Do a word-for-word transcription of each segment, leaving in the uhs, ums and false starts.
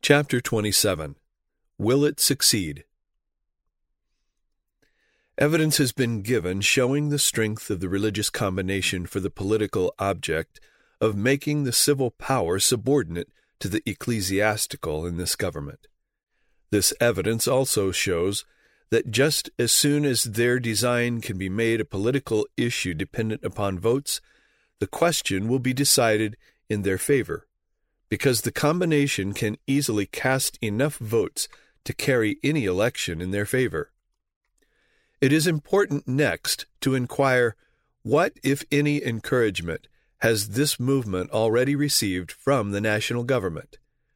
Chapter twenty-seven. Will it succeed? Evidence has been given showing the strength of the religious combination for the political object of making the civil power subordinate to the ecclesiastical in this government. This evidence also shows that just as soon as their design can be made a political issue dependent upon votes, the question will be decided in their favor, because the combination can easily cast enough votes to carry any election in their favor. It is important next to inquire what, if any, encouragement has this movement already received from the national government.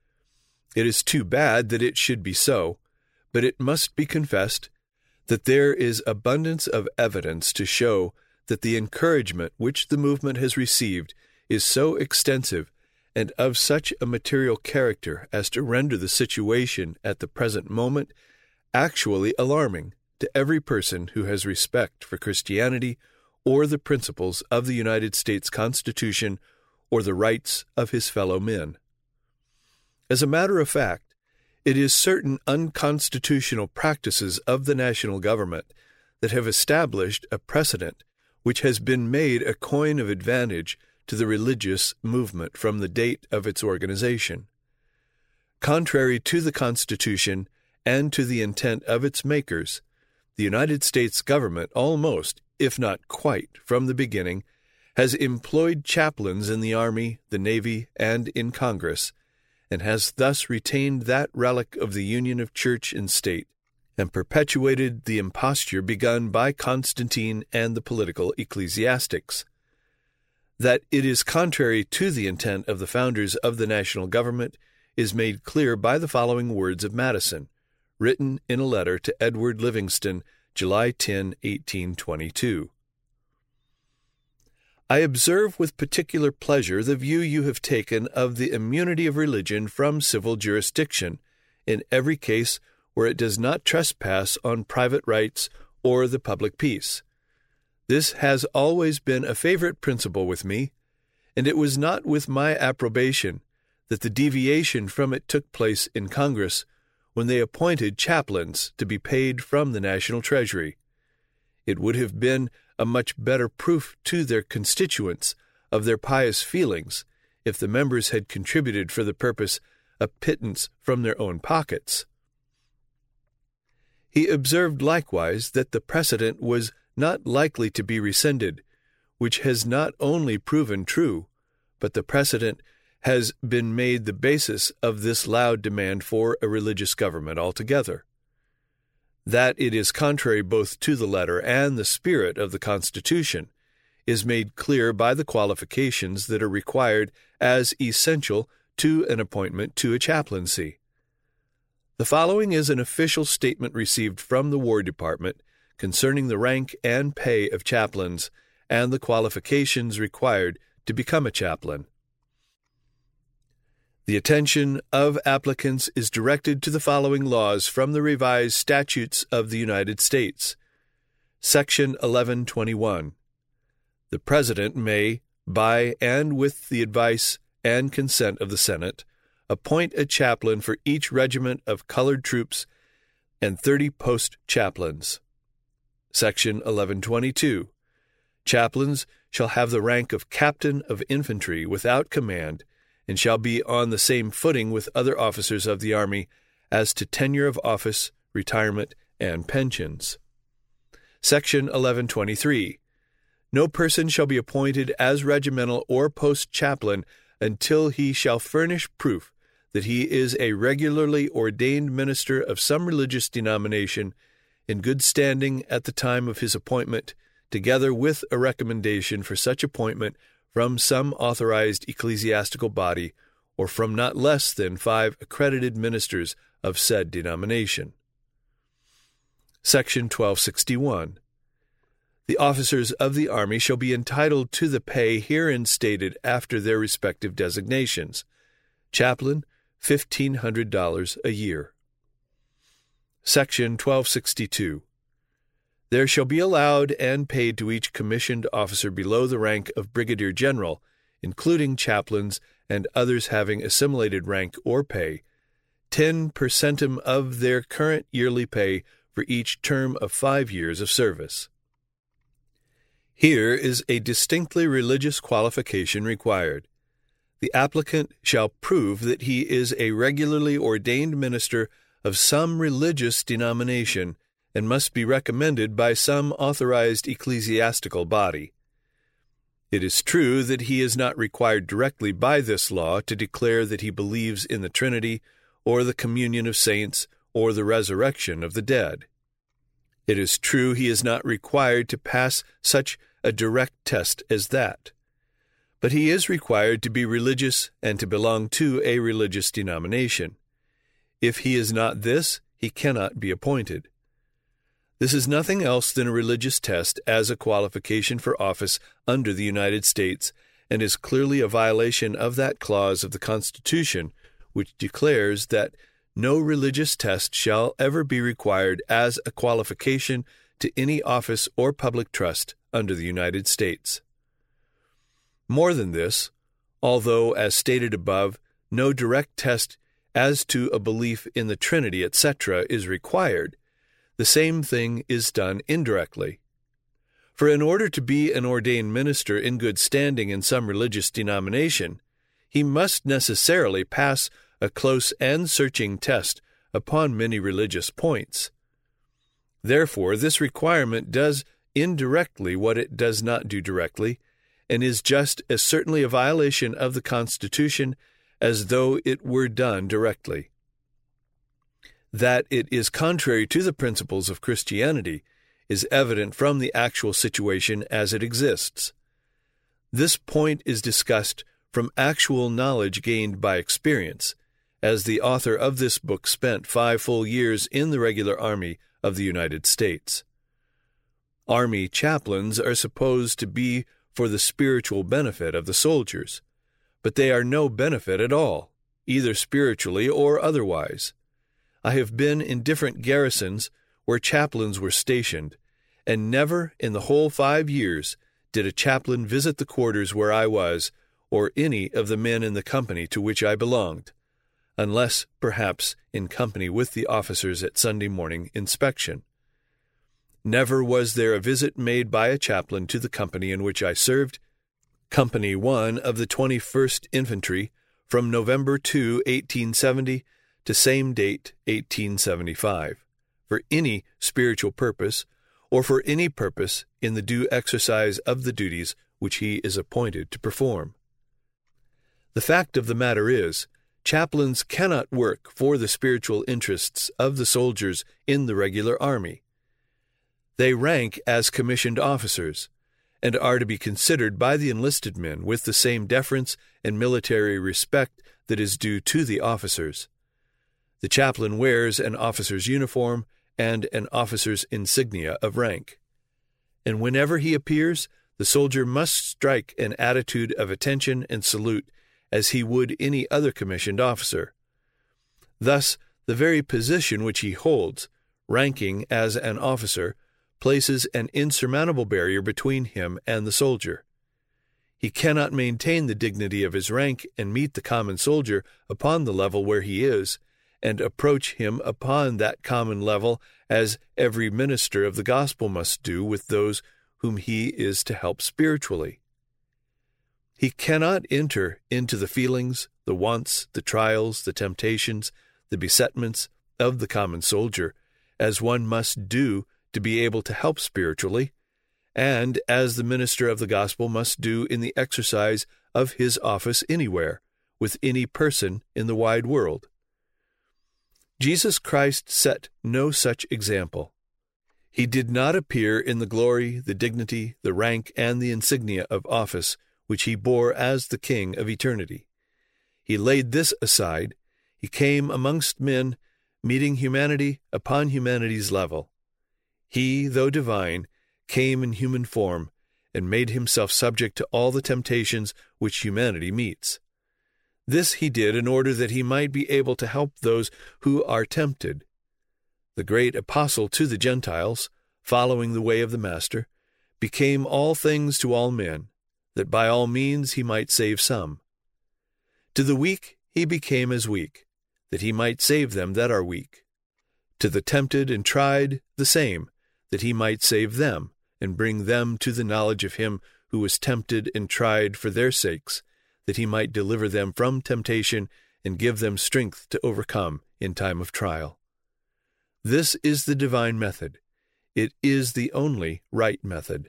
It is too bad that it should be so, but it must be confessed that there is abundance of evidence to show that the encouragement which the movement has received is so extensive and of such a material character as to render the situation at the present moment actually alarming to every person who has respect for Christianity or the principles of the United States Constitution or the rights of his fellow men. As a matter of fact, it is certain unconstitutional practices of the national government that have established a precedent which has been made a coin of advantage to the religious movement from the date of its organization. Contrary to the Constitution and to the intent of its makers, the United States government almost, if not quite, from the beginning, has employed chaplains in the Army, the Navy, and in Congress, and has thus retained that relic of the union of church and state, and perpetuated the imposture begun by Constantine and the political ecclesiastics. That it is contrary to the intent of the founders of the national government is made clear by the following words of Madison, written in a letter to Edward Livingston, July tenth, eighteen twenty-two. I observe with particular pleasure the view you have taken of the immunity of religion from civil jurisdiction, in every case where it does not trespass on private rights or the public peace. This has always been a favorite principle with me, and it was not with my approbation that the deviation from it took place in Congress when they appointed chaplains to be paid from the national treasury. It would have been a much better proof to their constituents of their pious feelings if the members had contributed for the purpose a pittance from their own pockets. He observed likewise that the precedent was not likely to be rescinded, which has not only proven true, but the precedent has been made the basis of this loud demand for a religious government altogether. That it is contrary both to the letter and the spirit of the Constitution is made clear by the qualifications that are required as essential to an appointment to a chaplaincy. The following is an official statement received from the War Department concerning the rank and pay of chaplains and the qualifications required to become a chaplain. The attention of applicants is directed to the following laws from the revised statutes of the United States. Section eleven twenty-one. The President may, by and with the advice and consent of the Senate, appoint a chaplain for each regiment of colored troops and thirty post chaplains. Section eleven twenty-two. Chaplains shall have the rank of captain of infantry without command, and shall be on the same footing with other officers of the Army as to tenure of office, retirement, and pensions. Section eleven twenty-three. No person shall be appointed as regimental or post chaplain until he shall furnish proof that he is a regularly ordained minister of some religious denomination in good standing at the time of his appointment, together with a recommendation for such appointment from some authorized ecclesiastical body, or from not less than five accredited ministers of said denomination. Section twelve sixty-one. The officers of the Army shall be entitled to the pay herein stated after their respective designations. Chaplain, fifteen hundred dollars a year. Section twelve sixty-two. There shall be allowed and paid to each commissioned officer below the rank of brigadier general, including chaplains and others having assimilated rank or pay, ten percentum of their current yearly pay for each term of five years of service. Here is a distinctly religious qualification required. The applicant shall prove that he is a regularly ordained minister of some religious denomination and must be recommended by some authorized ecclesiastical body. It is true that he is not required directly by this law to declare that he believes in the Trinity or the communion of saints or the resurrection of the dead. It is true he is not required to pass such a direct test as that. But he is required to be religious and to belong to a religious denomination. If he is not this, he cannot be appointed. This is nothing else than a religious test as a qualification for office under the United States, and is clearly a violation of that clause of the Constitution which declares that no religious test shall ever be required as a qualification to any office or public trust under the United States. More than this, although, as stated above, no direct test as to a belief in the Trinity, et cetera, is required, the same thing is done indirectly. For in order to be an ordained minister in good standing in some religious denomination, he must necessarily pass a close and searching test upon many religious points. Therefore, this requirement does indirectly what it does not do directly, and is just as certainly a violation of the Constitution as though it were done directly. That it is contrary to the principles of Christianity is evident from the actual situation as it exists. This point is discussed from actual knowledge gained by experience, as the author of this book spent five full years in the regular army of the United States. Army chaplains are supposed to be for the spiritual benefit of the soldiers, but they are no benefit at all, either spiritually or otherwise. I have been in different garrisons where chaplains were stationed, and never in the whole five years did a chaplain visit the quarters where I was, or any of the men in the company to which I belonged, unless, perhaps, in company with the officers at Sunday morning inspection. Never was there a visit made by a chaplain to the company in which I served, Company one of the twenty-first Infantry, from November second, eighteen seventy, to same date, eighteen seventy-five, for any spiritual purpose, or for any purpose in the due exercise of the duties which he is appointed to perform. The fact of the matter is, chaplains cannot work for the spiritual interests of the soldiers in the regular army. They rank as commissioned officers, and are to be considered by the enlisted men with the same deference and military respect that is due to the officers. The chaplain wears an officer's uniform and an officer's insignia of rank, and whenever he appears, the soldier must strike an attitude of attention and salute as he would any other commissioned officer. Thus, the very position which he holds, ranking as an officer, places an insurmountable barrier between him and the soldier. He cannot maintain the dignity of his rank and meet the common soldier upon the level where he is, and approach him upon that common level as every minister of the gospel must do with those whom he is to help spiritually. He cannot enter into the feelings, the wants, the trials, the temptations, the besetments of the common soldier, as one must do to be able to help spiritually, and as the minister of the gospel must do in the exercise of his office anywhere, with any person in the wide world. Jesus Christ set no such example. He did not appear in the glory, the dignity, the rank, and the insignia of office which he bore as the King of eternity. He laid this aside. He came amongst men, meeting humanity upon humanity's level. He, though divine, came in human form, and made himself subject to all the temptations which humanity meets. This he did in order that he might be able to help those who are tempted. The great apostle to the Gentiles, following the way of the Master, became all things to all men, that by all means he might save some. To the weak he became as weak, that he might save them that are weak. To the tempted and tried, the same, that he might save them, and bring them to the knowledge of him who was tempted and tried for their sakes, that he might deliver them from temptation and give them strength to overcome in time of trial. This is the divine method. It is the only right method.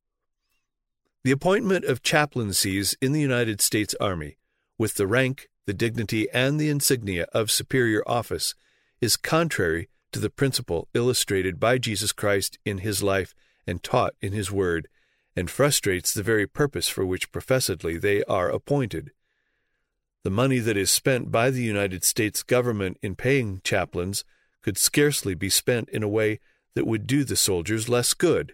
The appointment of chaplaincies in the United States Army, with the rank, the dignity, and the insignia of superior office, is contrary to the principle illustrated by Jesus Christ in his life and taught in his word, and frustrates the very purpose for which professedly they are appointed. The money that is spent by the United States government in paying chaplains could scarcely be spent in a way that would do the soldiers less good.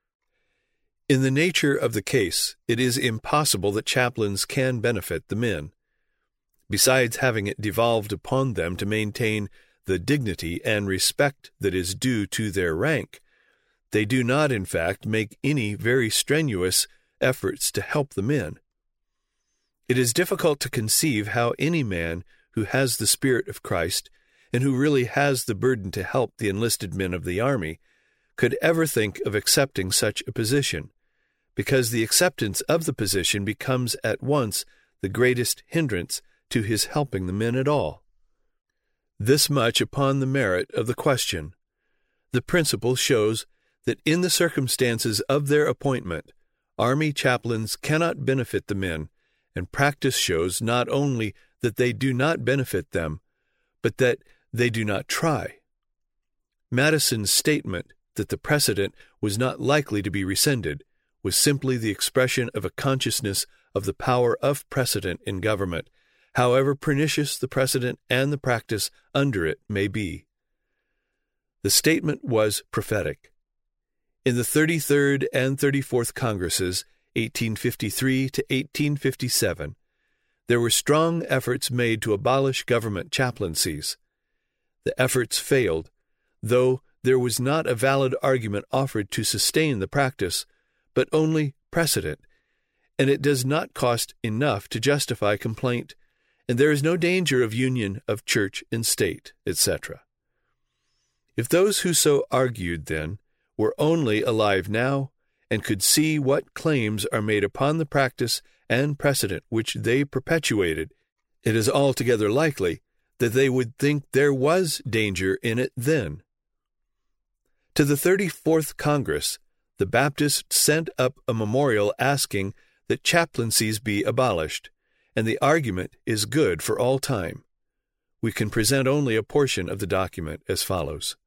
In the nature of the case, it is impossible that chaplains can benefit the men. Besides having it devolved upon them to maintain the dignity and respect that is due to their rank, they do not, in fact, make any very strenuous efforts to help the men. It is difficult to conceive how any man who has the Spirit of Christ, and who really has the burden to help the enlisted men of the army, could ever think of accepting such a position, because the acceptance of the position becomes at once the greatest hindrance to his helping the men at all. This much upon the merit of the question. The principle shows that in the circumstances of their appointment, army chaplains cannot benefit the men, and practice shows not only that they do not benefit them, but that they do not try. Madison's statement that the precedent was not likely to be rescinded was simply the expression of a consciousness of the power of precedent in government, however pernicious the precedent and the practice under it may be. The statement was prophetic. In the thirty-third and thirty-fourth Congresses, eighteen fifty-three to eighteen fifty-seven, there were strong efforts made to abolish government chaplaincies. The efforts failed, though there was not a valid argument offered to sustain the practice, but only precedent, and it does not cost enough to justify complaint, and there is no danger of union of church and state, et cetera. If those who so argued then were only alive now, and could see what claims are made upon the practice and precedent which they perpetuated, it is altogether likely that they would think there was danger in it then. To the thirty-fourth Congress, the Baptists sent up a memorial asking that chaplaincies be abolished, and the argument is good for all time. We can present only a portion of the document as follows.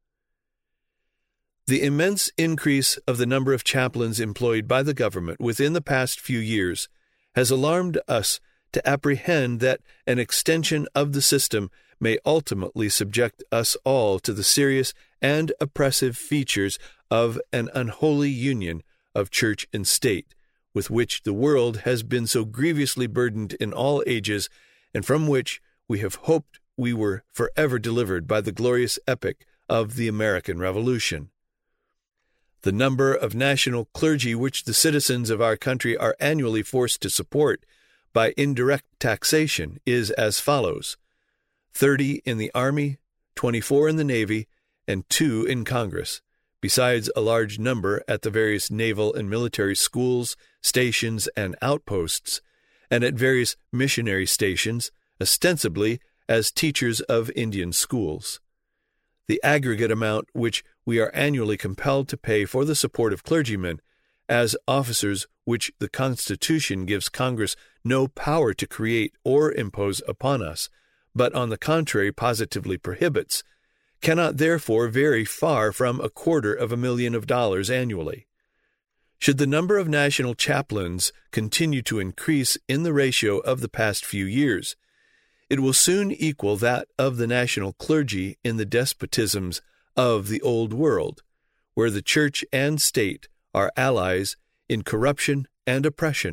The immense increase of the number of chaplains employed by the government within the past few years has alarmed us to apprehend that an extension of the system may ultimately subject us all to the serious and oppressive features of an unholy union of church and state, with which the world has been so grievously burdened in all ages, and from which we have hoped we were forever delivered by the glorious epoch of the American Revolution. The number of national clergy which the citizens of our country are annually forced to support by indirect taxation is as follows: thirty in the Army, twenty-four in the Navy, and two in Congress, besides a large number at the various naval and military schools, stations, and outposts, and at various missionary stations, ostensibly as teachers of Indian schools. The aggregate amount which we are annually compelled to pay for the support of clergymen, as officers which the Constitution gives Congress no power to create or impose upon us, but on the contrary positively prohibits, cannot therefore vary far from a quarter of a million of dollars annually. Should the number of national chaplains continue to increase in the ratio of the past few years, it will soon equal that of the national clergy in the despotisms of the Old World, where the church and state are allies in corruption and oppression.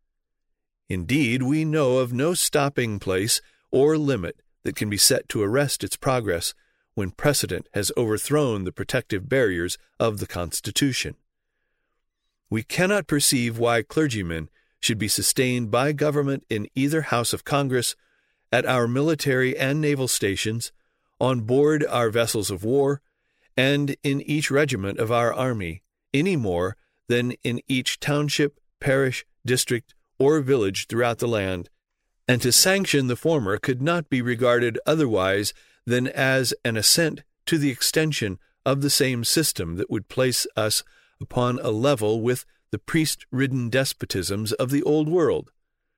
Indeed, we know of no stopping place or limit that can be set to arrest its progress when precedent has overthrown the protective barriers of the Constitution. We cannot perceive why clergymen should be sustained by government in either House of Congress, at our military and naval stations, on board our vessels of war, and in each regiment of our army, any more than in each township, parish, district, or village throughout the land, and to sanction the former could not be regarded otherwise than as an assent to the extension of the same system that would place us upon a level with the priest-ridden despotisms of the Old World.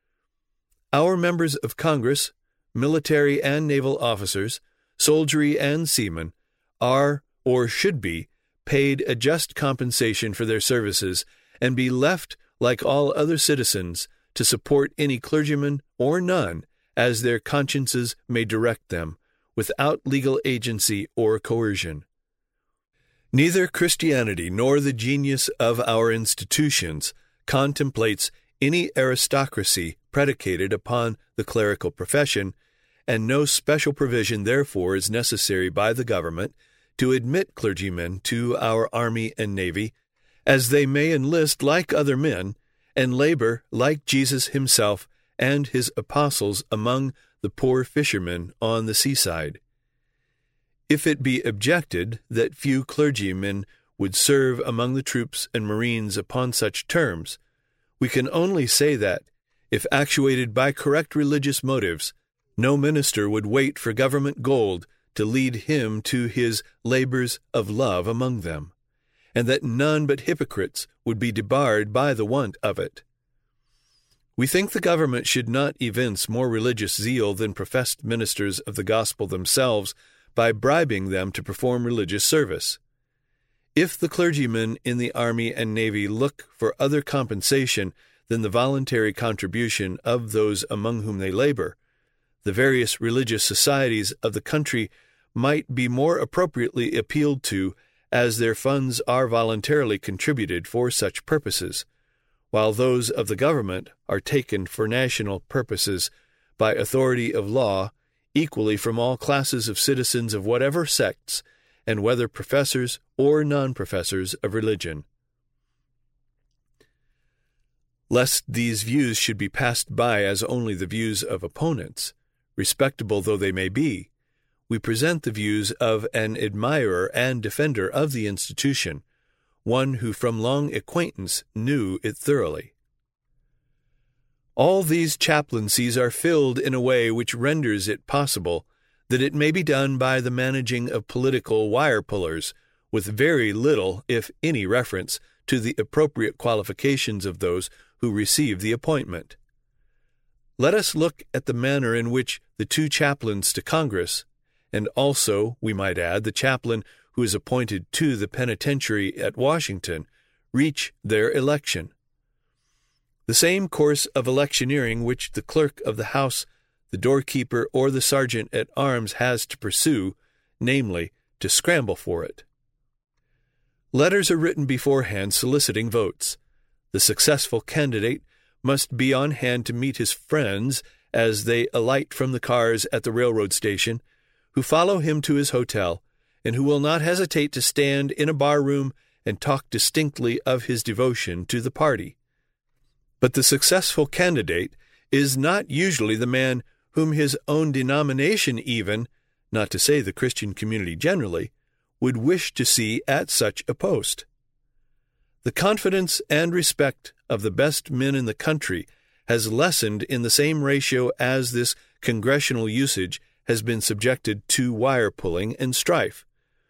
Our members of Congress, military and naval officers, soldiery and seamen, are, or should be, paid a just compensation for their services, and be left, like all other citizens, to support any clergyman or none, as their consciences may direct them, without legal agency or coercion. Neither Christianity nor the genius of our institutions contemplates any aristocracy predicated upon the clerical profession, and no special provision therefore is necessary by the government to admit clergymen to our army and navy, as they may enlist like other men, and labor like Jesus himself and his apostles among the poor fishermen on the seaside. If it be objected that few clergymen would serve among the troops and marines upon such terms, we can only say that, if actuated by correct religious motives, no minister would wait for government gold to lead him to his labors of love among them, and that none but hypocrites would be debarred by the want of it. We think the government should not evince more religious zeal than professed ministers of the gospel themselves by bribing them to perform religious service. If the clergymen in the army and navy look for other compensation than the voluntary contribution of those among whom they labor, the various religious societies of the country might be more appropriately appealed to, as their funds are voluntarily contributed for such purposes, while those of the government are taken for national purposes by authority of law, equally from all classes of citizens of whatever sects, and whether professors or non-professors of religion. Lest these views should be passed by as only the views of opponents, respectable though they may be, we present the views of an admirer and defender of the institution, one who from long acquaintance knew it thoroughly. All these chaplaincies are filled in a way which renders it possible that it may be done by the managing of political wire-pullers, with very little, if any, reference to the appropriate qualifications of those who receive the appointment. Let us look at the manner in which the two chaplains to Congress, and also, we might add, the chaplain who is appointed to the penitentiary at Washington, reach their election. The same course of electioneering which the clerk of the House, the doorkeeper, or the sergeant at arms has to pursue, namely, to scramble for it. Letters are written beforehand soliciting votes. The successful candidate must be on hand to meet his friends as they alight from the cars at the railroad station, who follow him to his hotel, and who will not hesitate to stand in a bar-room and talk distinctly of his devotion to the party. But the successful candidate is not usually the man whom his own denomination even, not to say the Christian community generally, would wish to see at such a post. The confidence and respect of the best men in the country has lessened in the same ratio as this congressional usage has been subjected to wire-pulling and strife.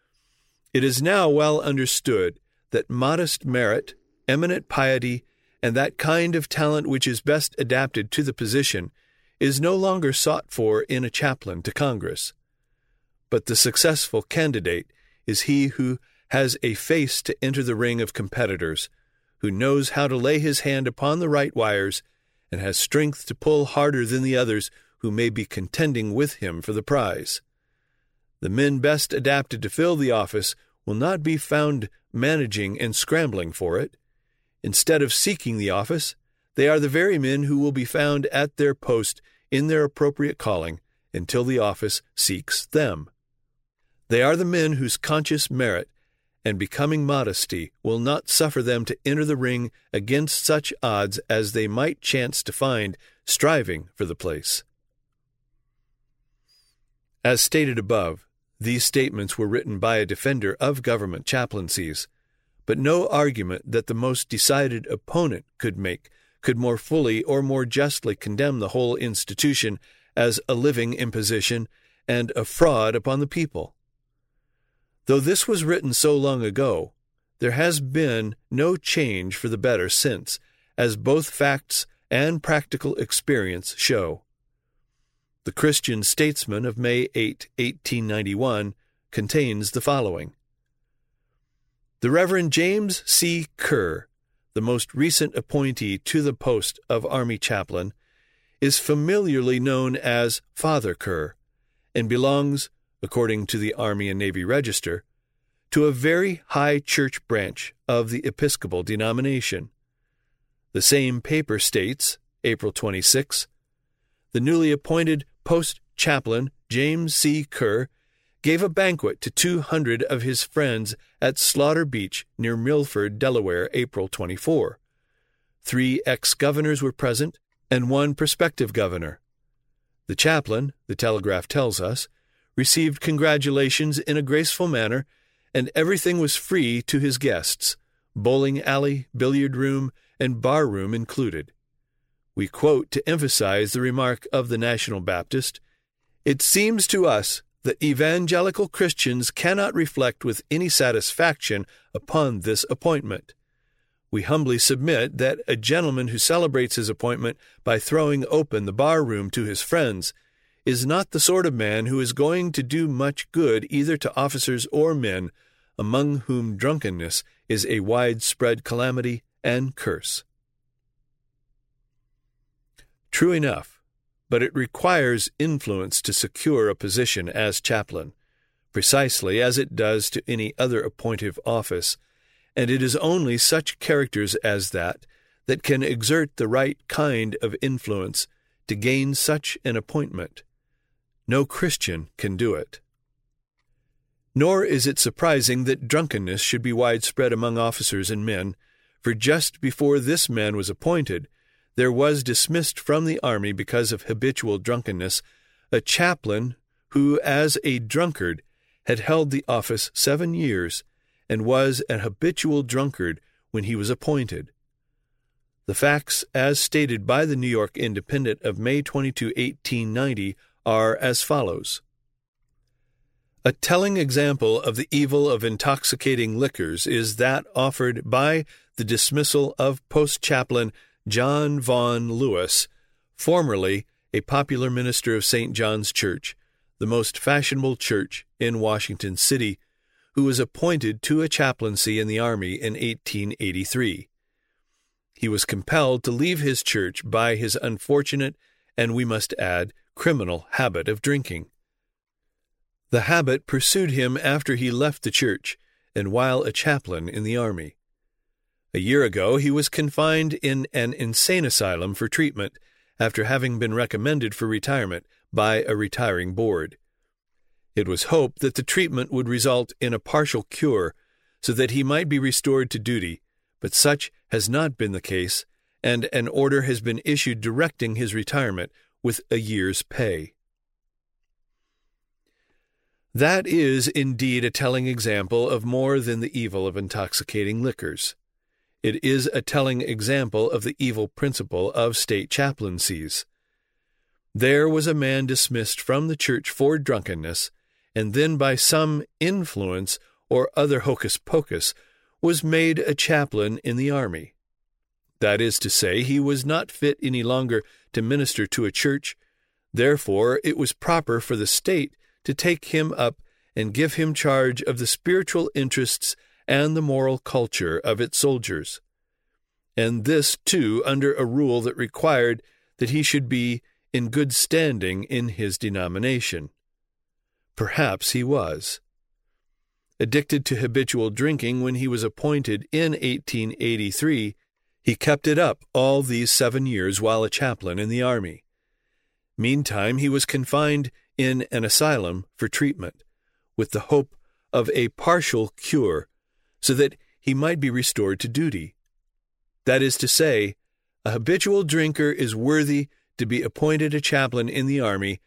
It is now well understood that modest merit, eminent piety, and that kind of talent which is best adapted to the position is no longer sought for in a chaplain to Congress. But the successful candidate is he who has a face to enter the ring of competitors, who knows how to lay his hand upon the right wires, and has strength to pull harder than the others who may be contending with him for the prize. The men best adapted to fill the office will not be found managing and scrambling for it. Instead of seeking the office, they are the very men who will be found at their post in their appropriate calling until the office seeks them. They are the men whose conscious merit and becoming modesty will not suffer them to enter the ring against such odds as they might chance to find striving for the place. As stated above, these statements were written by a defender of government chaplaincies, but no argument that the most decided opponent could make could more fully or more justly condemn the whole institution as a living imposition and a fraud upon the people. Though this was written so long ago, there has been no change for the better since, as both facts and practical experience show. The Christian Statesman of May eighth, eighteen ninety-one, contains the following. The Reverend James C. Kerr, the most recent appointee to the post of Army Chaplain, is familiarly known as Father Kerr, and belongs, according to the Army and Navy Register, to a very high church branch of the Episcopal denomination. The same paper states, April twenty-sixth, the newly appointed post chaplain James C. Kerr gave a banquet to two hundred of his friends at Slaughter Beach near Milford, Delaware, April twenty-fourth. Three ex-governors were present and one prospective governor. The chaplain, the Telegraph tells us, received congratulations in a graceful manner, and everything was free to his guests, bowling alley, billiard room, and bar room included. We quote to emphasize the remark of the National Baptist, "It seems to us that evangelical Christians cannot reflect with any satisfaction upon this appointment. We humbly submit that a gentleman who celebrates his appointment by throwing open the bar room to his friends is not the sort of man who is going to do much good either to officers or men, among whom drunkenness is a widespread calamity and curse." True enough, but it requires influence to secure a position as chaplain, precisely as it does to any other appointive office, and it is only such characters as that that can exert the right kind of influence to gain such an appointment. No Christian can do it. Nor is it surprising that drunkenness should be widespread among officers and men, for just before this man was appointed, there was dismissed from the army because of habitual drunkenness a chaplain who, as a drunkard, had held the office seven years and was an habitual drunkard when he was appointed. The facts, as stated by the New York Independent of May twenty-second, eighteen ninety, are as follows. A telling example of the evil of intoxicating liquors is that offered by the dismissal of post-chaplain John Vaughan Lewis, formerly a popular minister of Saint John's Church, the most fashionable church in Washington City, who was appointed to a chaplaincy in the Army in eighteen eighty-three. He was compelled to leave his church by his unfortunate, and we must add, criminal habit of drinking. The habit pursued him after he left the church and while a chaplain in the Army. A year ago, he was confined in an insane asylum for treatment after having been recommended for retirement by a retiring board. It was hoped that the treatment would result in a partial cure so that he might be restored to duty, but such has not been the case, and an order has been issued directing his retirement with a year's pay. That is indeed a telling example of more than the evil of intoxicating liquors. It is a telling example of the evil principle of state chaplaincies. There was a man dismissed from the church for drunkenness, and then by some influence or other hocus-pocus was made a chaplain in the Army. That is to say, he was not fit any longer to minister to a church. Therefore, it was proper for the state to take him up and give him charge of the spiritual interests and the moral culture of its soldiers. And this, too, under a rule that required that he should be in good standing in his denomination. Perhaps he was. Addicted to habitual drinking when he was appointed in eighteen eighty-three, he kept it up all these seven years while a chaplain in the Army. Meantime, he was confined in an asylum for treatment, with the hope of a partial cure, so that he might be restored to duty. That is to say, a habitual drinker is worthy to be appointed a chaplain in the Army,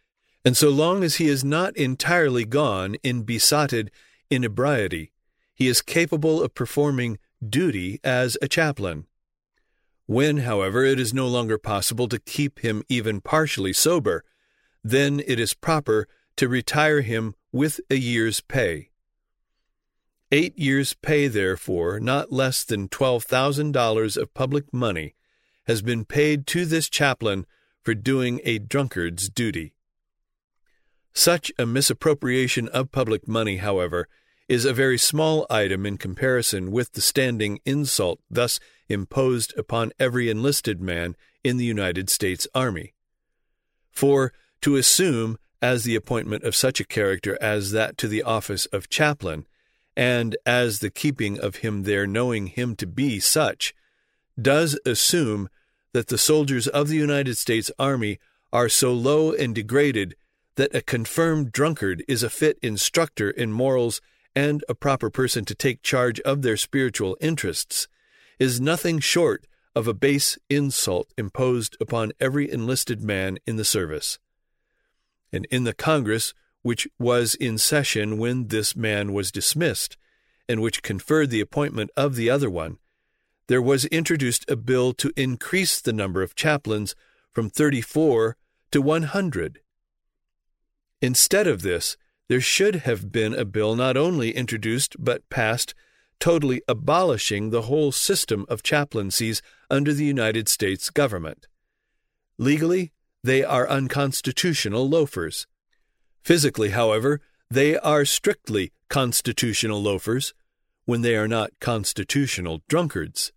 And so long as he is not entirely gone in besotted inebriety, he is capable of performing duty as a chaplain. When, however, it is no longer possible to keep him even partially sober, then it is proper to retire him with a year's pay. Eight years' pay, therefore, not less than twelve thousand dollars of public money, has been paid to this chaplain for doing a drunkard's duty. Such a misappropriation of public money, however, is a very small item in comparison with the standing insult thus imposed upon every enlisted man in the United States Army. For to assume as the appointment of such a character as that to the office of chaplain, and as the keeping of him there knowing him to be such, does assume that the soldiers of the United States Army are so low and degraded that a confirmed drunkard is a fit instructor in morals and a proper person to take charge of their spiritual interests, is nothing short of a base insult imposed upon every enlisted man in the service. And in the Congress, which was in session when this man was dismissed, and which conferred the appointment of the other one, there was introduced a bill to increase the number of chaplains from thirty-four to one hundred. Instead of this, there should have been a bill not only introduced but passed, totally abolishing the whole system of chaplaincies under the United States government. Legally, they are unconstitutional loafers. Physically, however, they are strictly constitutional loafers when they are not constitutional drunkards.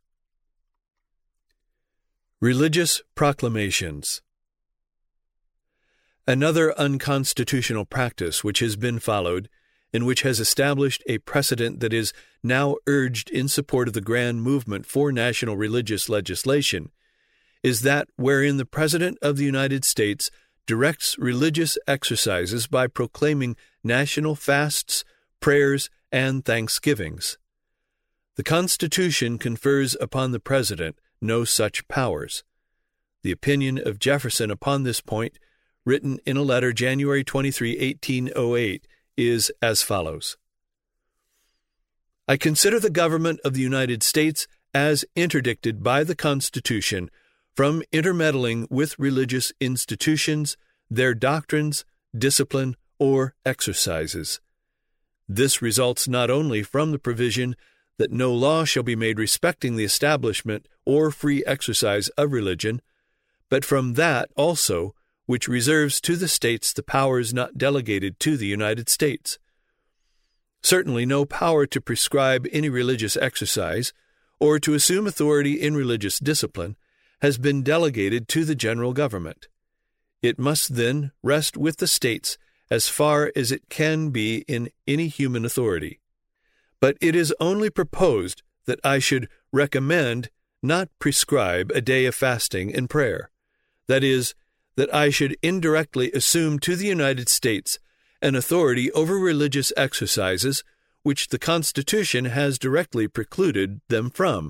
Religious proclamations. Another unconstitutional practice which has been followed, and which has established a precedent that is now urged in support of the grand movement for national religious legislation, is that wherein the President of the United States directs religious exercises by proclaiming national fasts, prayers, and thanksgivings. The Constitution confers upon the President no such powers. The opinion of Jefferson upon this point, written in a letter January twenty-third, eighteen oh eight, is as follows. I consider the government of the United States as interdicted by the Constitution from intermeddling with religious institutions, their doctrines, discipline, or exercises. This results not only from the provision that no law shall be made respecting the establishment or free exercise of religion, but from that also which reserves to the states the powers not delegated to the United States. Certainly no power to prescribe any religious exercise or to assume authority in religious discipline has been delegated to the general government. It must then rest with the states as far as it can be in any human authority. But it is only proposed that I should recommend, not prescribe, a day of fasting and prayer. That is, that I should indirectly assume to the United States an authority over religious exercises which the Constitution has directly precluded them from.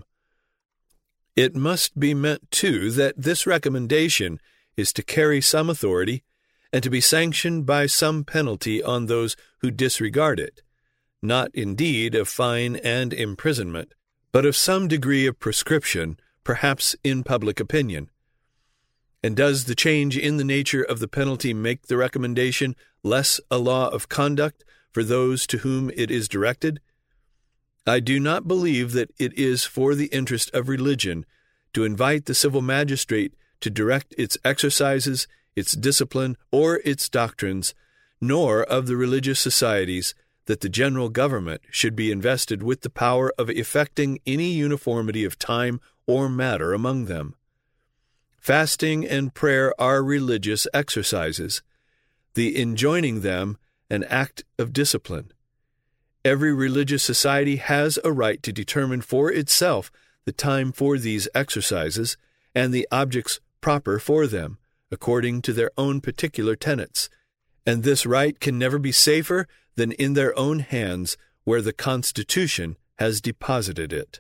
It must be meant, too, that this recommendation is to carry some authority and to be sanctioned by some penalty on those who disregard it, not indeed of fine and imprisonment, but of some degree of prescription, perhaps in public opinion. And does the change in the nature of the penalty make the recommendation less a law of conduct for those to whom it is directed? I do not believe that it is for the interest of religion to invite the civil magistrate to direct its exercises, its discipline, or its doctrines, nor of the religious societies that the general government should be invested with the power of effecting any uniformity of time or matter among them. Fasting and prayer are religious exercises, the enjoining them an act of discipline. Every religious society has a right to determine for itself the time for these exercises and the objects proper for them, according to their own particular tenets, and this right can never be safer than in their own hands, where the Constitution has deposited it.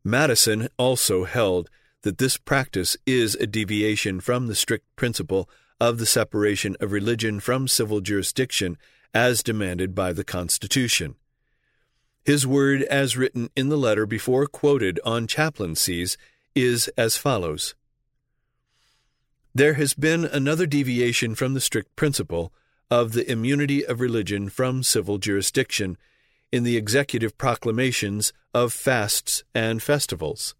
Madison also held that this practice is a deviation from the strict principle of the separation of religion from civil jurisdiction as demanded by the Constitution. His word, as written in the letter before quoted on chaplaincies, is as follows: "There has been another deviation from the strict principle of the immunity of religion from civil jurisdiction in the executive proclamations of fasts and festivals.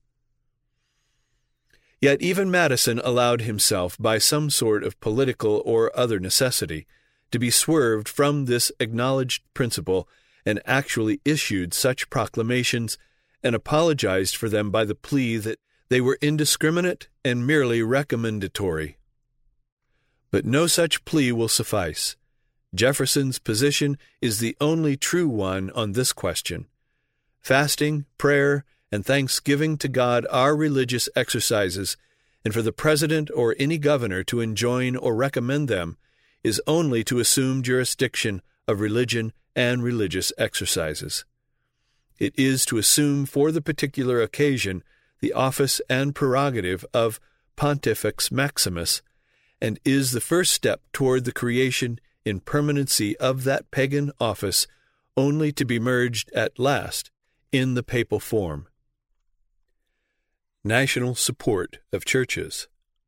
Yet even Madison allowed himself, by some sort of political or other necessity, to be swerved from this acknowledged principle, and actually issued such proclamations and apologized for them by the plea that they were indiscriminate and merely recommendatory. But no such plea will suffice. Jefferson's position is the only true one on this question. Fasting, prayer, and thanksgiving to God are religious exercises, and for the President or any governor to enjoin or recommend them is only to assume jurisdiction of religion and religious exercises. It is to assume for the particular occasion the office and prerogative of Pontifex Maximus, and is the first step toward the creation in permanency of that pagan office, only to be merged at last in the papal form." National support of churches.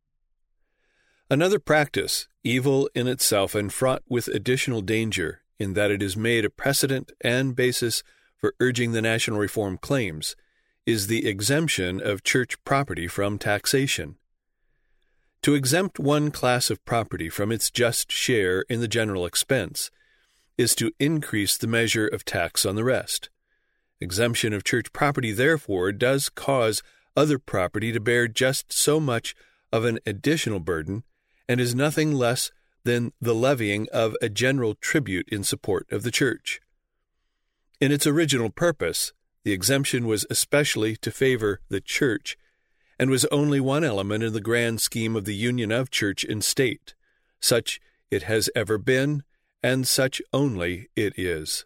Another practice, evil in itself and fraught with additional danger, in that it is made a precedent and basis for urging the national reform claims, is the exemption of church property from taxation. To exempt one class of property from its just share in the general expense is to increase the measure of tax on the rest. Exemption of church property, therefore, does cause other property to bear just so much of an additional burden, and is nothing less than the levying of a general tribute in support of the church. In its original purpose, the exemption was especially to favor the church, and was only one element in the grand scheme of the union of church and state. Such it has ever been, and such only it is.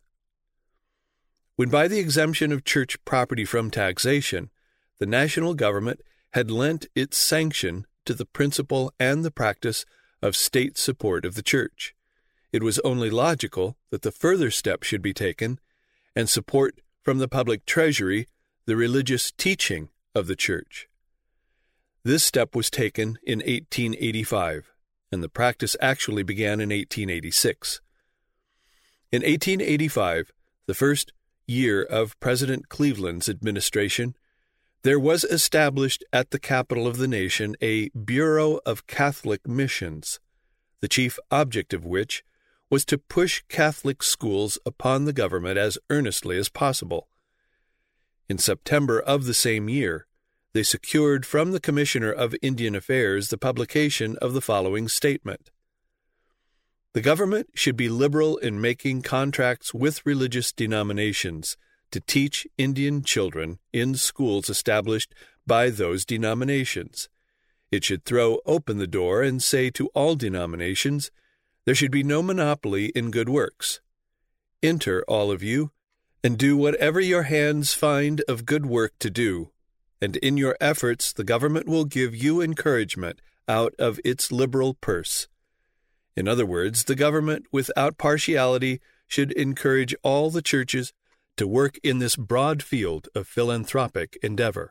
When by the exemption of church property from taxation, the national government had lent its sanction to the principle and the practice of state support of the church, it was only logical that the further step should be taken, and support from the public treasury the religious teaching of the church. This step was taken in eighteen eighty-five, and the practice actually began in eighteen eighty-six. In eighteen eighty-five, the first year of President Cleveland's administration, there was established at the capital of the nation a Bureau of Catholic Missions, the chief object of which was to push Catholic schools upon the government as earnestly as possible. In September of the same year, they secured from the Commissioner of Indian Affairs the publication of the following statement: "The government should be liberal in making contracts with religious denominations to teach Indian children in schools established by those denominations. It should throw open the door and say to all denominations, there should be no monopoly in good works. Enter, all of you, and do whatever your hands find of good work to do, and in your efforts the government will give you encouragement out of its liberal purse." In other words, the government, without partiality, should encourage all the churches to work in this broad field of philanthropic endeavor.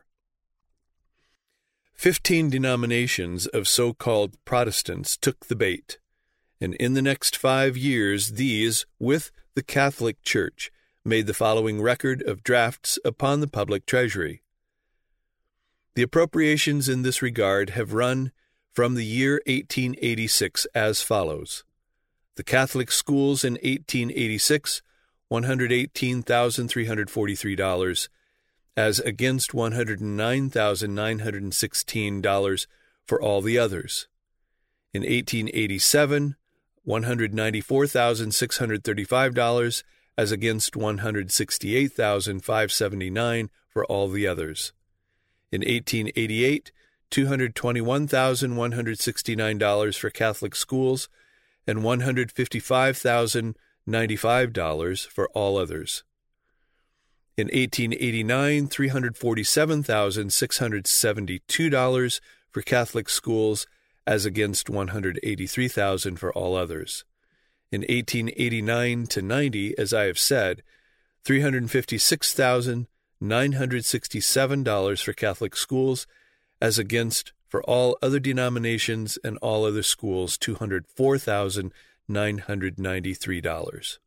Fifteen denominations of so-called Protestants took the bait, and in the next five years these, with the Catholic Church, made the following record of drafts upon the public treasury. The appropriations in this regard have run from the year eighteen eighty-six as follows: the Catholic schools in eighteen eighty-six, one hundred eighteen thousand three hundred forty-three dollars, as against one hundred nine thousand nine hundred sixteen dollars for all the others. In eighteen eighty-seven, one hundred ninety-four thousand six hundred thirty-five dollars, as against one hundred sixty-eight thousand five hundred seventy-nine dollars for all the others. In eighteen eighty-eight, two hundred twenty-one thousand one hundred sixty-nine dollars for Catholic schools, and one hundred fifty-five thousand ninety-five dollars for all others. In eighteen eighty-nine, three hundred forty-seven thousand six hundred seventy-two dollars for Catholic schools, as against one hundred eighty-three thousand dollars for all others. In eighteen eighty-nine to ninety, as I have said, three hundred fifty-six thousand nine hundred sixty-seven dollars for Catholic schools, as against, for all other denominations and all other schools, two hundred four thousand nine hundred ninety-three dollars.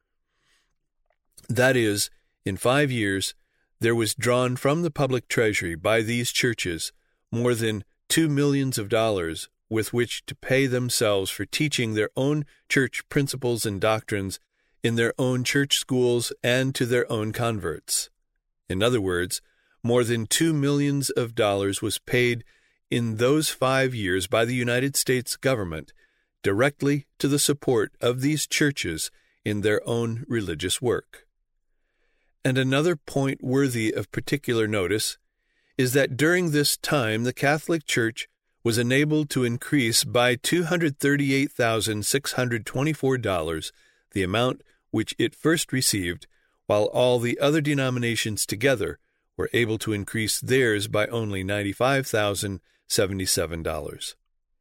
That is, in five years, there was drawn from the public treasury by these churches more than two millions of dollars with which to pay themselves for teaching their own church principles and doctrines in their own church schools and to their own converts. In other words, more than two millions of dollars was paid in those five years by the United States government directly to the support of these churches in their own religious work. And another point worthy of particular notice is that during this time the Catholic Church was enabled to increase by two hundred thirty-eight thousand six hundred twenty-four dollars the amount which it first received, while all the other denominations together were able to increase theirs by only ninety-five thousand seventy-seven dollars.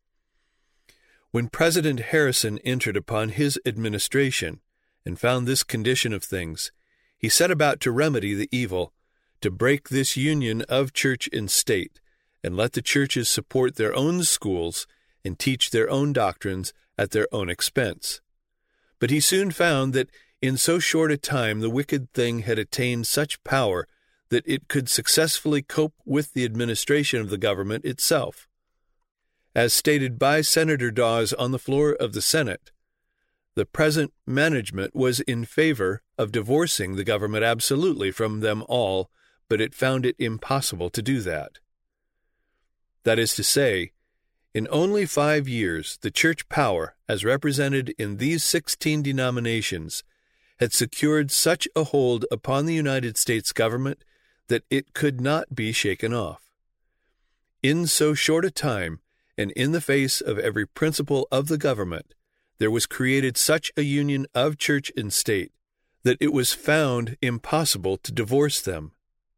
When President Harrison entered upon his administration and found this condition of things, he set about to remedy the evil, to break this union of church and state, and let the churches support their own schools and teach their own doctrines at their own expense. But he soon found that in so short a time the wicked thing had attained such power that it could successfully cope with the administration of the government itself. As stated by Senator Dawes on the floor of the Senate, the present management was in favor of divorcing the government absolutely from them all, but it found it impossible to do that. That is to say, in only five years, the church power, as represented in these sixteen denominations, had secured such a hold upon the United States government that it could not be shaken off. In so short a time, and in the face of every principle of the government, there was created such a union of church and state that it was found impossible to divorce them.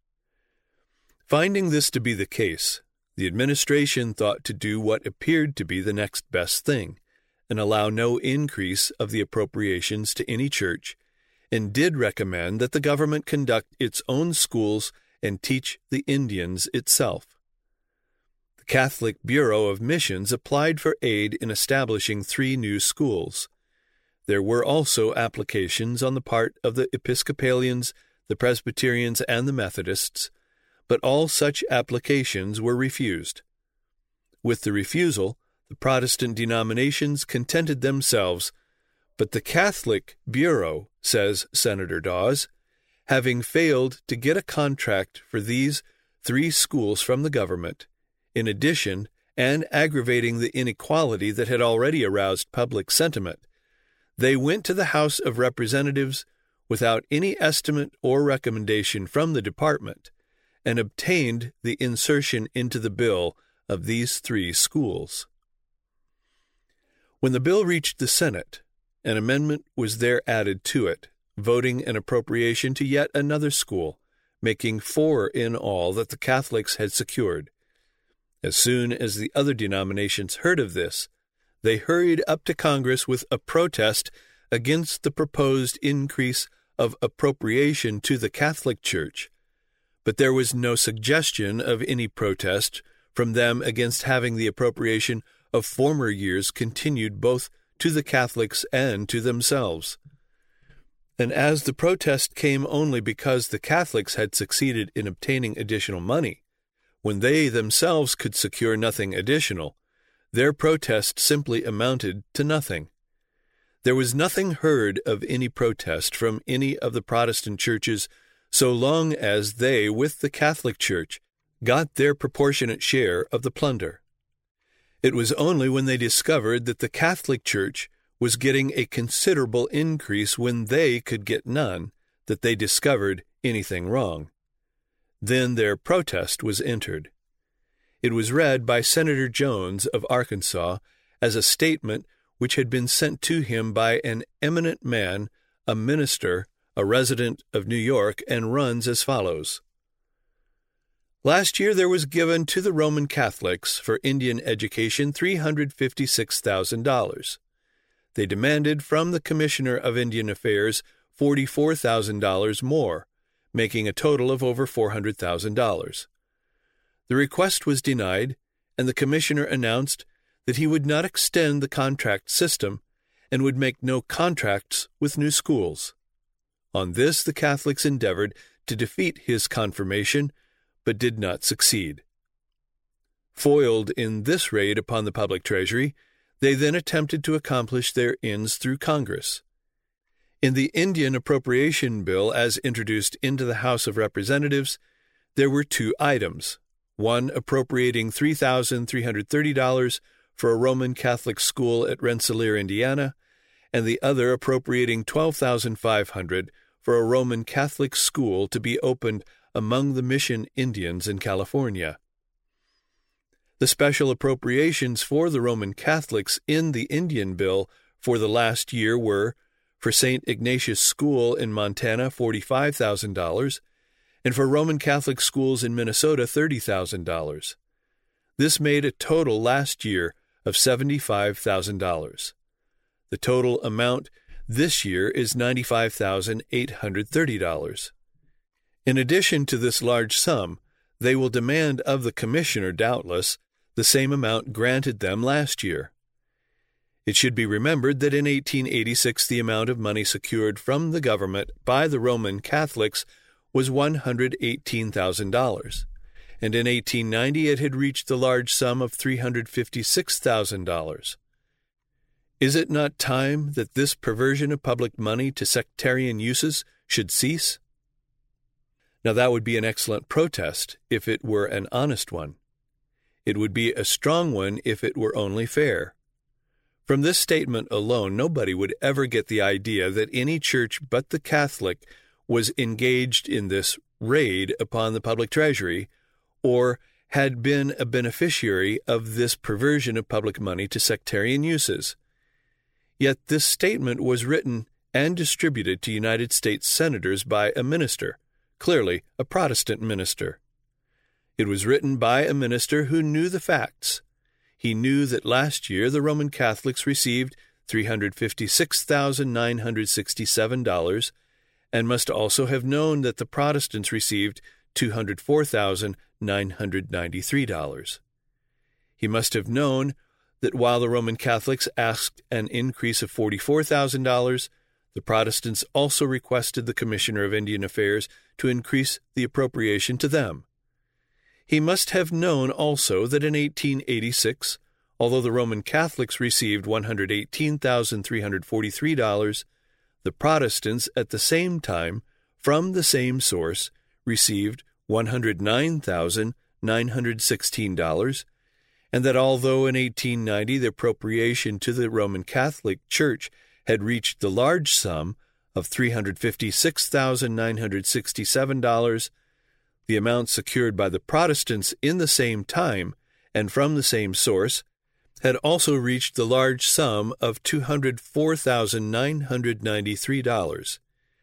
Finding this to be the case, the administration thought to do what appeared to be the next best thing, and allow no increase of the appropriations to any church, and did recommend that the government conduct its own schools and teach the Indians itself. The Catholic Bureau of Missions applied for aid in establishing three new schools. There were also applications on the part of the Episcopalians, the Presbyterians, and the Methodists, but all such applications were refused. With the refusal, the Protestant denominations contented themselves, but the Catholic Bureau, says Senator Dawes, having failed to get a contract for these three schools from the government, in addition, and aggravating the inequality that had already aroused public sentiment, they went to the House of Representatives without any estimate or recommendation from the department, and obtained the insertion into the bill of these three schools. When the bill reached the Senate, an amendment was there added to it, voting an appropriation to yet another school, making four in all that the Catholics had secured. As soon as the other denominations heard of this, they hurried up to Congress with a protest against the proposed increase of appropriation to the Catholic Church, but there was no suggestion of any protest from them against having the appropriation of former years continued both to the Catholics and to themselves. And as the protest came only because the Catholics had succeeded in obtaining additional money, when they themselves could secure nothing additional, their protest simply amounted to nothing. There was nothing heard of any protest from any of the Protestant churches so long as they, with the Catholic Church, got their proportionate share of the plunder. It was only when they discovered that the Catholic Church was getting a considerable increase when they could get none that they discovered anything wrong. Then their protest was entered. It was read by Senator Jones of Arkansas as a statement which had been sent to him by an eminent man, a minister, a resident of New York, and runs as follows. Last year there was given to the Roman Catholics for Indian education three hundred fifty-six thousand dollars. They demanded from the Commissioner of Indian Affairs forty-four thousand dollars more, making a total of over four hundred thousand dollars. The request was denied, and the Commissioner announced that he would not extend the contract system and would make no contracts with new schools. On this the Catholics endeavored to defeat his confirmation, but did not succeed. Foiled in this raid upon the public treasury, they then attempted to accomplish their ends through Congress. In the Indian Appropriation Bill as introduced into the House of Representatives, there were two items, one appropriating three thousand three hundred thirty dollars for a Roman Catholic school at Rensselaer, Indiana, and the other appropriating twelve thousand five hundred dollars for a Roman Catholic school to be opened among the Mission Indians in California. The special appropriations for the Roman Catholics in the Indian Bill for the last year were, for Saint Ignatius School in Montana, forty-five thousand dollars, and for Roman Catholic schools in Minnesota, thirty thousand dollars. This made a total last year of seventy-five thousand dollars. The total amount this year is ninety-five thousand eight hundred thirty dollars. In addition to this large sum, they will demand of the Commissioner, doubtless, the same amount granted them last year. It should be remembered that in eighteen eighty-six the amount of money secured from the government by the Roman Catholics was one hundred eighteen thousand dollars, and in eighteen ninety it had reached the large sum of three hundred fifty-six thousand dollars. Is it not time that this perversion of public money to sectarian uses should cease? Now that would be an excellent protest if it were an honest one. It would be a strong one if it were only fair. From this statement alone, nobody would ever get the idea that any church but the Catholic was engaged in this raid upon the public treasury, or had been a beneficiary of this perversion of public money to sectarian uses. Yet this statement was written and distributed to United States senators by a minister, clearly a Protestant minister. It was written by a minister who knew the facts. He knew that last year the Roman Catholics received three hundred fifty-six thousand nine hundred sixty-seven dollars, and must also have known that the Protestants received two hundred four thousand nine hundred ninety-three dollars. He must have known that while the Roman Catholics asked an increase of forty-four thousand dollars, the Protestants also requested the Commissioner of Indian Affairs to increase the appropriation to them. He must have known also that in eighteen eighty-six, although the Roman Catholics received one hundred eighteen thousand three hundred forty-three dollars, the Protestants at the same time, from the same source, received one hundred nine thousand nine hundred sixteen dollars, and that although in eighteen ninety the appropriation to the Roman Catholic Church had reached the large sum of three hundred fifty-six thousand nine hundred sixty-seven dollars, the amount secured by the Protestants in the same time and from the same source had also reached the large sum of two hundred four thousand nine hundred ninety-three dollars.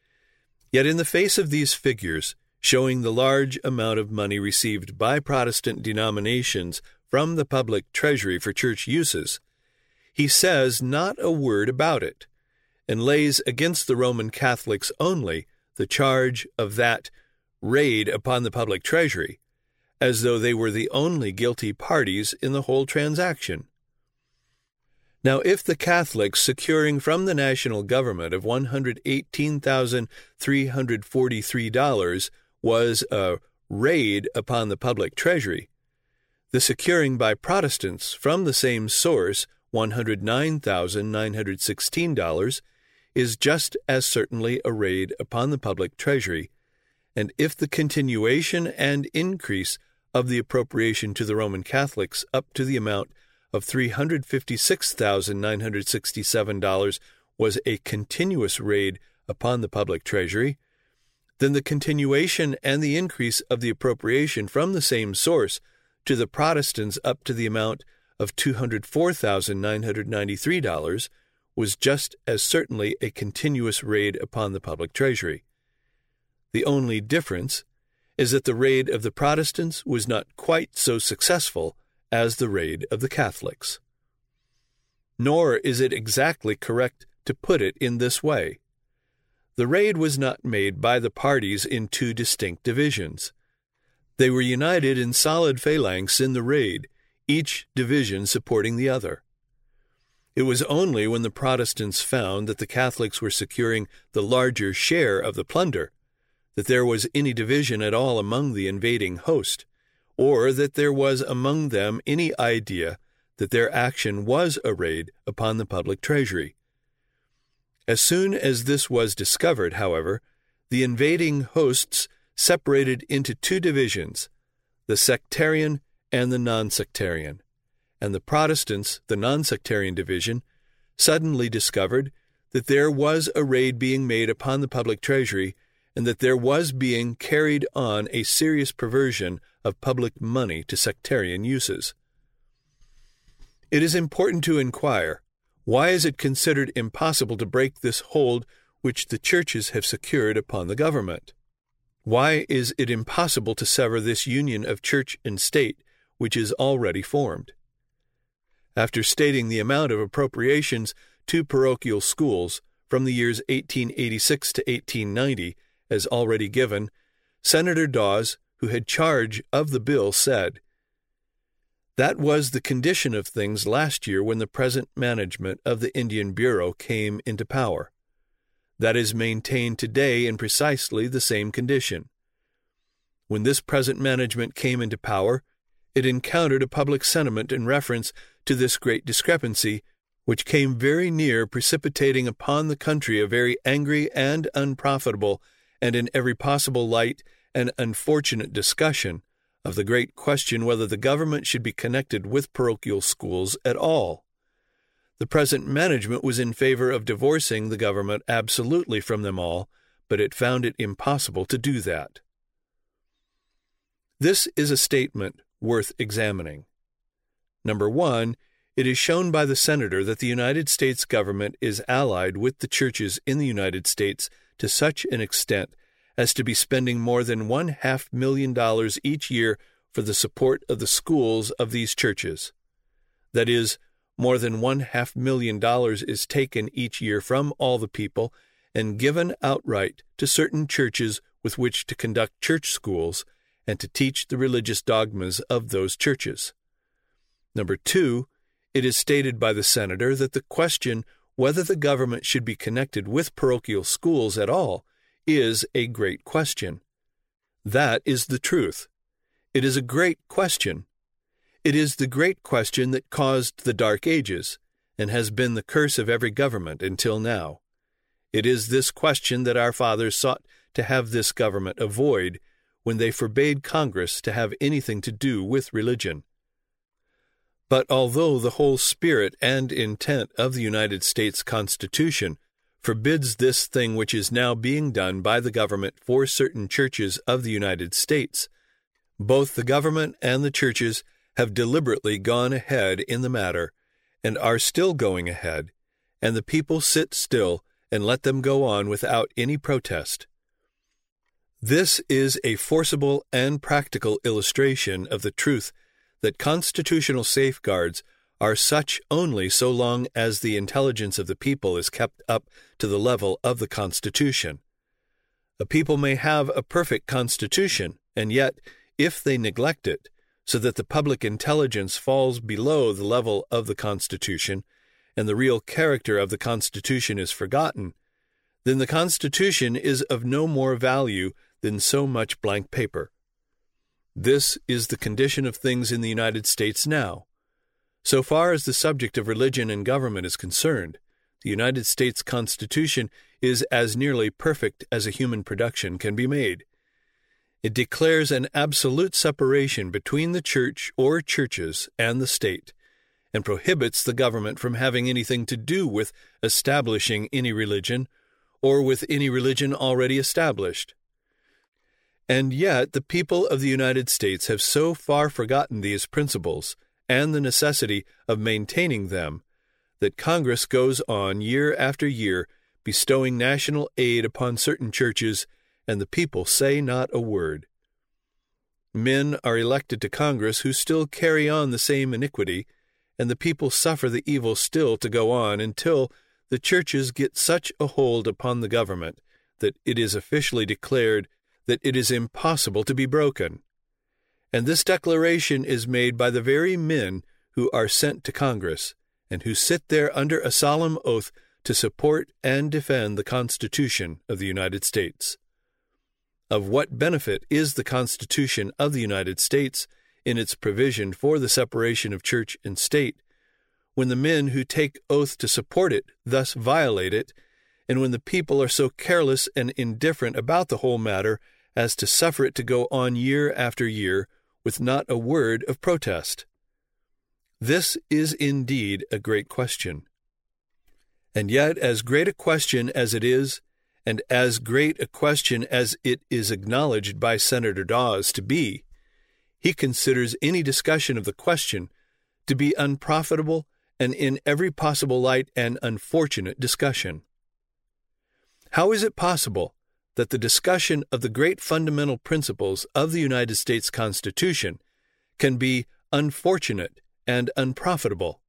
Yet in the face of these figures, showing the large amount of money received by Protestant denominations from the public treasury for church uses, he says not a word about it, and lays against the Roman Catholics only the charge of that raid upon the public treasury, as though they were the only guilty parties in the whole transaction. Now, if the Catholics securing from the national government of one hundred eighteen thousand three hundred forty-three dollars was a raid upon the public treasury, the securing by Protestants from the same source one hundred nine thousand nine hundred sixteen dollars is just as certainly a raid upon the public treasury, and if the continuation and increase of the appropriation to the Roman Catholics up to the amount of three hundred fifty-six thousand nine hundred sixty-seven dollars was a continuous raid upon the public treasury, then the continuation and the increase of the appropriation from the same source to the Protestants up to the amount of two hundred four thousand nine hundred ninety-three dollars was just as certainly a continuous raid upon the public treasury. The only difference is that the raid of the Protestants was not quite so successful as the raid of the Catholics. Nor is it exactly correct to put it in this way. The raid was not made by the parties in two distinct divisions. They were united in solid phalanx in the raid, each division supporting the other. It was only when the Protestants found that the Catholics were securing the larger share of the plunder that there was any division at all among the invading host, or that there was among them any idea that their action was a raid upon the public treasury. As soon as this was discovered, however, the invading hosts separated into two divisions, the sectarian and the non-sectarian, and the Protestants, the non-sectarian division, suddenly discovered that there was a raid being made upon the public treasury and that there was being carried on a serious perversion of public money to sectarian uses. It is important to inquire, why is it considered impossible to break this hold which the churches have secured upon the government? Why is it impossible to sever this union of church and state which is already formed? After stating the amount of appropriations to parochial schools from the years eighteen eighty-six to eighteen ninety, as already given, Senator Dawes, who had charge of the bill, said, "That was the condition of things last year when the present management of the Indian Bureau came into power. That is maintained today in precisely the same condition. When this present management came into power, it encountered a public sentiment in reference to this great discrepancy, which came very near precipitating upon the country a very angry and unprofitable, and in every possible light an unfortunate discussion of the great question whether the government should be connected with parochial schools at all. The present management was in favor of divorcing the government absolutely from them all, but it found it impossible to do that." This is a statement worth examining. Number one, it is shown by the senator that the United States government is allied with the churches in the United States to such an extent as to be spending more than one half million dollars each year for the support of the schools of these churches. That is, more than one half million dollars is taken each year from all the people and given outright to certain churches with which to conduct church schools and to teach the religious dogmas of those churches. Number two, it is stated by the senator that the question whether the government should be connected with parochial schools at all is a great question. That is the truth. It is a great question. It is the great question that caused the Dark Ages, and has been the curse of every government until now. It is this question that our fathers sought to have this government avoid when they forbade Congress to have anything to do with religion. But although the whole spirit and intent of the United States Constitution forbids this thing which is now being done by the government for certain churches of the United States, both the government and the churches have deliberately gone ahead in the matter, and are still going ahead, and the people sit still and let them go on without any protest. This is a forcible and practical illustration of the truth that constitutional safeguards are such only so long as the intelligence of the people is kept up to the level of the Constitution. A people may have a perfect Constitution, and yet, if they neglect it, so that the public intelligence falls below the level of the Constitution, and the real character of the Constitution is forgotten, then the Constitution is of no more value than so much blank paper. This is the condition of things in the United States now. So far as the subject of religion and government is concerned, the United States Constitution is as nearly perfect as a human production can be made. It declares an absolute separation between the church or churches and the state, and prohibits the government from having anything to do with establishing any religion, or with any religion already established. And yet the people of the United States have so far forgotten these principles and the necessity of maintaining them, that Congress goes on year after year bestowing national aid upon certain churches, and the people say not a word. Men are elected to Congress who still carry on the same iniquity, and the people suffer the evil still to go on until the churches get such a hold upon the government that it is officially declared that it is impossible to be broken. And this declaration is made by the very men who are sent to Congress, and who sit there under a solemn oath to support and defend the Constitution of the United States. Of what benefit is the Constitution of the United States in its provision for the separation of church and state, when the men who take oath to support it thus violate it, and when the people are so careless and indifferent about the whole matter as to suffer it to go on year after year with not a word of protest? This is indeed a great question. And yet, as great a question as it is, and as great a question as it is acknowledged by Senator Dawes to be, he considers any discussion of the question to be unprofitable and in every possible light an unfortunate discussion. How is it possible that the discussion of the great fundamental principles of the United States Constitution can be unfortunate and unprofitable?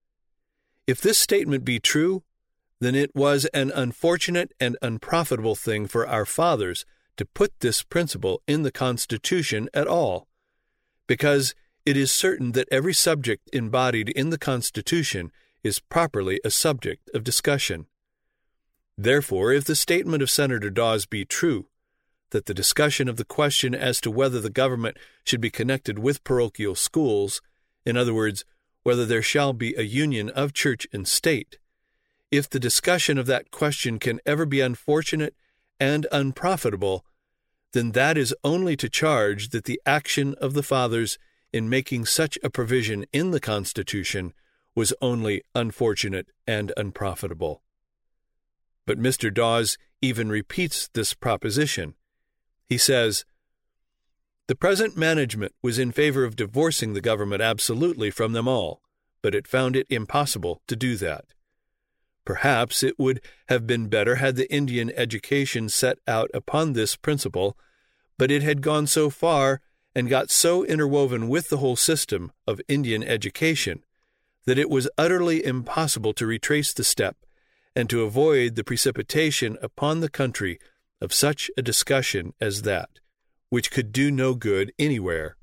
If this statement be true, then it was an unfortunate and unprofitable thing for our fathers to put this principle in the Constitution at all, because it is certain that every subject embodied in the Constitution is properly a subject of discussion. Therefore, if the statement of Senator Dawes be true, that the discussion of the question as to whether the government should be connected with parochial schools, in other words, whether there shall be a union of church and state, if the discussion of that question can ever be unfortunate and unprofitable, then that is only to charge that the action of the fathers in making such a provision in the Constitution was only unfortunate and unprofitable. But Mister Dawes even repeats this proposition. He says, "The present management was in favor of divorcing the government absolutely from them all, but it found it impossible to do that. Perhaps it would have been better had the Indian education set out upon this principle, but it had gone so far and got so interwoven with the whole system of Indian education that it was utterly impossible to retrace the step and to avoid the precipitation upon the country of such a discussion as that, which could do no good anywhere."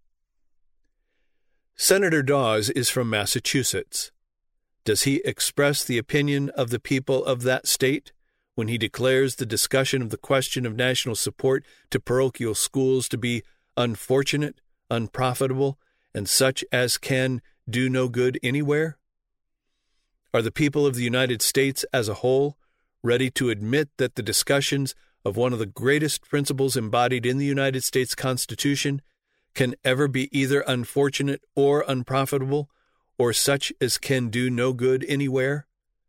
Senator Dawes is from Massachusetts. Does he express the opinion of the people of that state when he declares the discussion of the question of national support to parochial schools to be unfortunate, unprofitable, and such as can do no good anywhere? Are the people of the United States as a whole ready to admit that the discussions of one of the greatest principles embodied in the United States Constitution can ever be either unfortunate or unprofitable, or such as can do no good anywhere?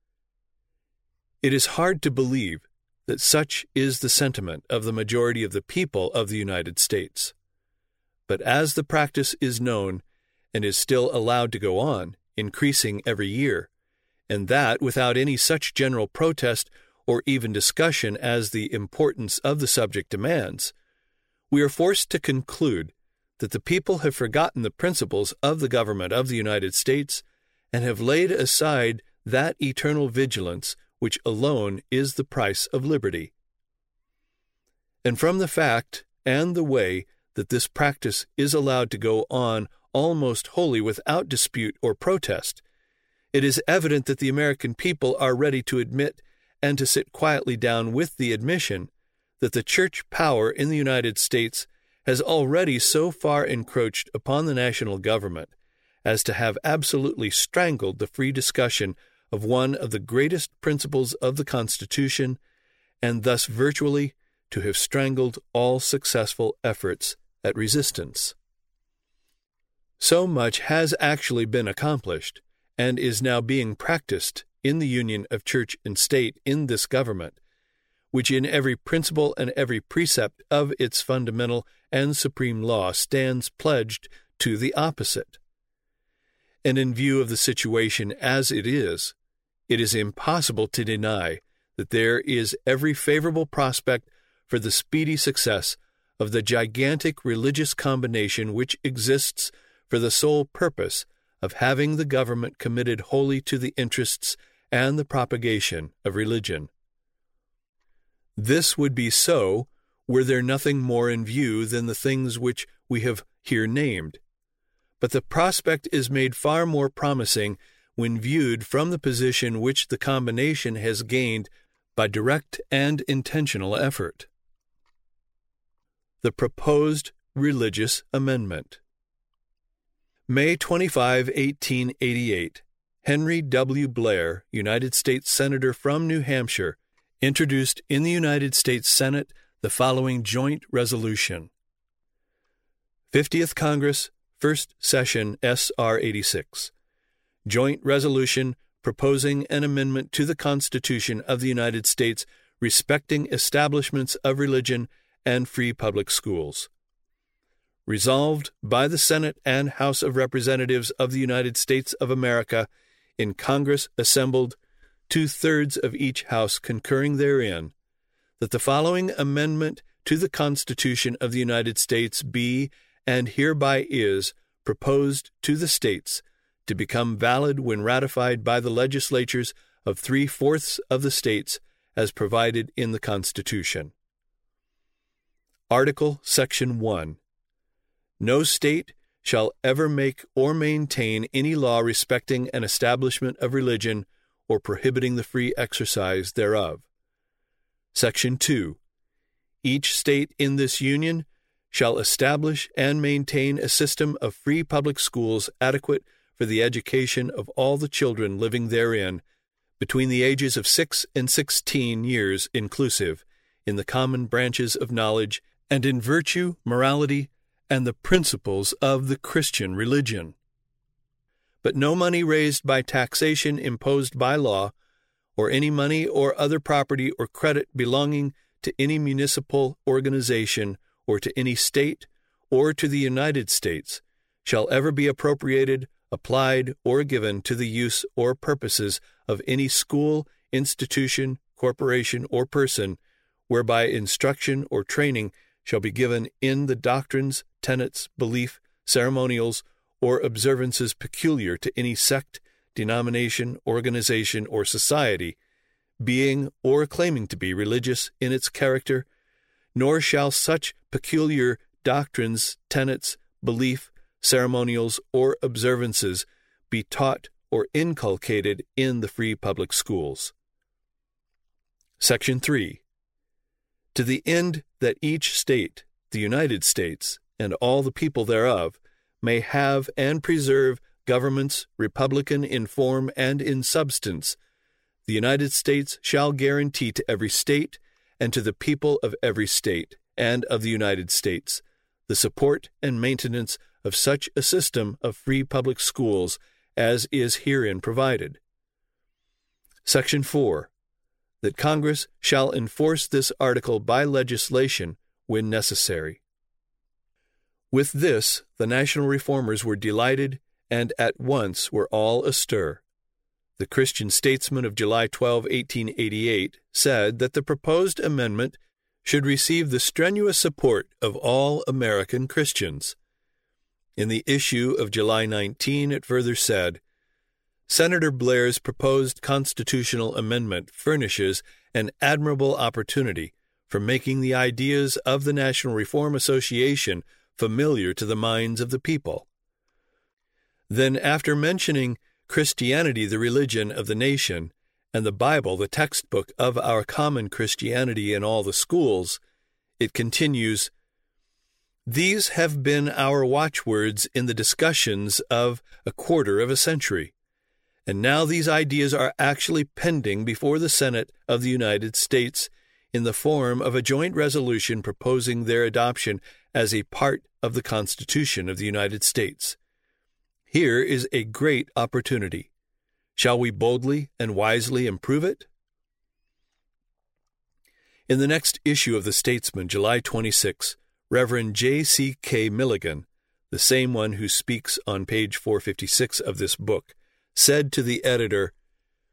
It is hard to believe that such is the sentiment of the majority of the people of the United States. But as the practice is known and is still allowed to go on, increasing every year, and that without any such general protest or even discussion as the importance of the subject demands, we are forced to conclude that the people have forgotten the principles of the government of the United States and have laid aside that eternal vigilance which alone is the price of liberty. And from the fact and the way that this practice is allowed to go on almost wholly without dispute or protest, it is evident that the American people are ready to admit and to sit quietly down with the admission that the church power in the United States has already so far encroached upon the national government as to have absolutely strangled the free discussion of one of the greatest principles of the Constitution, and thus virtually to have strangled all successful efforts at resistance. So much has actually been accomplished, and is now being practiced in the union of church and state in this government, which in every principle and every precept of its fundamental and supreme law stands pledged to the opposite. And in view of the situation as it is, it is impossible to deny that there is every favorable prospect for the speedy success of the gigantic religious combination which exists for the sole purpose of having the government committed wholly to the interests and the propagation of religion. This would be so were there nothing more in view than the things which we have here named. But the prospect is made far more promising when viewed from the position which the combination has gained by direct and intentional effort. The proposed religious amendment. May twenty-fifth, eighteen eighty-eight, Henry W. Blair, United States Senator from New Hampshire, introduced in the United States Senate the following joint resolution. fiftieth Congress, First Session, S R eighty-six. Joint resolution proposing an amendment to the Constitution of the United States respecting establishments of religion and free public schools. Resolved by the Senate and House of Representatives of the United States of America in Congress assembled, two-thirds of each house concurring therein, that the following amendment to the Constitution of the United States be, and hereby is, proposed to the states to become valid when ratified by the legislatures of three-fourths of the states as provided in the Constitution. Article, Section one. No state shall ever make or maintain any law respecting an establishment of religion or prohibiting the free exercise thereof. Section two. Each state in this Union shall establish and maintain a system of free public schools adequate for the education of all the children living therein, between the ages of six and sixteen years inclusive, in the common branches of knowledge, and in virtue, morality, and the principles of the Christian religion. But no money raised by taxation imposed by law, or any money or other property or credit belonging to any municipal organization or to any state or to the United States, shall ever be appropriated, applied, or given to the use or purposes of any school, institution, corporation, or person, whereby instruction or training shall be given in the doctrines, tenets, belief, ceremonials, or observances peculiar to any sect, denomination, organization, or society, being or claiming to be religious in its character, nor shall such peculiar doctrines, tenets, belief, ceremonials, or observances be taught or inculcated in the free public schools. Section three. To the end that each state, the United States, and all the people thereof, may have and preserve governments republican in form and in substance, the United States shall guarantee to every state and to the people of every state and of the United States the support and maintenance of such a system of free public schools as is herein provided. Section four. That Congress shall enforce this article by legislation when necessary. With this, the national reformers were delighted, and at once were all astir. The Christian Statesman of July twelfth, eighteen eighty-eight, said that the proposed amendment should receive the strenuous support of all American Christians. In the issue of July nineteenth, it further said, Senator Blair's proposed constitutional amendment furnishes an admirable opportunity for making the ideas of the National Reform Association familiar to the minds of the people. Then, after mentioning Christianity, the religion of the nation, and the Bible, the textbook of our common Christianity in all the schools, it continues, These have been our watchwords in the discussions of a quarter of a century, and now these ideas are actually pending before the Senate of the United States in the form of a joint resolution proposing their adoption as a part of the Constitution of the United States. Here is a great opportunity. Shall we boldly and wisely improve it? In the next issue of the Statesman, July twenty-sixth, Reverend J C K Milligan, the same one who speaks on page four fifty-six of this book, said to the editor,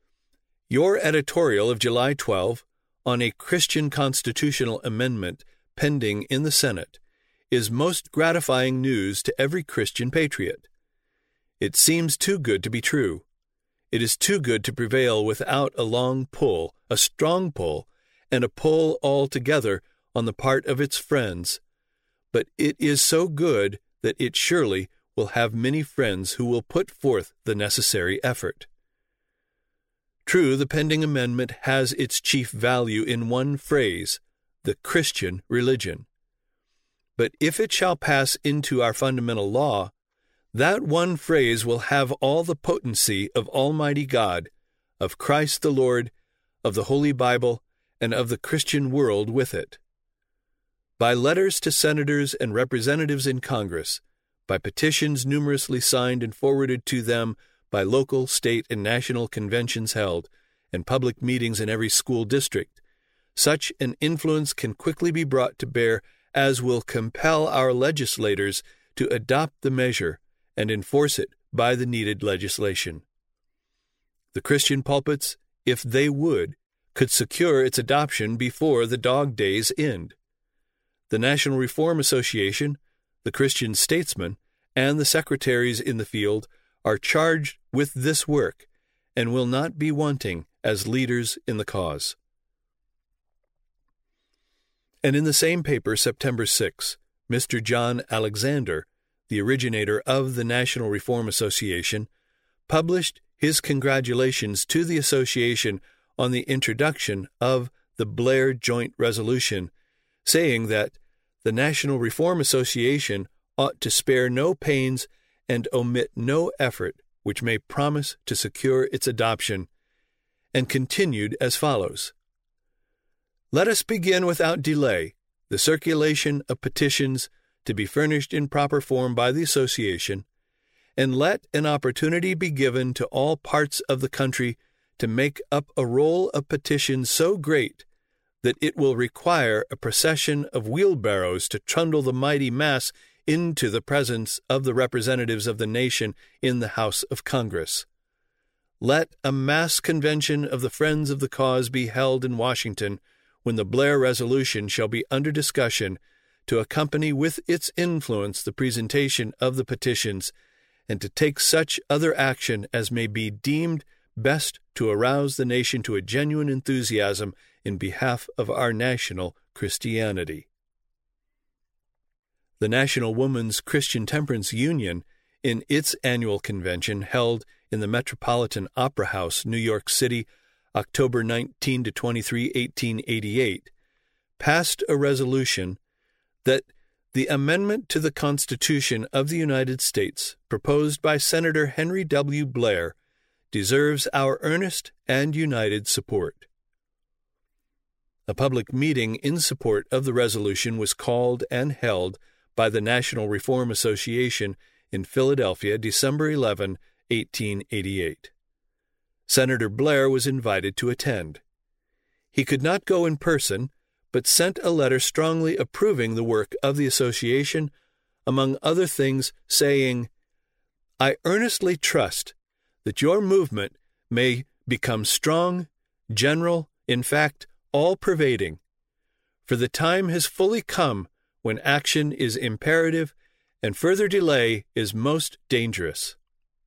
Your editorial of July twelfth on a Christian constitutional amendment pending in the Senate is most gratifying news to every Christian patriot. It seems too good to be true. It is too good to prevail without a long pull, a strong pull, and a pull altogether on the part of its friends. But it is so good that it surely will have many friends who will put forth the necessary effort. True, the pending amendment has its chief value in one phrase, the Christian religion. But if it shall pass into our fundamental law, that one phrase will have all the potency of Almighty God, of Christ the Lord, of the Holy Bible, and of the Christian world with it. By letters to senators and representatives in Congress, by petitions numerously signed and forwarded to them by local, state, and national conventions held, and public meetings in every school district, such an influence can quickly be brought to bear as will compel our legislators to adopt the measure and enforce it by the needed legislation. The Christian pulpits, if they would, could secure its adoption before the dog days end. The National Reform Association, the Christian statesmen, and the secretaries in the field are charged with this work and will not be wanting as leaders in the cause. And in the same paper, September sixth, Mister John Alexander, the originator of the National Reform Association, published his congratulations to the association on the introduction of the Blair Joint Resolution, saying that the National Reform Association ought to spare no pains and omit no effort which may promise to secure its adoption, and continued as follows: Let us begin without delay the circulation of petitions to be furnished in proper form by the association, and let an opportunity be given to all parts of the country to make up a roll of petitions so great that it will require a procession of wheelbarrows to trundle the mighty mass into the presence of the representatives of the nation in the House of Congress. Let a mass convention of the friends of the cause be held in Washington when the Blair resolution shall be under discussion, to accompany with its influence the presentation of the petitions, and to take such other action as may be deemed best to arouse the nation to a genuine enthusiasm in behalf of our national Christianity. The National Woman's Christian Temperance Union, in its annual convention held in the Metropolitan Opera House, New York City, October nineteenth to twenty-third, eighteen eighty-eight, passed a resolution that the amendment to the Constitution of the United States proposed by Senator Henry W. Blair deserves our earnest and united support. A public meeting in support of the resolution was called and held by the National Reform Association in Philadelphia, December eleventh, eighteen eighty-eight. Senator Blair was invited to attend. He could not go in person, but sent a letter strongly approving the work of the association, among other things saying, I earnestly trust that your movement may become strong, general, in fact, all-pervading, for the time has fully come when action is imperative and further delay is most dangerous.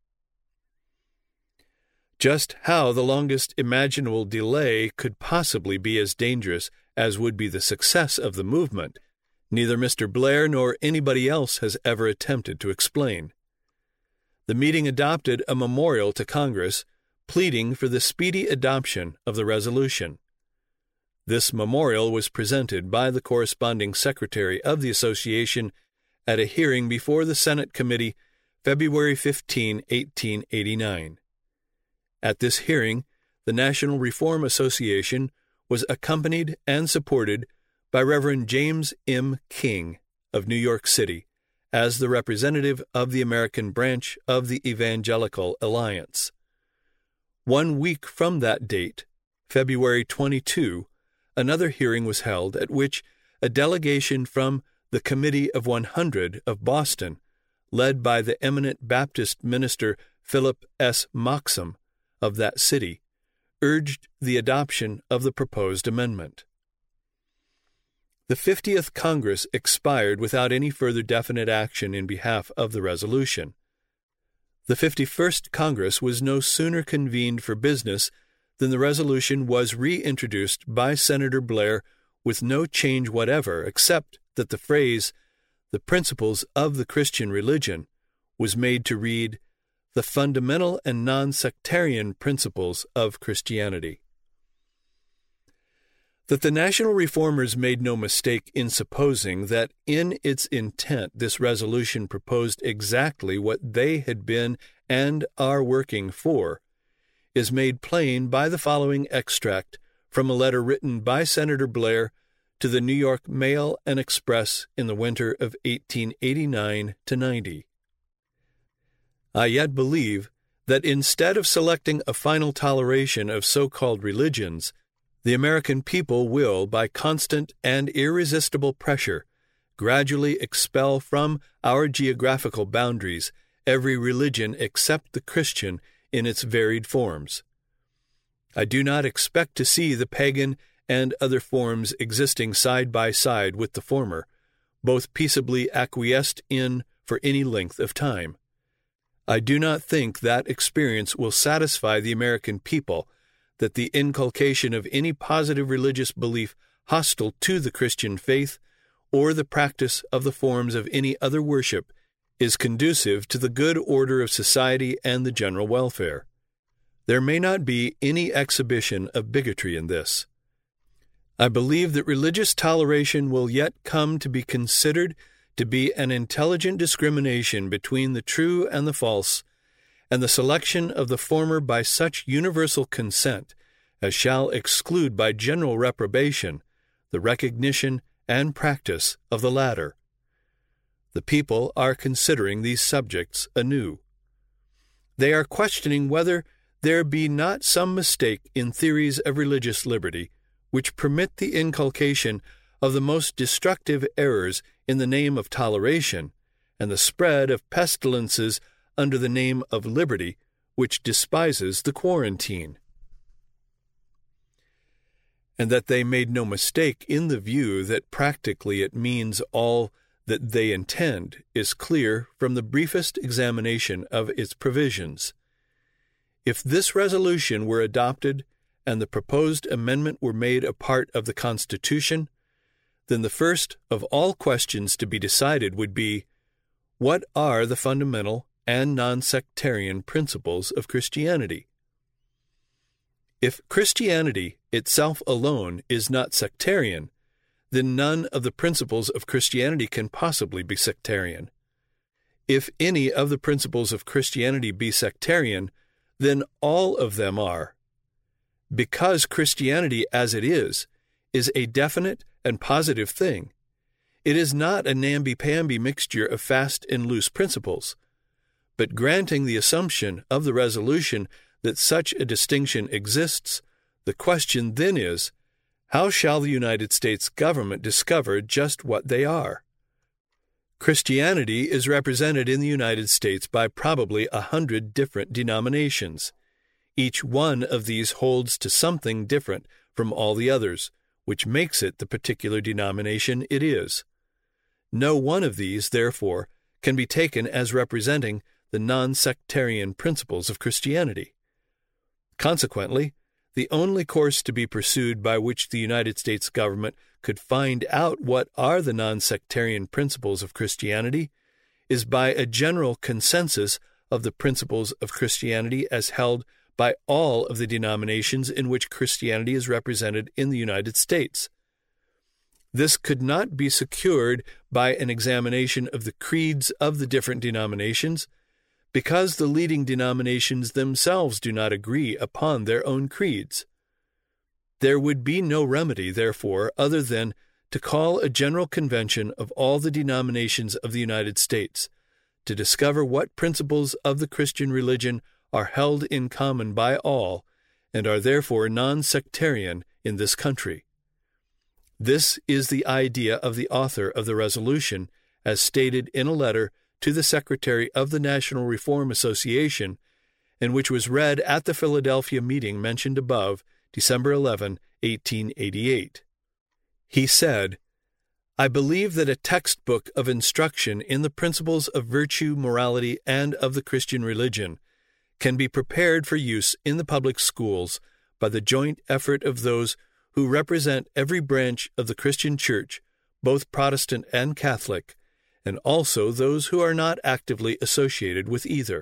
Just how the longest imaginable delay could possibly be as dangerous as would be the success of the movement, neither Mister Blair nor anybody else has ever attempted to explain. The meeting adopted a memorial to Congress pleading for the speedy adoption of the resolution. This memorial was presented by the corresponding secretary of the association at a hearing before the Senate Committee February fifteenth, eighteen eighty-nine. At this hearing, the National Reform Association was accompanied and supported by Reverend James M. King of New York City as the representative of the American branch of the Evangelical Alliance. One week from that date, February twenty-second, another hearing was held at which a delegation from the Committee of one hundred of Boston, led by the eminent Baptist minister Philip S. Moxham of that city, urged the adoption of the proposed amendment. The fiftieth Congress expired without any further definite action in behalf of the resolution. The fifty-first Congress was no sooner convened for business than the resolution was reintroduced by Senator Blair with no change whatever, except that the phrase, "the principles of the Christian religion," was made to read, "the fundamental and non-sectarian principles of Christianity." That the National Reformers made no mistake in supposing that in its intent this resolution proposed exactly what they had been and are working for is made plain by the following extract from a letter written by Senator Blair to the New York Mail and Express in the winter of eighteen eighty-nine to ninety. I yet believe that instead of selecting a final toleration of so-called religions, the American people will, by constant and irresistible pressure, gradually expel from our geographical boundaries every religion except the Christian in its varied forms. I do not expect to see the pagan and other forms existing side by side with the former, both peaceably acquiesced in for any length of time. I do not think that experience will satisfy the American people that the inculcation of any positive religious belief hostile to the Christian faith or the practice of the forms of any other worship is conducive to the good order of society and the general welfare. There may not be any exhibition of bigotry in this. I believe that religious toleration will yet come to be considered to be an intelligent discrimination between the true and the false, and the selection of the former by such universal consent as shall exclude by general reprobation the recognition and practice of the latter. The people are considering these subjects anew. They are questioning whether there be not some mistake in theories of religious liberty which permit the inculcation of the most destructive errors in the name of toleration and the spread of pestilences under the name of liberty, which despises the quarantine. And that they made no mistake in the view that practically it means all that they intend is clear from the briefest examination of its provisions. If this resolution were adopted and the proposed amendment were made a part of the Constitution, then the first of all questions to be decided would be, what are the fundamental and non-sectarian principles of Christianity? If Christianity itself alone is not sectarian, then none of the principles of Christianity can possibly be sectarian. If any of the principles of Christianity be sectarian, then all of them are. Because Christianity as it is, is a definite and positive thing, it is not a namby-pamby mixture of fast and loose principles. But granting the assumption of the resolution that such a distinction exists, the question then is, how shall the United States government discover just what they are? Christianity is represented in the United States by probably a hundred different denominations. Each one of these holds to something different from all the others, which makes it the particular denomination it is. No one of these, therefore, can be taken as representing the non-sectarian principles of Christianity. Consequently, the only course to be pursued by which the United States government could find out what are the non-sectarian principles of Christianity is by a general consensus of the principles of Christianity as held by all of the denominations in which Christianity is represented in the United States. This could not be secured by an examination of the creeds of the different denominations, because the leading denominations themselves do not agree upon their own creeds. There would be no remedy, therefore, other than to call a general convention of all the denominations of the United States, to discover what principles of the Christian religion are held in common by all, and are therefore non-sectarian in this country. This is the idea of the author of the resolution, as stated in a letter to the Secretary of the National Reform Association, and which was read at the Philadelphia meeting mentioned above, December eleventh, eighteen eighty-eight. He said, I believe that a textbook of instruction in the principles of virtue, morality, and of the Christian religion can be prepared for use in the public schools by the joint effort of those who represent every branch of the Christian Church, both Protestant and Catholic, and also those who are not actively associated with either.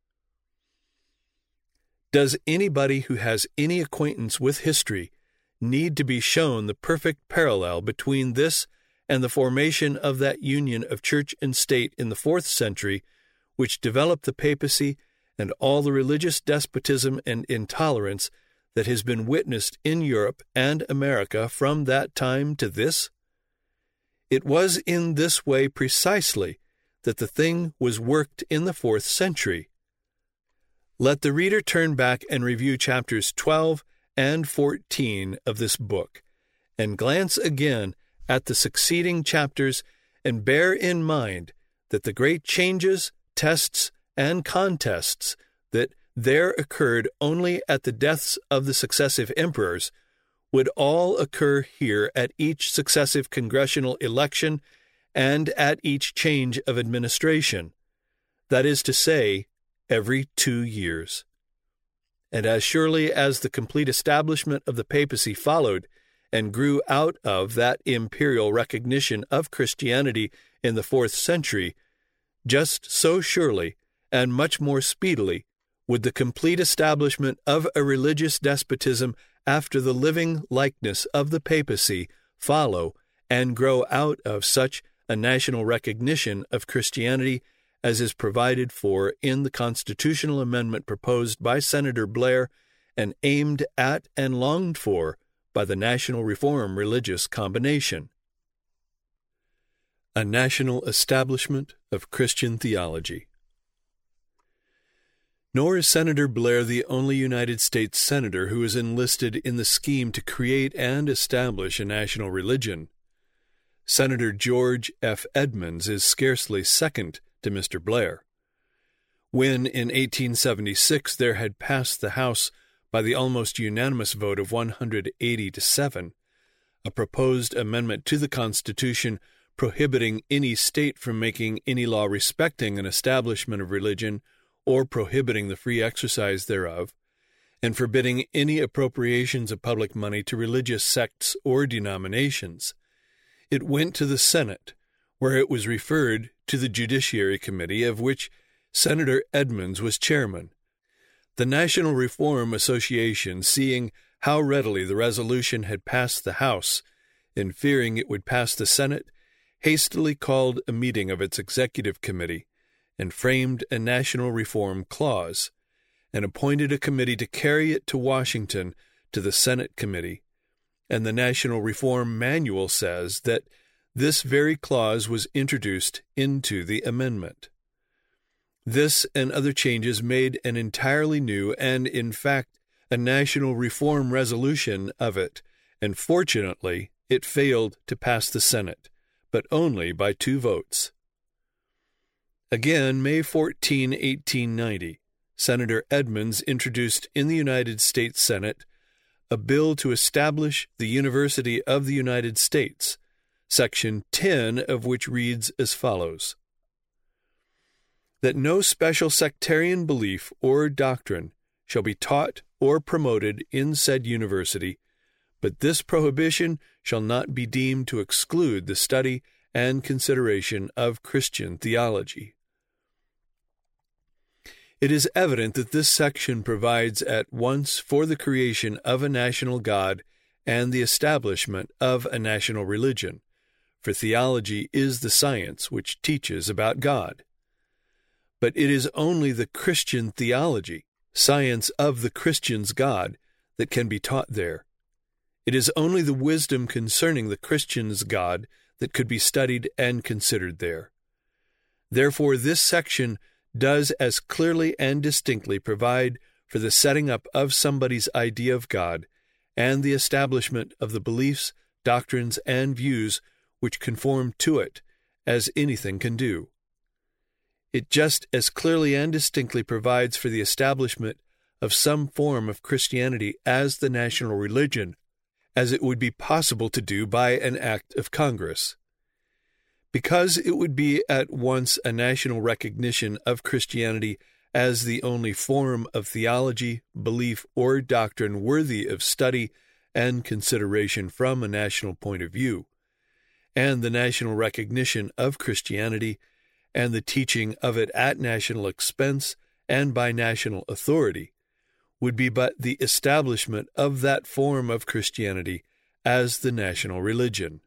Does anybody who has any acquaintance with history need to be shown the perfect parallel between this and the formation of that union of church and state in the fourth century, which developed the papacy and all the religious despotism and intolerance that has been witnessed in Europe and America from that time to this? It was in this way precisely that the thing was worked in the fourth century. Let the reader turn back and review chapters twelve and fourteen of this book, and glance again at the succeeding chapters, and bear in mind that the great changes, tests, and contests that there occurred only at the deaths of the successive emperors would all occur here at each successive congressional election and at each change of administration, that is to say, every two years. And as surely as the complete establishment of the papacy followed and grew out of that imperial recognition of Christianity in the fourth century, just so surely and much more speedily would the complete establishment of a religious despotism after the living likeness of the papacy follow and grow out of such a national recognition of Christianity as is provided for in the constitutional amendment proposed by Senator Blair and aimed at and longed for by the National Reform Religious Combination. A National Establishment of Christian Theology. Nor is Senator Blair the only United States senator who is enlisted in the scheme to create and establish a national religion. Senator George F. Edmunds is scarcely second to Mister Blair. When, in eighteen seventy-six, there had passed the House by the almost unanimous vote of one hundred eighty to seven, a proposed amendment to the Constitution prohibiting any state from making any law respecting an establishment of religion or prohibiting the free exercise thereof, and forbidding any appropriations of public money to religious sects or denominations, it went to the Senate, where it was referred to the Judiciary Committee, of which Senator Edmunds was chairman. The National Reform Association, seeing how readily the resolution had passed the House, and fearing it would pass the Senate, hastily called a meeting of its executive committee, and framed a national reform clause, and appointed a committee to carry it to Washington to the Senate committee. And the National Reform Manual says that this very clause was introduced into the amendment. This and other changes made an entirely new and, in fact, a national reform resolution of it, and fortunately it failed to pass the Senate, but only by two votes. Again, May fourteenth, eighteen ninety, Senator Edmunds introduced in the United States Senate a bill to establish the University of the United States, Section ten of which reads as follows: that no special sectarian belief or doctrine shall be taught or promoted in said university, but this prohibition shall not be deemed to exclude the study and consideration of Christian theology. It is evident that this section provides at once for the creation of a national God and the establishment of a national religion, for theology is the science which teaches about God. But it is only the Christian theology, science of the Christian's God, that can be taught there. It is only the wisdom concerning the Christian's God that could be studied and considered there. Therefore, this section does as clearly and distinctly provide for the setting up of somebody's idea of God and the establishment of the beliefs, doctrines, and views which conform to it as anything can do. It just as clearly and distinctly provides for the establishment of some form of Christianity as the national religion as it would be possible to do by an act of Congress. Because it would be at once a national recognition of Christianity as the only form of theology, belief, or doctrine worthy of study and consideration from a national point of view, and the national recognition of Christianity and the teaching of it at national expense and by national authority, would be but the establishment of that form of Christianity as the national religion.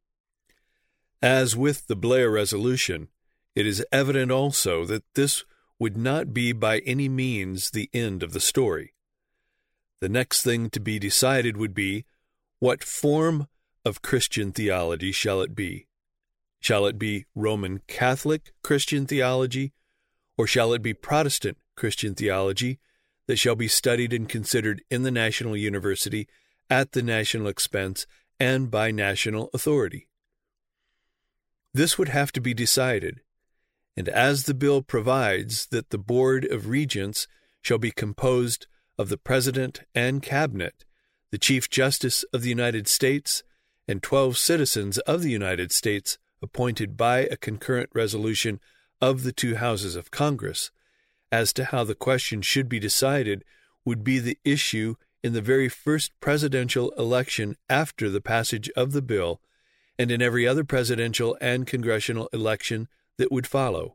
As with the Blair Resolution, it is evident also that this would not be by any means the end of the story. The next thing to be decided would be, what form of Christian theology shall it be? Shall it be Roman Catholic Christian theology, or shall it be Protestant Christian theology that shall be studied and considered in the national university at the national expense and by national authority? This would have to be decided, and as the bill provides that the Board of Regents shall be composed of the President and Cabinet, the Chief Justice of the United States, and twelve citizens of the United States appointed by a concurrent resolution of the two houses of Congress, as to how the question should be decided would be the issue in the very first presidential election after the passage of the bill, and in every other presidential and congressional election that would follow.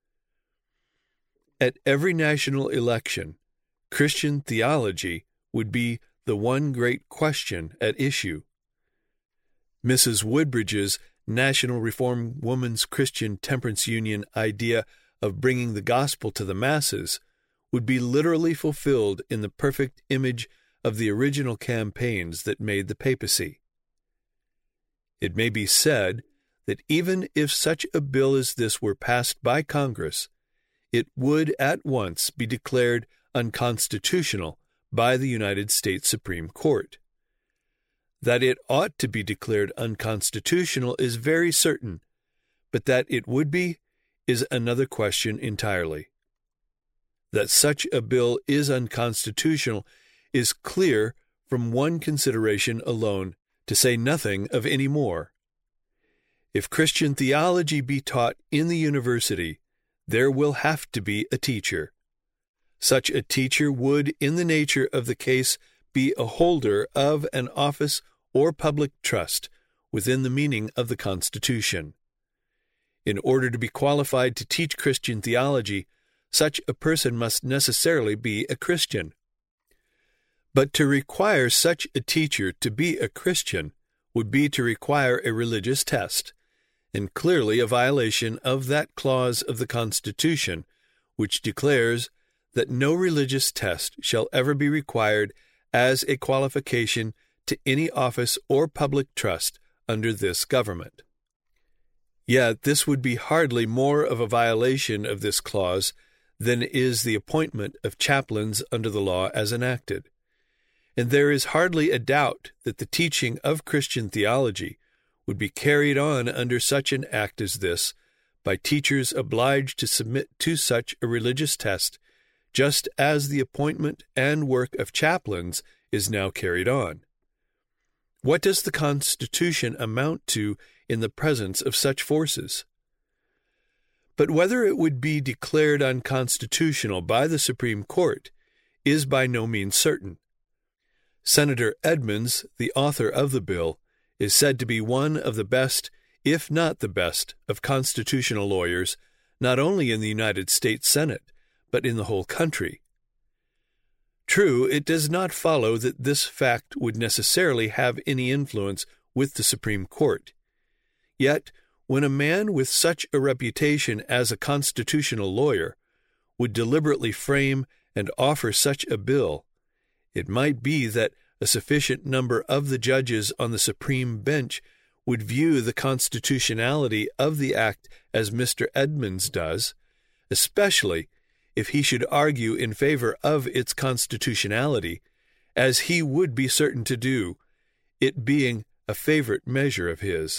At every national election, Christian theology would be the one great question at issue. Missus Woodbridge's National Reform Women's Christian Temperance Union idea of bringing the gospel to the masses would be literally fulfilled in the perfect image of the original campaigns that made the papacy. It may be said that even if such a bill as this were passed by Congress, it would at once be declared unconstitutional by the United States Supreme Court. That it ought to be declared unconstitutional is very certain, but that it would be is another question entirely. That such a bill is unconstitutional is clear from one consideration alone, to say nothing of any more. If Christian theology be taught in the university, there will have to be a teacher. Such a teacher would, in the nature of the case, be a holder of an office or public trust within the meaning of the Constitution. In order to be qualified to teach Christian theology, such a person must necessarily be a Christian. But to require such a teacher to be a Christian would be to require a religious test, and clearly a violation of that clause of the Constitution which declares that no religious test shall ever be required as a qualification to any office or public trust under this government. Yet this would be hardly more of a violation of this clause than is the appointment of chaplains under the law as enacted. And there is hardly a doubt that the teaching of Christian theology would be carried on under such an act as this by teachers obliged to submit to such a religious test, just as the appointment and work of chaplains is now carried on. What does the Constitution amount to in the presence of such forces? But whether it would be declared unconstitutional by the Supreme Court is by no means certain. Senator Edmunds, the author of the bill, is said to be one of the best, if not the best, of constitutional lawyers, not only in the United States Senate, but in the whole country. True, it does not follow that this fact would necessarily have any influence with the Supreme Court. Yet, when a man with such a reputation as a constitutional lawyer would deliberately frame and offer such a bill, it might be that a sufficient number of the judges on the Supreme Bench would view the constitutionality of the act as Mister Edmunds does, especially if he should argue in favor of its constitutionality, as he would be certain to do, it being a favorite measure of his.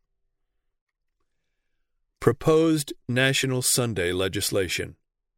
Proposed National Sunday legislation.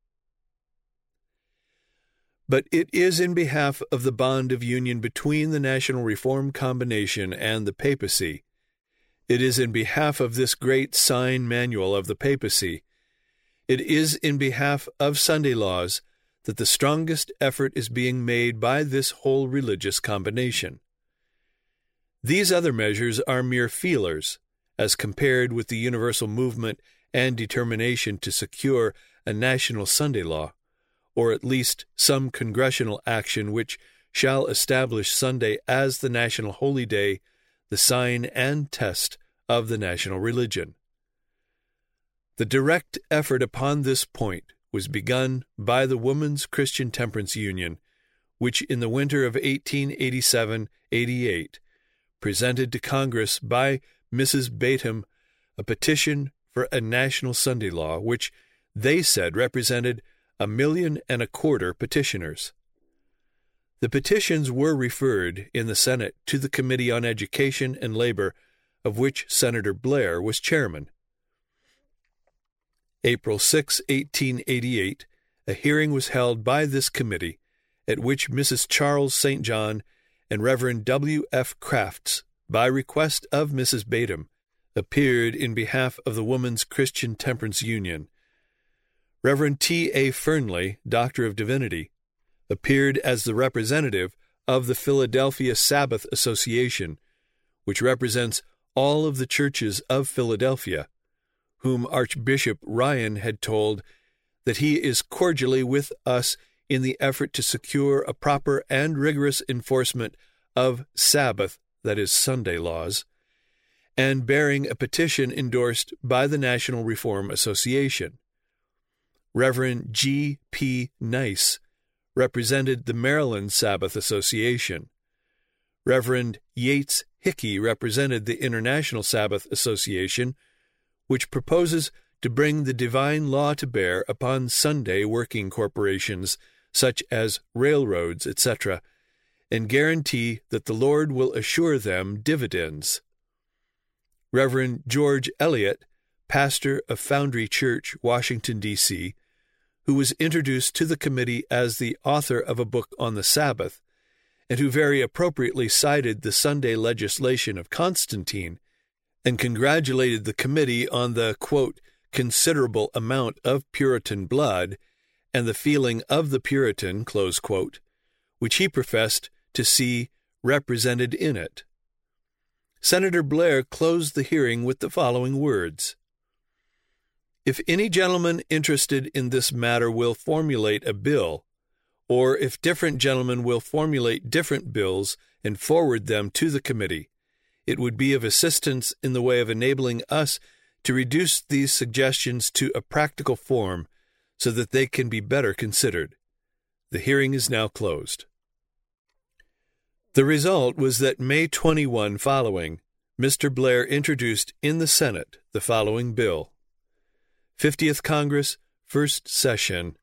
But it is in behalf of the bond of union between the National Reform Combination and the papacy, It is in behalf of this great sign manual of the papacy, it is in behalf of Sunday laws, that the strongest effort is being made by this whole religious combination. These other measures are mere feelers, as compared with the universal movement and determination to secure a national Sunday law, or at least some congressional action which shall establish Sunday as the national holy day, the sign and test of the national religion. The direct effort upon this point was begun by the Woman's Christian Temperance Union, which in the winter of eighteen eighty-seven eighty-eight presented to Congress by Missus Batum a petition for a national Sunday law, which they said represented a million and a quarter petitioners. The petitions were referred in the Senate to the Committee on Education and Labor, of which Senator Blair was chairman. April sixth, eighteen eighty-eight, a hearing was held by this committee, at which Missus Charles Saint John and Reverend W F Crafts, by request of Missus Batum, appeared in behalf of the Woman's Christian Temperance Union. Reverend T A Fernley, Doctor of Divinity, appeared as the representative of the Philadelphia Sabbath Association, which represents all of the churches of Philadelphia, whom Archbishop Ryan had told that he is cordially with us in the effort to secure a proper and rigorous enforcement of Sabbath, that is, Sunday laws, and bearing a petition endorsed by the National Reform Association. Reverend G P Nice represented the Maryland Sabbath Association. Reverend Yates Hickey represented the International Sabbath Association, which proposes to bring the divine law to bear upon Sunday working corporations such as railroads, et cetera, and guarantee that the Lord will assure them dividends. Reverend George Elliott, pastor of Foundry Church, Washington, D C, who was introduced to the committee as the author of a book on the Sabbath, and who very appropriately cited the Sunday legislation of Constantine, and congratulated the committee on the, quote, considerable amount of Puritan blood and the feeling of the Puritan, close quote, which he professed to see represented in it. Senator Blair closed the hearing with the following words: "If any gentleman interested in this matter will formulate a bill, or if different gentlemen will formulate different bills and forward them to the committee, it would be of assistance in the way of enabling us to reduce these suggestions to a practical form so that they can be better considered. The hearing is now closed." The result was that May twenty-first following, Mister Blair introduced in the Senate the following bill: fiftieth Congress, First Session,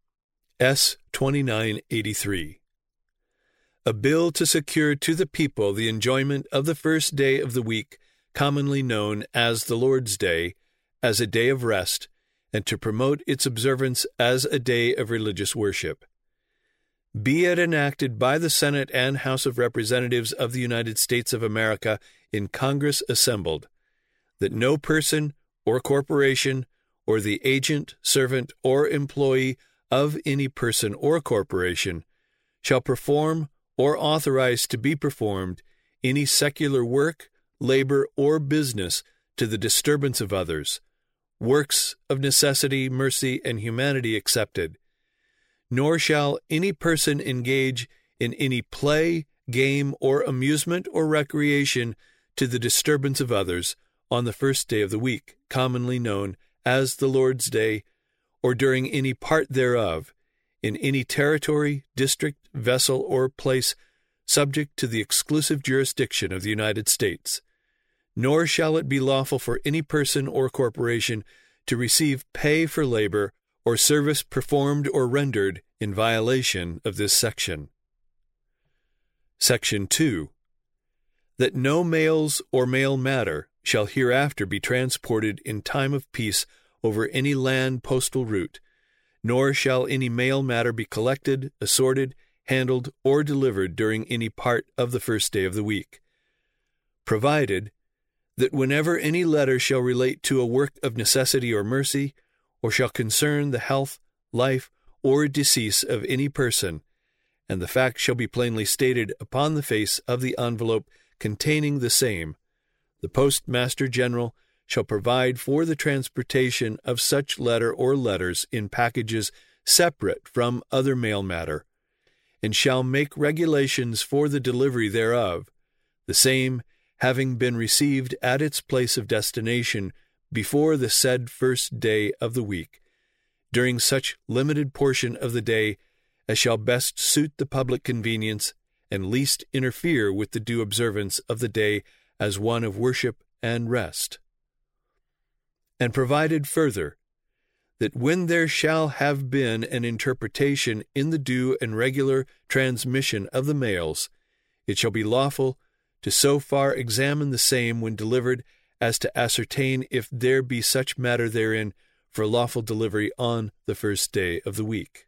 S twenty-nine eighty-three. A bill to secure to the people the enjoyment of the first day of the week, commonly known as the Lord's Day, as a day of rest, and to promote its observance as a day of religious worship. Be it enacted by the Senate and House of Representatives of the United States of America in Congress assembled, that no person or corporation or the agent, servant, or employee of any person or corporation shall perform or authorize to be performed any secular work, labor, or business to the disturbance of others, works of necessity, mercy, and humanity excepted, nor shall any person engage in any play, game, or amusement or recreation to the disturbance of others on the first day of the week, commonly known as the Lord's Day, or during any part thereof, in any territory, district, vessel, or place subject to the exclusive jurisdiction of the United States. Nor shall it be lawful for any person or corporation to receive pay for labor or service performed or rendered in violation of this section. Section two. That no mails or mail matter shall hereafter be transported in time of peace over any land postal route, nor shall any mail matter be collected, assorted, handled, or delivered during any part of the first day of the week, provided that whenever any letter shall relate to a work of necessity or mercy, or shall concern the health, life, or decease of any person, and the fact shall be plainly stated upon the face of the envelope containing the same, the Postmaster General shall provide for the transportation of such letter or letters in packages separate from other mail matter, and shall make regulations for the delivery thereof, the same having been received at its place of destination before the said first day of the week, during such limited portion of the day as shall best suit the public convenience and least interfere with the due observance of the day as one of worship and rest. And provided further, that when there shall have been an interpretation in the due and regular transmission of the mails, it shall be lawful to so far examine the same when delivered as to ascertain if there be such matter therein for lawful delivery on the first day of the week.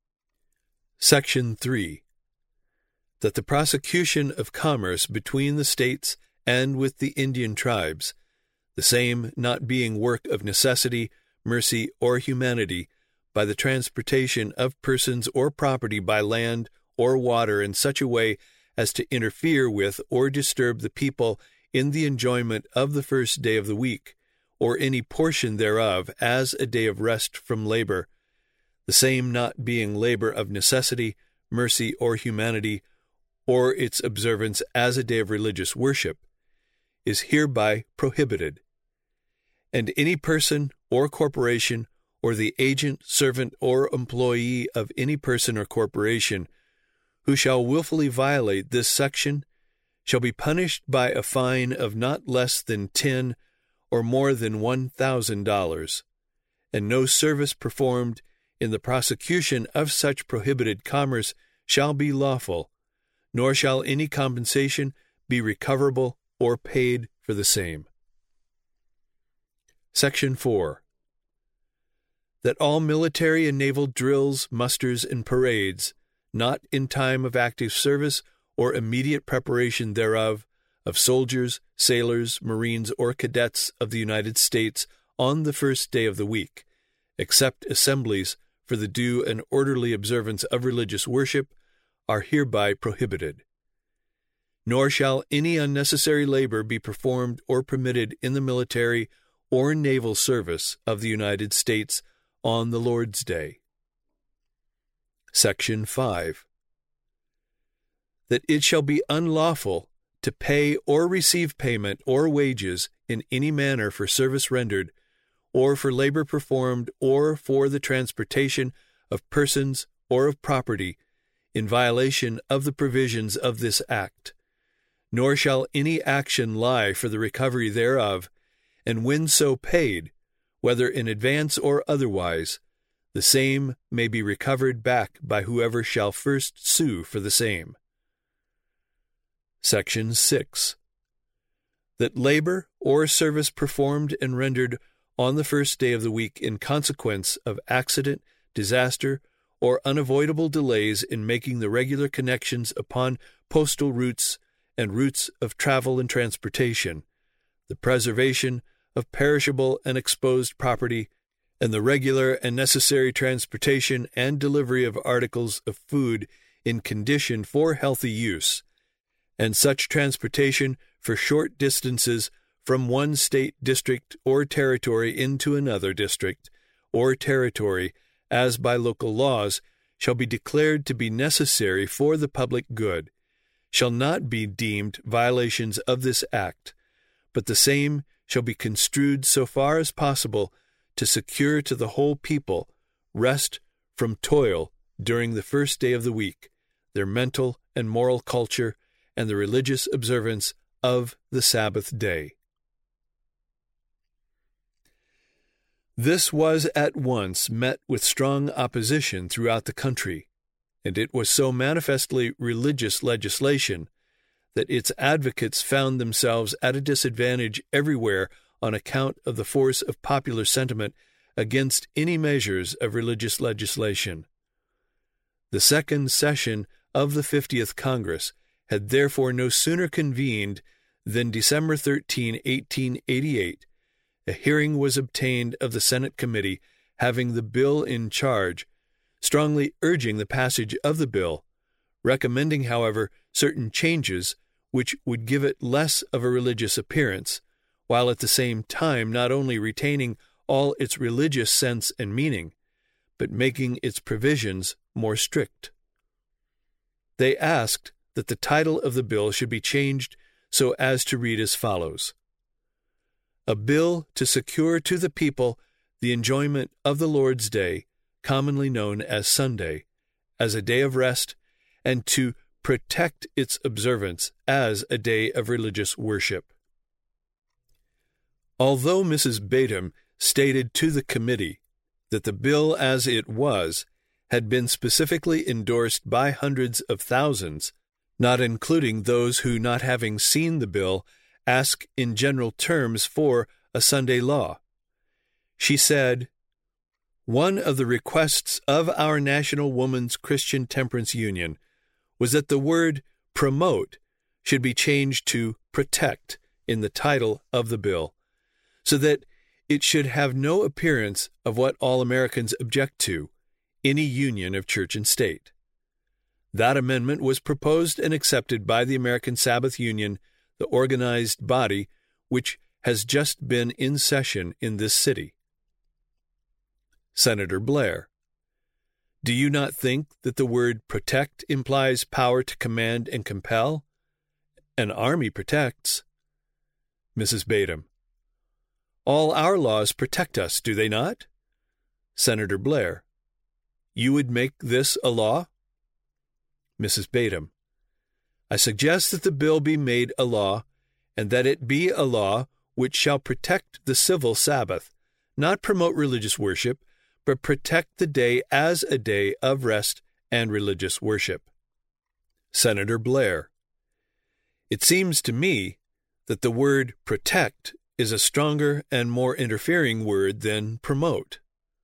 Section three. That the prosecution of commerce between the states and with the Indian tribes, the same not being work of necessity, mercy, or humanity, by the transportation of persons or property by land or water in such a way as to interfere with or disturb the people in the enjoyment of the first day of the week, or any portion thereof as a day of rest from labor, the same not being labor of necessity, mercy, or humanity, or its observance as a day of religious worship, is hereby prohibited. And any person or corporation, or the agent, servant, or employee of any person or corporation, who shall wilfully violate this section, shall be punished by a fine of not less than ten or more than one thousand dollars, and no service performed in the prosecution of such prohibited commerce shall be lawful, nor shall any compensation be recoverable or paid for the same. Section four. That all military and naval drills, musters, and parades, not in time of active service or immediate preparation thereof, of soldiers, sailors, marines, or cadets of the United States on the first day of the week, except assemblies for the due and orderly observance of religious worship, are hereby prohibited. Nor shall any unnecessary labor be performed or permitted in the military or naval service of the United States on the Lord's Day. Section five. That it shall be unlawful to pay or receive payment or wages in any manner for service rendered, or for labor performed, or for the transportation of persons or of property, in violation of the provisions of this Act. Nor shall any action lie for the recovery thereof, and when so paid, whether in advance or otherwise, the same may be recovered back by whoever shall first sue for the same. Section six. That labor or service performed and rendered on the first day of the week in consequence of accident, disaster, or unavoidable delays in making the regular connections upon postal routes and routes of travel and transportation, the preservation of perishable and exposed property, and the regular and necessary transportation and delivery of articles of food in condition for healthy use, and such transportation for short distances from one state, district, or territory into another district or territory, as by local laws shall be declared to be necessary for the public good, shall not be deemed violations of this Act, but the same shall be construed so far as possible to secure to the whole people rest from toil during the first day of the week, their mental and moral culture, and the religious observance of the Sabbath day. This was at once met with strong opposition throughout the country, and it was so manifestly religious legislation that its advocates found themselves at a disadvantage everywhere on account of the force of popular sentiment against any measures of religious legislation. The second session of the fiftieth Congress had therefore no sooner convened then December thirteenth, eighteen eighty-eight, a hearing was obtained of the Senate committee having the bill in charge, strongly urging the passage of the bill, recommending, however, certain changes which would give it less of a religious appearance, while at the same time not only retaining all its religious sense and meaning, but making its provisions more strict. They asked that the title of the bill should be changed so as to read as follows: A bill to secure to the people the enjoyment of the Lord's Day, commonly known as Sunday, as a day of rest, and to protect its observance as a day of religious worship. Although Missus Badeham stated to the committee that the bill as it was had been specifically endorsed by hundreds of thousands, not including those who, not having seen the bill, ask in general terms for a Sunday law, she said, "One of the requests of our National Woman's Christian Temperance Union was that the word promote should be changed to protect in the title of the bill, so that it should have no appearance of what all Americans object to, any union of church and state." That amendment was proposed and accepted by the American Sabbath Union, the organized body which has just been in session in this city. Senator Blair: Do you not think that the word protect implies power to command and compel? An army protects. Missus Badeham: All our laws protect us, do they not? Senator Blair: You would make this a law? Missus Badeham: I suggest that the bill be made a law, and that it be a law which shall protect the civil Sabbath, not promote religious worship, but protect the day as a day of rest and religious worship. Senator Blair: It seems to me that the word protect is a stronger and more interfering word than promote.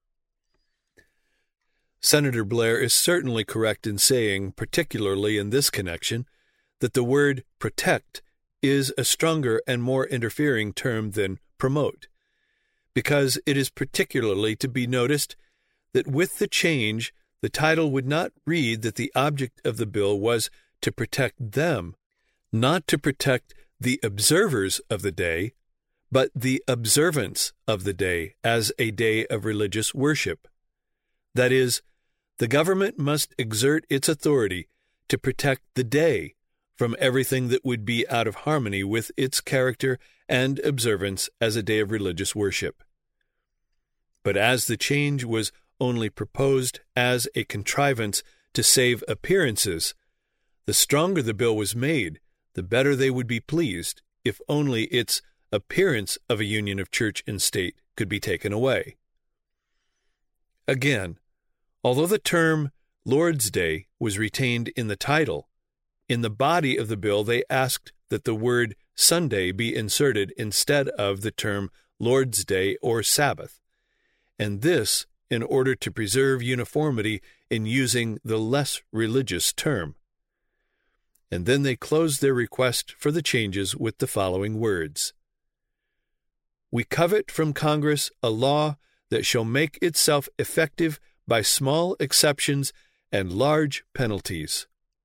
Senator Blair is certainly correct in saying, particularly in this connection, that the word protect is a stronger and more interfering term than promote, because it is particularly to be noticed that with the change, the title would not read that the object of the bill was to protect them, not to protect the observers of the day, but the observance of the day as a day of religious worship. That is, the government must exert its authority to protect the day from everything that would be out of harmony with its character and observance as a day of religious worship. But as the change was only proposed as a contrivance to save appearances, the stronger the bill was made, the better they would be pleased if only its appearance of a union of church and state could be taken away. Again, although the term Lord's Day was retained in the title, in the body of the bill they asked that the word Sunday be inserted instead of the term Lord's Day or Sabbath, and this in order to preserve uniformity in using the less religious term. And then they closed their request for the changes with the following words: We covet from Congress a law that shall make itself effective by small exceptions and large penalties.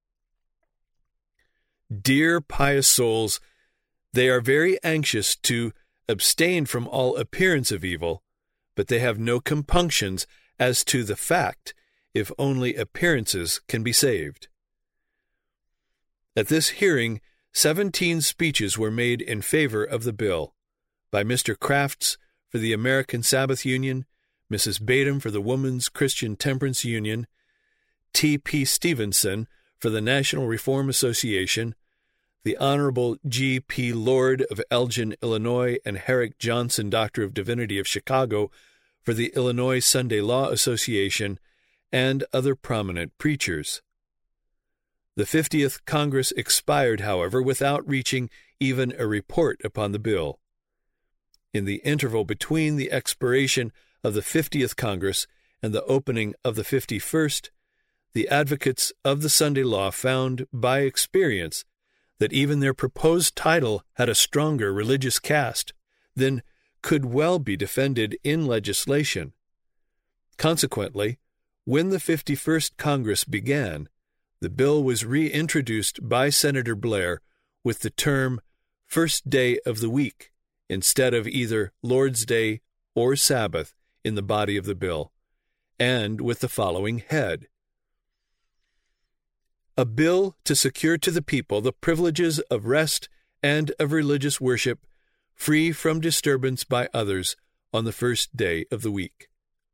Dear pious souls, they are very anxious to abstain from all appearance of evil, but they have no compunctions as to the fact, if only appearances can be saved. At this hearing, seventeen speeches were made in favor of the bill, by Mister Crafts for the American Sabbath Union, Missus Badeham for the Woman's Christian Temperance Union, T P Stevenson for the National Reform Association, the Honorable G P Lord of Elgin, Illinois, and Herrick Johnson, Doctor of Divinity of Chicago, for the Illinois Sunday Law Association, and other prominent preachers. The fiftieth Congress expired, however, without reaching even a report upon the bill. In the interval between the expiration of the fiftieth Congress and the opening of the fifty-first, the advocates of the Sunday law found by experience that even their proposed title had a stronger religious cast than could well be defended in legislation. Consequently, when the fifty-first Congress began, the bill was reintroduced by Senator Blair with the term first day of the week instead of either Lord's Day or Sabbath in the body of the bill, and with the following head: A bill to secure to the people the privileges of rest and of religious worship, free from disturbance by others on the first day of the week.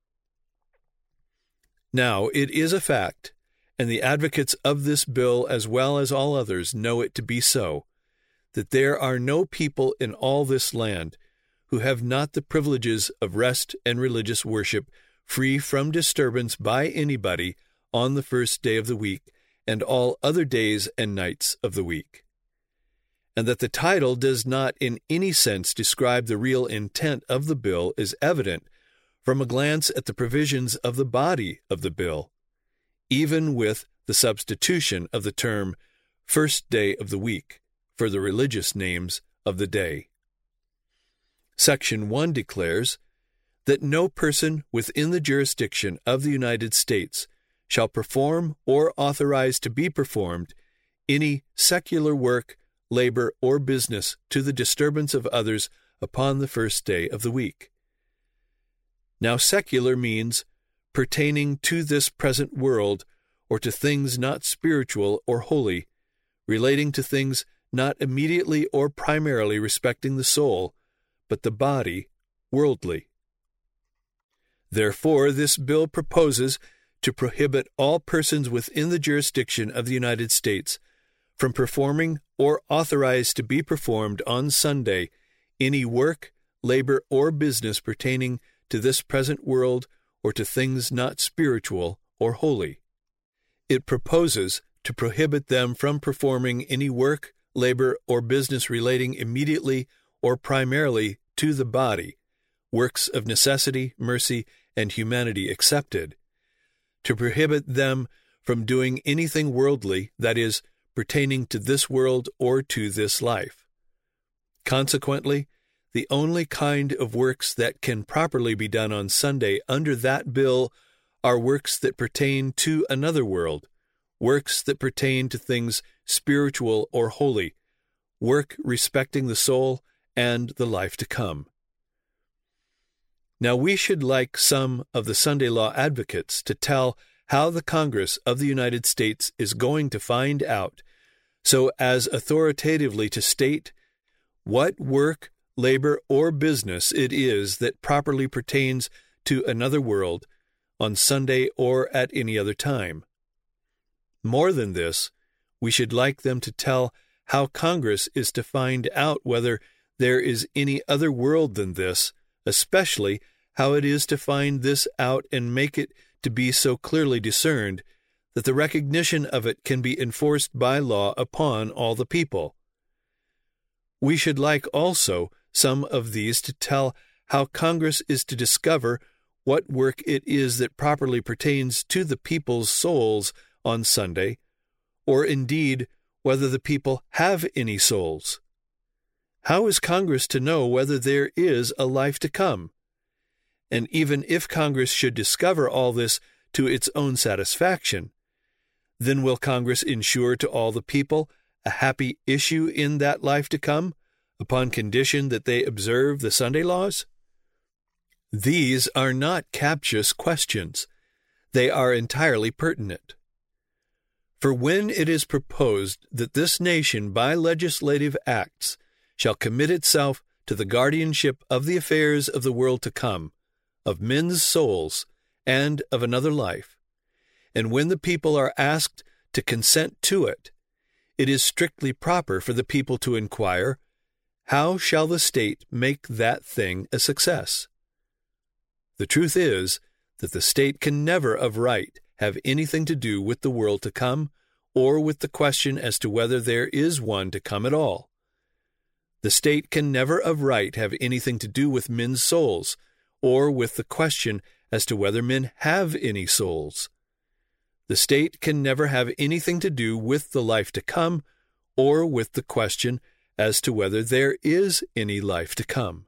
Now, it is a fact, and the advocates of this bill as well as all others know it to be so, that there are no people in all this land who have not the privileges of rest and religious worship free from disturbance by anybody on the first day of the week and all other days and nights of the week. And that the title does not in any sense describe the real intent of the bill is evident from a glance at the provisions of the body of the bill, even with the substitution of the term first day of the week for the religious names of the day. Section one declares that no person within the jurisdiction of the United States shall perform or authorize to be performed any secular work, labor, or business to the disturbance of others upon the first day of the week. Now, secular means pertaining to this present world or to things not spiritual or holy, relating to things not immediately or primarily respecting the soul, but the body, worldly. Therefore, this bill proposes to prohibit all persons within the jurisdiction of the United States from performing or authorized to be performed on Sunday any work, labor, or business pertaining to this present world or to things not spiritual or holy. It proposes to prohibit them from performing any work, labor, or business relating immediately or primarily to the body, works of necessity, mercy, and humanity excepted, to prohibit them from doing anything worldly, that is, pertaining to this world or to this life. Consequently, the only kind of works that can properly be done on Sunday under that bill are works that pertain to another world, works that pertain to things spiritual or holy, work respecting the soul and the life to come. Now, we should like some of the Sunday law advocates to tell how the Congress of the United States is going to find out, so as authoritatively to state what work, labor, or business it is that properly pertains to another world on Sunday or at any other time. More than this, we should like them to tell how Congress is to find out whether there is any other world than this, especially how it is to find this out and make it to be so clearly discerned that the recognition of it can be enforced by law upon all the people. We should like also some of these to tell how Congress is to discover what work it is that properly pertains to the people's souls on Sunday, or indeed whether the people have any souls. How is Congress to know whether there is a life to come? And even if Congress should discover all this to its own satisfaction, then will Congress ensure to all the people a happy issue in that life to come, upon condition that they observe the Sunday laws? These are not captious questions. They are entirely pertinent. For when it is proposed that this nation by legislative acts shall commit itself to the guardianship of the affairs of the world to come, of men's souls, and of another life, and when the people are asked to consent to it, it is strictly proper for the people to inquire, how shall the state make that thing a success? The truth is that the state can never of right have anything to do with the world to come, or with the question as to whether there is one to come at all. The state can never of right have anything to do with men's souls, or with the question as to whether men have any souls. The state can never have anything to do with the life to come, or with the question as to whether there is any life to come.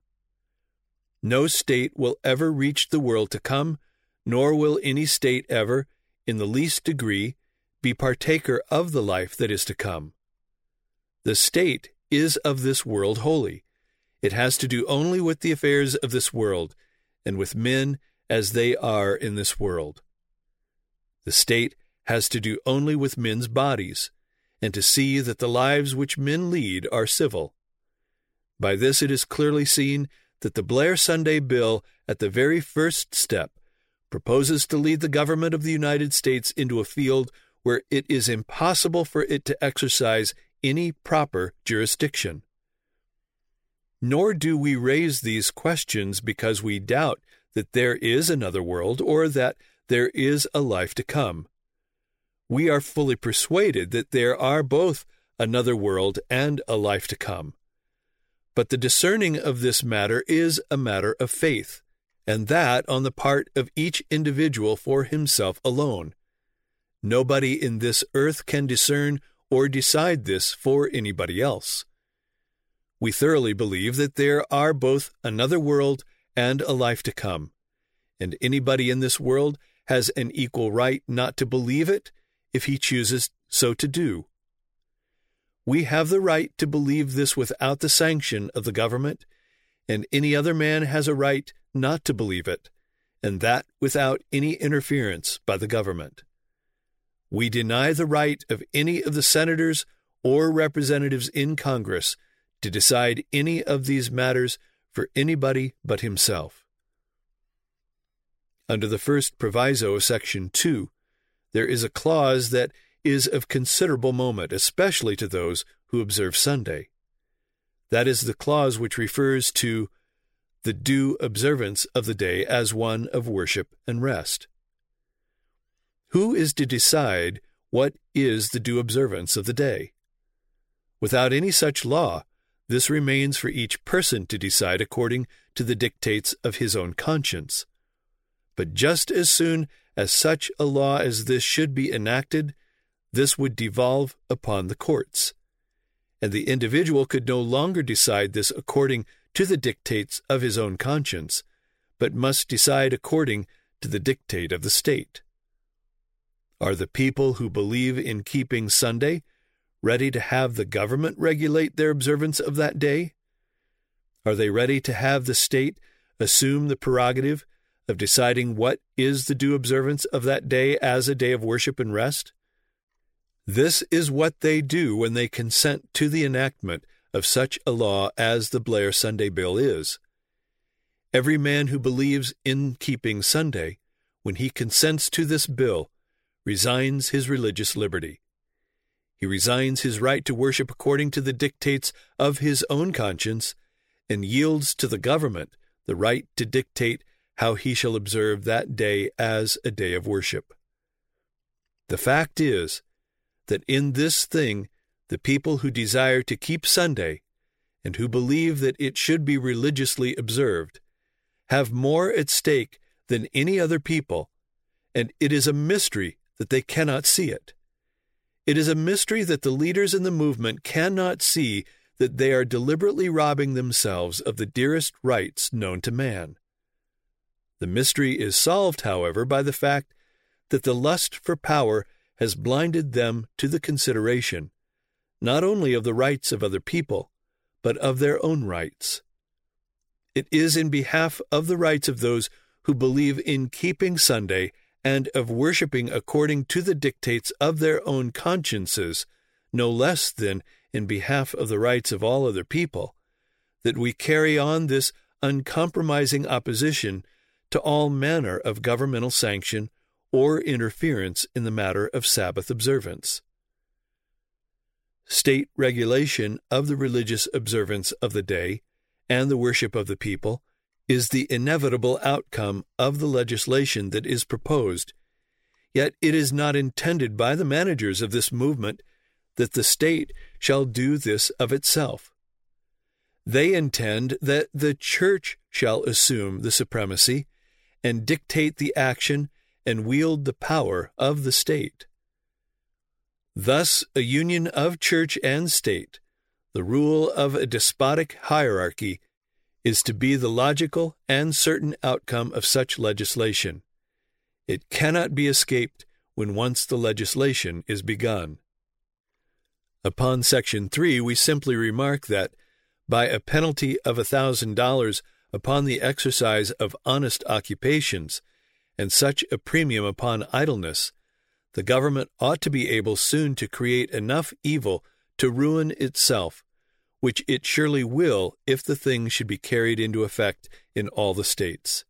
No state will ever reach the world to come, nor will any state ever, in the least degree, be partaker of the life that is to come. The state is of this world wholly. It has to do only with the affairs of this world, and with men as they are in this world. The state has to do only with men's bodies, and to see that the lives which men lead are civil. By this it is clearly seen that the Blair Sunday Bill, at the very first step, proposes to lead the government of the United States into a field where it is impossible for it to exercise any proper jurisdiction. Nor do we raise these questions because we doubt that there is another world or that there is a life to come. We are fully persuaded that there are both another world and a life to come. But the discerning of this matter is a matter of faith, and that on the part of each individual for himself alone. Nobody in this earth can discern or decide this for anybody else. We thoroughly believe that there are both another world and a life to come, and anybody in this world has an equal right not to believe it if he chooses so to do. We have the right to believe this without the sanction of the government, and any other man has a right not to believe it, and that without any interference by the government. We deny the right of any of the senators or representatives in Congress to decide any of these matters for anybody but himself. Under the first proviso of Section two, there is a clause that is of considerable moment, especially to those who observe Sunday. That is the clause which refers to the due observance of the day as one of worship and rest. Who is to decide what is the due observance of the day? Without any such law, this remains for each person to decide according to the dictates of his own conscience. But just as soon as such a law as this should be enacted, this would devolve upon the courts, and the individual could no longer decide this according to the dictates of his own conscience, but must decide according to the dictate of the state. Are the people who believe in keeping Sunday ready to have the government regulate their observance of that day? Are they ready to have the state assume the prerogative of deciding what is the due observance of that day as a day of worship and rest? This is what they do when they consent to the enactment of such a law as the Blair Sunday Bill is. Every man who believes in keeping Sunday, when he consents to this bill, resigns his religious liberty. He resigns his right to worship according to the dictates of his own conscience, and yields to the government the right to dictate how he shall observe that day as a day of worship. The fact is that in this thing the people who desire to keep Sunday, and who believe that it should be religiously observed, have more at stake than any other people, and it is a mystery that they cannot see it. It is a mystery that the leaders in the movement cannot see that they are deliberately robbing themselves of the dearest rights known to man. The mystery is solved, however, by the fact that the lust for power has blinded them to the consideration, not only of the rights of other people, but of their own rights. It is in behalf of the rights of those who believe in keeping Sunday and of worshiping according to the dictates of their own consciences, no less than in behalf of the rights of all other people, that we carry on this uncompromising opposition to all manner of governmental sanction or interference in the matter of Sabbath observance. State regulation of the religious observance of the day and the worship of the people is the inevitable outcome of the legislation that is proposed, yet it is not intended by the managers of this movement that the state shall do this of itself. They intend that the church shall assume the supremacy and dictate the action and wield the power of the state. Thus, a union of church and state, the rule of a despotic hierarchy, is to be the logical and certain outcome of such legislation. It cannot be escaped when once the legislation is begun. Upon Section three, we simply remark that, by a penalty of a thousand dollars upon the exercise of honest occupations, and such a premium upon idleness, the government ought to be able soon to create enough evil to ruin itself, which it surely will if the thing should be carried into effect in all the states.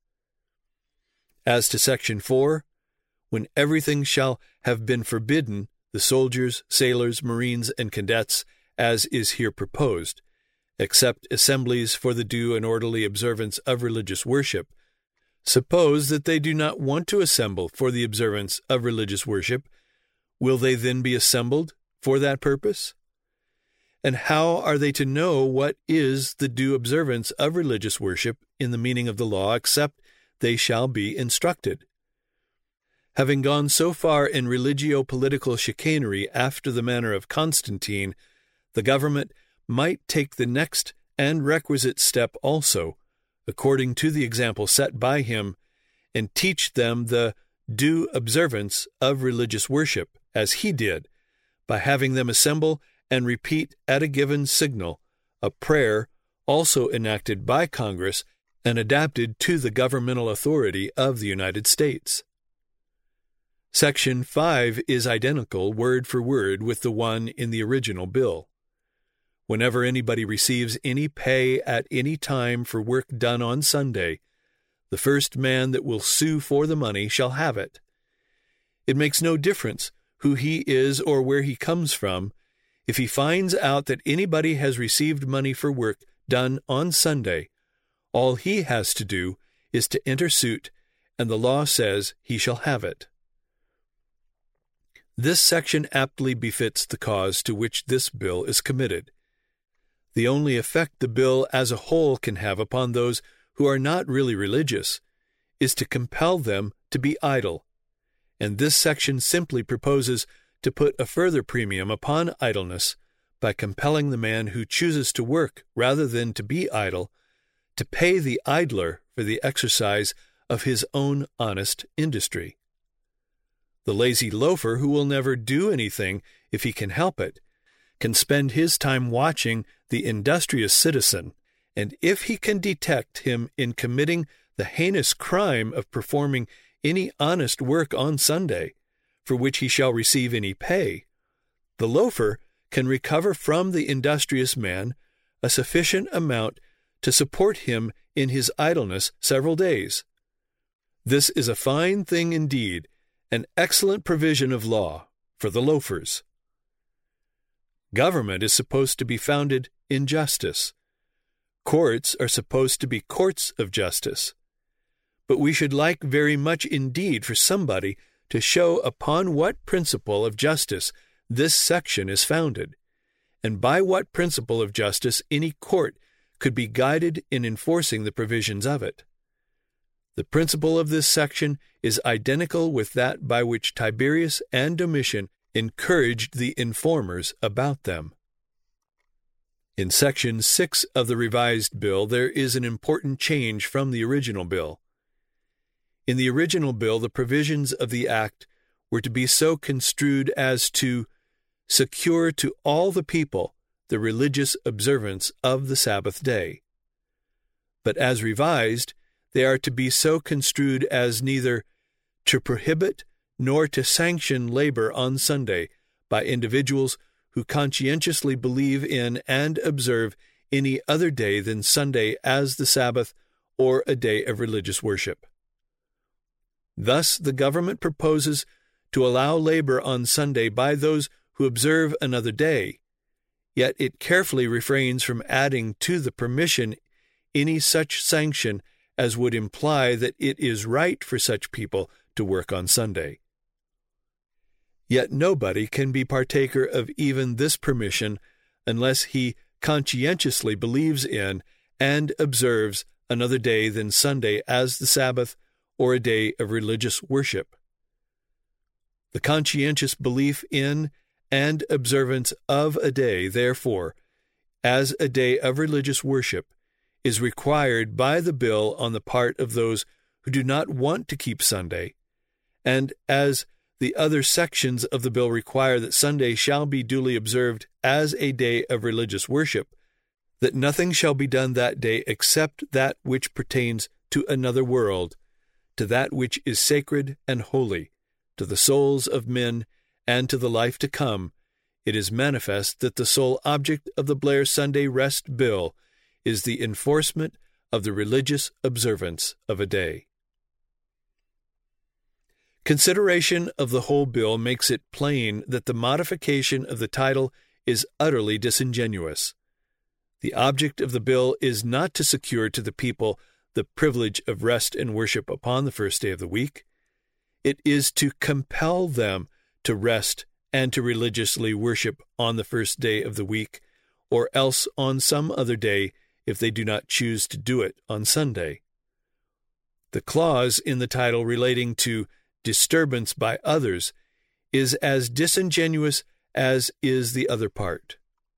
As to Section four, when everything shall have been forbidden, the soldiers, sailors, marines, and cadets, as is here proposed, except assemblies for the due and orderly observance of religious worship, suppose that they do not want to assemble for the observance of religious worship, will they then be assembled for that purpose? And how are they to know what is the due observance of religious worship in the meaning of the law, except they shall be instructed? Having gone so far in religio-political chicanery after the manner of Constantine, the government might take the next and requisite step also, according to the example set by him, and teach them the due observance of religious worship, as he did, by having them assemble and repeat at a given signal a prayer also enacted by Congress and adapted to the governmental authority of the United States. Section five is identical word for word with the one in the original bill. Whenever anybody receives any pay at any time for work done on Sunday, the first man that will sue for the money shall have it. It makes no difference who he is or where he comes from. If he finds out that anybody has received money for work done on Sunday, all he has to do is to enter suit, and the law says he shall have it. This section aptly befits the cause to which this bill is committed. The only effect the bill as a whole can have upon those who are not really religious is to compel them to be idle, and this section simply proposes to put a further premium upon idleness by compelling the man who chooses to work rather than to be idle to pay the idler for the exercise of his own honest industry. The lazy loafer who will never do anything if he can help it can spend his time watching the industrious citizen, and if he can detect him in committing the heinous crime of performing any honest work on Sunday, for which he shall receive any pay, the loafer can recover from the industrious man a sufficient amount to support him in his idleness several days. This is a fine thing indeed, an excellent provision of law for the loafers. Government is supposed to be founded in justice. Courts are supposed to be courts of justice. But we should like very much indeed for somebody to show upon what principle of justice this section is founded, and by what principle of justice any court could be guided in enforcing the provisions of it. The principle of this section is identical with that by which Tiberius and Domitian encouraged the informers about them. In Section six of the revised bill, there is an important change from the original bill. In the original bill, the provisions of the Act were to be so construed as to secure to all the people the religious observance of the Sabbath day. But as revised, they are to be so construed as neither to prohibit nor to sanction labor on Sunday by individuals who conscientiously believe in and observe any other day than Sunday as the Sabbath or a day of religious worship. Thus, the government proposes to allow labor on Sunday by those who observe another day, yet it carefully refrains from adding to the permission any such sanction as would imply that it is right for such people to work on Sunday. Yet nobody can be partaker of even this permission unless he conscientiously believes in and observes another day than Sunday as the Sabbath or a day of religious worship. The conscientious belief in and observance of a day, therefore, as a day of religious worship, is required by the bill on the part of those who do not want to keep Sunday, and as the other sections of the bill require that Sunday shall be duly observed as a day of religious worship, that nothing shall be done that day except that which pertains to another world, to that which is sacred and holy, to the souls of men and to the life to come, it is manifest that the sole object of the Blair Sunday Rest Bill is the enforcement of the religious observance of a day. Consideration of the whole bill makes it plain that the modification of the title is utterly disingenuous. The object of the bill is not to secure to the people the privilege of rest and worship upon the first day of the week. It is to compel them to rest and to religiously worship on the first day of the week, or else on some other day if they do not choose to do it on Sunday. The clause in the title relating to disturbance by others is as disingenuous as is the other part.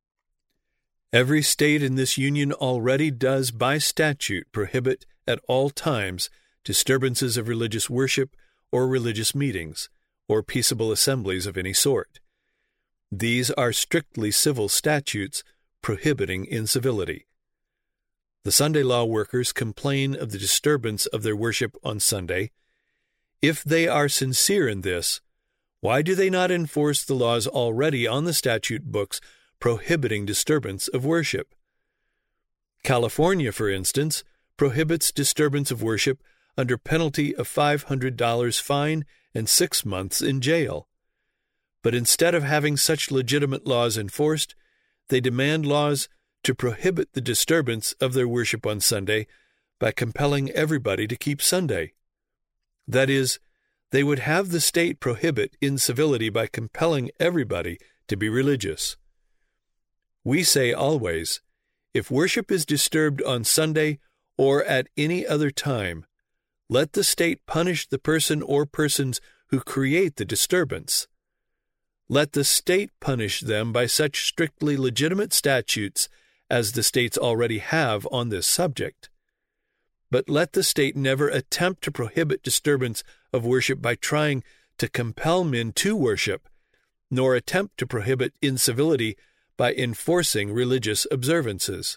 Every state in this Union already does by statute prohibit at all times disturbances of religious worship or religious meetings, or peaceable assemblies of any sort. These are strictly civil statutes prohibiting incivility. The Sunday law workers complain of the disturbance of their worship on Sunday. If they are sincere in this, why do they not enforce the laws already on the statute books prohibiting disturbance of worship? California, for instance, prohibits disturbance of worship under penalty of five hundred dollars fine and six months in jail. But instead of having such legitimate laws enforced, they demand laws to prohibit the disturbance of their worship on Sunday by compelling everybody to keep Sunday. That is, they would have the state prohibit incivility by compelling everybody to be religious. We say always, if worship is disturbed on Sunday or at any other time, let the state punish the person or persons who create the disturbance. Let the state punish them by such strictly legitimate statutes as the states already have on this subject. But let the state never attempt to prohibit disturbance of worship by trying to compel men to worship, nor attempt to prohibit incivility by enforcing religious observances.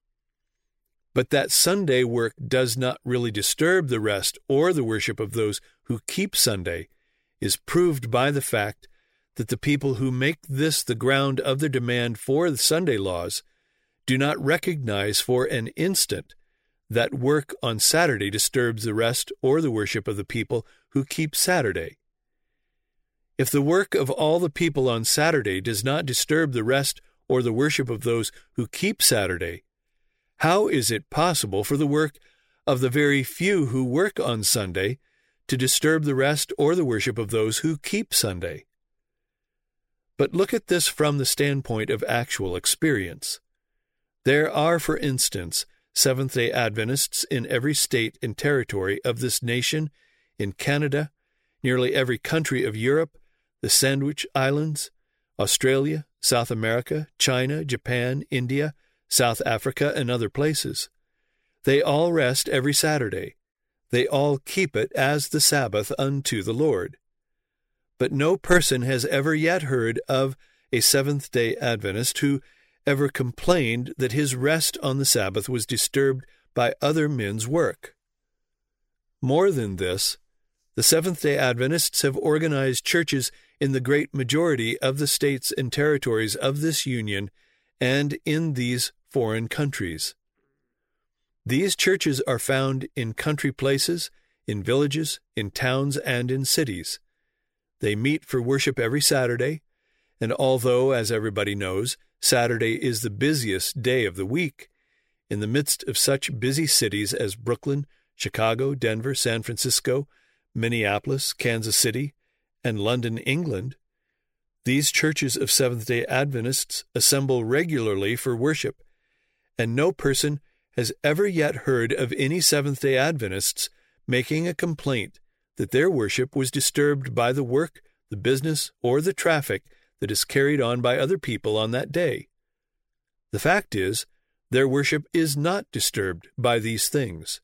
But that Sunday work does not really disturb the rest or the worship of those who keep Sunday is proved by the fact that the people who make this the ground of their demand for the Sunday laws do not recognize for an instant that work on Saturday disturbs the rest or the worship of the people who keep Saturday. If the work of all the people on Saturday does not disturb the rest or the worship of those who keep Saturday, how is it possible for the work of the very few who work on Sunday to disturb the rest or the worship of those who keep Sunday? But look at this from the standpoint of actual experience. There are, for instance, Seventh-day Adventists in every state and territory of this nation, in Canada, nearly every country of Europe, the Sandwich Islands, Australia, South America, China, Japan, India, South Africa, and other places. They all rest every Saturday. They all keep it as the Sabbath unto the Lord. But no person has ever yet heard of a Seventh-day Adventist who ever complained that his rest on the Sabbath was disturbed by other men's work. More than this, the Seventh-day Adventists have organized churches in the great majority of the states and territories of this Union and in these foreign countries. These churches are found in country places, in villages, in towns, and in cities. They meet for worship every Saturday, and although, as everybody knows, Saturday is the busiest day of the week, in the midst of such busy cities as Brooklyn, Chicago, Denver, San Francisco, Minneapolis, Kansas City, and London, England, these churches of Seventh-day Adventists assemble regularly for worship, and no person has ever yet heard of any Seventh-day Adventists making a complaint that their worship was disturbed by the work, the business, or the traffic that is carried on by other people on that day. The fact is, their worship is not disturbed by these things.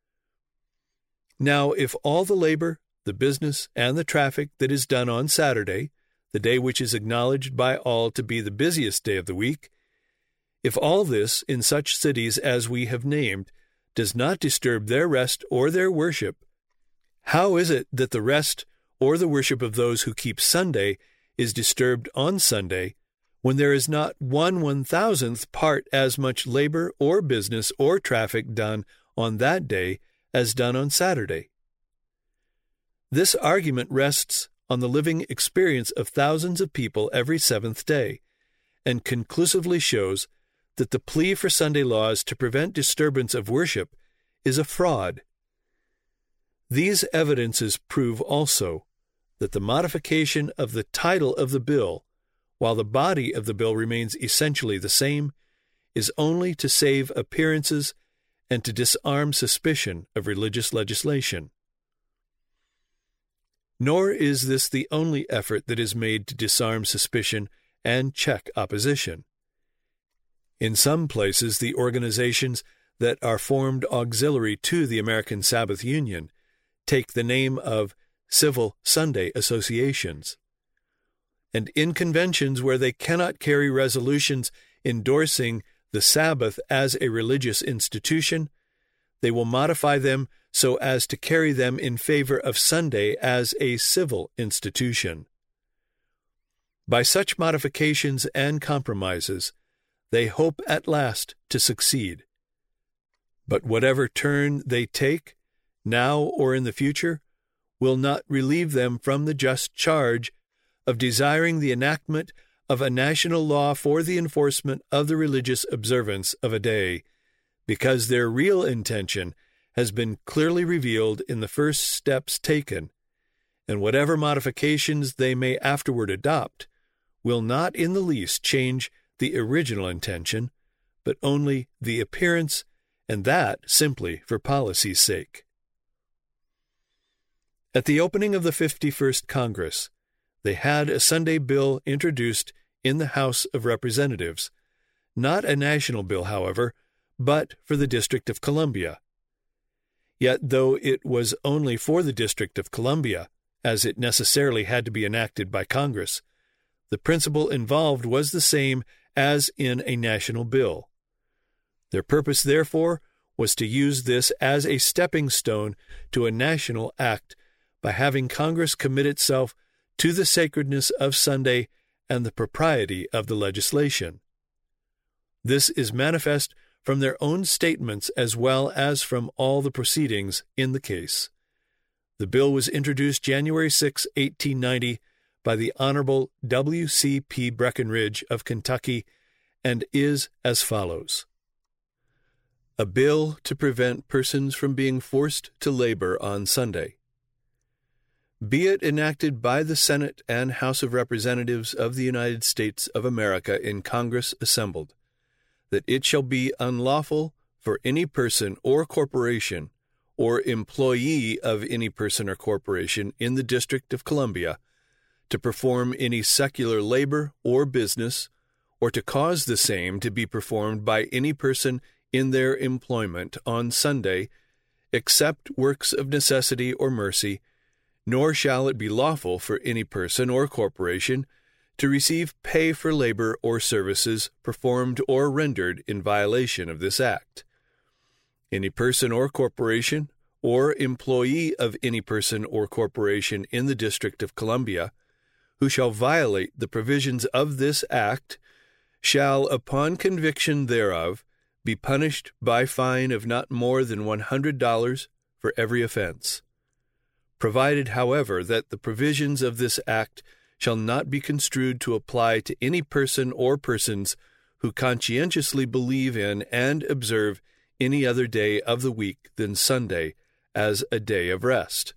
Now, if all the labor, the business, and the traffic that is done on Saturday, the day which is acknowledged by all to be the busiest day of the week, if all this in such cities as we have named does not disturb their rest or their worship, how is it that the rest or the worship of those who keep Sunday is disturbed on Sunday, when there is not one one-thousandth part as much labor or business or traffic done on that day as done on Saturday? This argument rests on the living experience of thousands of people every seventh day, and conclusively shows that the plea for Sunday laws to prevent disturbance of worship is a fraud. These evidences prove also that the modification of the title of the bill, while the body of the bill remains essentially the same, is only to save appearances and to disarm suspicion of religious legislation. Nor is this the only effort that is made to disarm suspicion and check opposition. In some places, the organizations that are formed auxiliary to the American Sabbath Union take the name of Civil Sunday Associations. And in conventions where they cannot carry resolutions endorsing the Sabbath as a religious institution, they will modify them so as to carry them in favor of Sunday as a civil institution. By such modifications and compromises, they hope at last to succeed. But whatever turn they take, now or in the future, will not relieve them from the just charge of desiring the enactment of a national law for the enforcement of the religious observance of a day, because their real intention has been clearly revealed in the first steps taken, and whatever modifications they may afterward adopt will not in the least change the original intention, but only the appearance, and that simply for policy's sake. At the opening of the fifty-first Congress, they had a Sunday bill introduced in the House of Representatives, not a national bill, however, but for the District of Columbia. Yet though it was only for the District of Columbia, as it necessarily had to be enacted by Congress, the principle involved was the same as in a national bill. Their purpose, therefore, was to use this as a stepping stone to a national act by having Congress commit itself to the sacredness of Sunday and the propriety of the legislation. This is manifest from their own statements as well as from all the proceedings in the case. The bill was introduced January sixth, eighteen ninety, by the Honorable W C P Breckinridge of Kentucky, and is as follows. A bill to prevent persons from being forced to labor on Sunday. Be it enacted by the Senate and House of Representatives of the United States of America in Congress assembled, that it shall be unlawful for any person or corporation or employee of any person or corporation in the District of Columbia to perform any secular labor or business, or to cause the same to be performed by any person in their employment on Sunday, except works of necessity or mercy, nor shall it be lawful for any person or corporation to receive pay for labor or services performed or rendered in violation of this act. Any person or corporation, or employee of any person or corporation in the District of Columbia, who shall violate the provisions of this act, shall, upon conviction thereof, be punished by fine of not more than one hundred dollars for every offense. Provided, however, that the provisions of this act shall not be construed to apply to any person or persons who conscientiously believe in and observe any other day of the week than Sunday as a day of rest.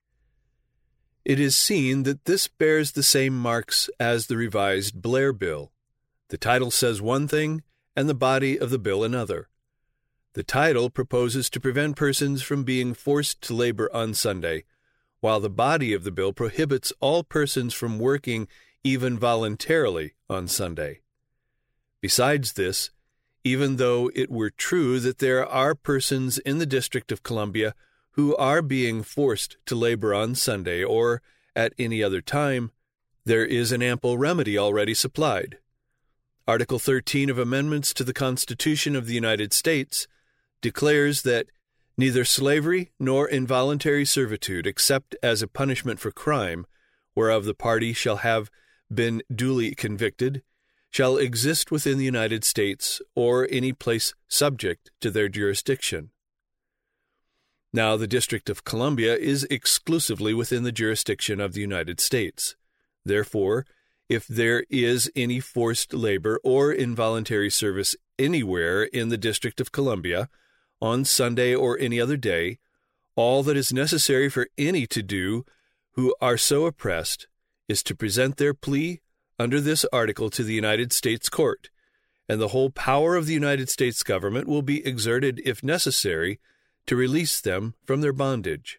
It is seen that this bears the same marks as the revised Blair Bill. The title says one thing, and the body of the bill another. The title proposes to prevent persons from being forced to labor on Sunday, while the body of the bill prohibits all persons from working even voluntarily, on Sunday. Besides this, even though it were true that there are persons in the District of Columbia who are being forced to labor on Sunday or at any other time, there is an ample remedy already supplied. Article thirteen of Amendments to the Constitution of the United States declares that neither slavery nor involuntary servitude, except as a punishment for crime, whereof the party shall have been duly convicted, shall exist within the United States or any place subject to their jurisdiction. Now, the District of Columbia is exclusively within the jurisdiction of the United States. Therefore, if there is any forced labor or involuntary service anywhere in the District of Columbia, on Sunday or any other day, all that is necessary for any to do who are so oppressed is to present their plea under this article to the United States Court, and the whole power of the United States government will be exerted, if necessary, to release them from their bondage.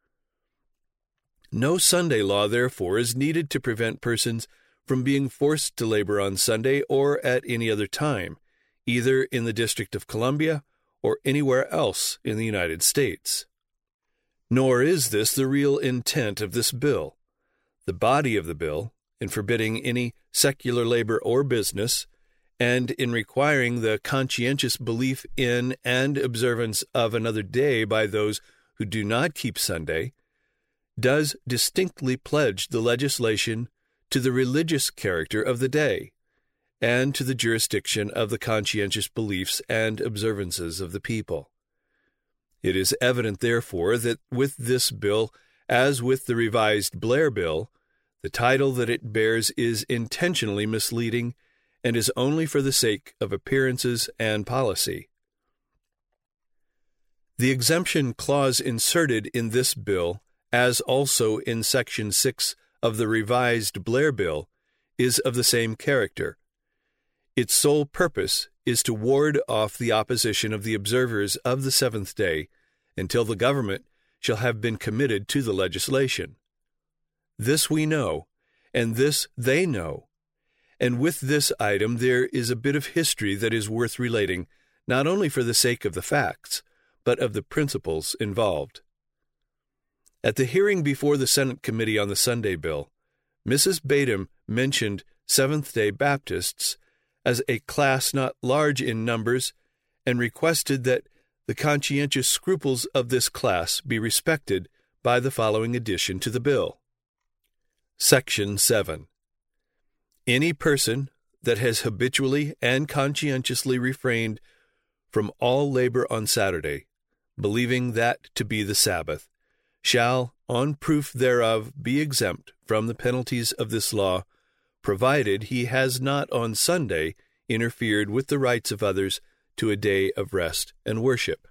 No Sunday law, therefore, is needed to prevent persons from being forced to labor on Sunday or at any other time, either in the District of Columbia or anywhere else in the United States. Nor is this the real intent of this bill. The body of the bill, in forbidding any secular labor or business, and in requiring the conscientious belief in and observance of another day by those who do not keep Sunday, does distinctly pledge the legislation to the religious character of the day, and to the jurisdiction of the conscientious beliefs and observances of the people. It is evident, therefore, that with this bill, as with the revised Blair Bill, the title that it bears is intentionally misleading and is only for the sake of appearances and policy. The exemption clause inserted in this bill, as also in Section six of the revised Blair Bill, is of the same character. Its sole purpose is to ward off the opposition of the observers of the seventh day until the government shall have been committed to the legislation. This we know, and this they know. And with this item there is a bit of history that is worth relating, not only for the sake of the facts, but of the principles involved. At the hearing before the Senate Committee on the Sunday Bill, Missus Badham mentioned Seventh-day Baptists as a class not large in numbers, and requested that the conscientious scruples of this class be respected by the following addition to the bill. Section seven. Any person that has habitually and conscientiously refrained from all labor on Saturday, believing that to be the Sabbath, shall, on proof thereof, be exempt from the penalties of this law, provided he has not on Sunday interfered with the rights of others to a day of rest and worship.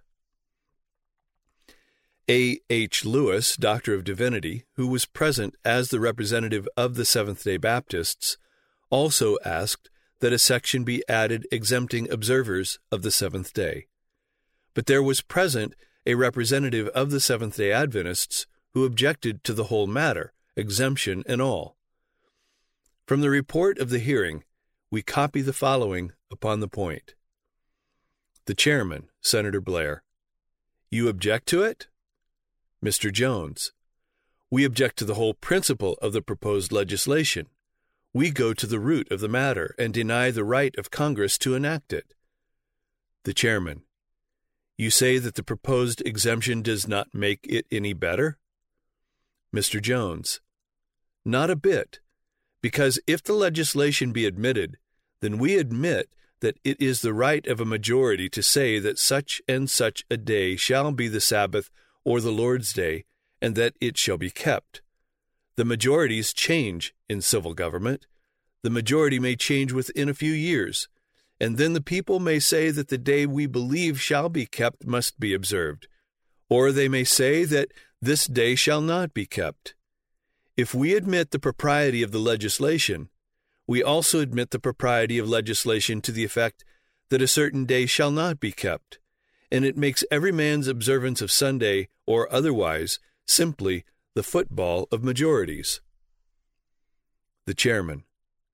A. H. Lewis, Doctor of Divinity, who was present as the representative of the Seventh-day Baptists, also asked that a section be added exempting observers of the seventh day. But there was present a representative of the Seventh-day Adventists who objected to the whole matter, exemption and all. From the report of the hearing, we copy the following upon the point. The chairman, Senator Blair: You object to it? Mister Jones: We object to the whole principle of the proposed legislation. We go to the root of the matter and deny the right of Congress to enact it. The chairman: You say that the proposed exemption does not make it any better? Mister Jones: Not a bit, because if the legislation be admitted, then we admit that it is the right of a majority to say that such and such a day shall be the Sabbath or the Lord's Day, and that it shall be kept. The majorities change in civil government. The majority may change within a few years, and then the people may say that the day we believe shall be kept must be observed, or they may say that this day shall not be kept. If we admit the propriety of the legislation, we also admit the propriety of legislation to the effect that a certain day shall not be kept, and it makes every man's observance of Sunday, or otherwise, simply the football of majorities. The chairman: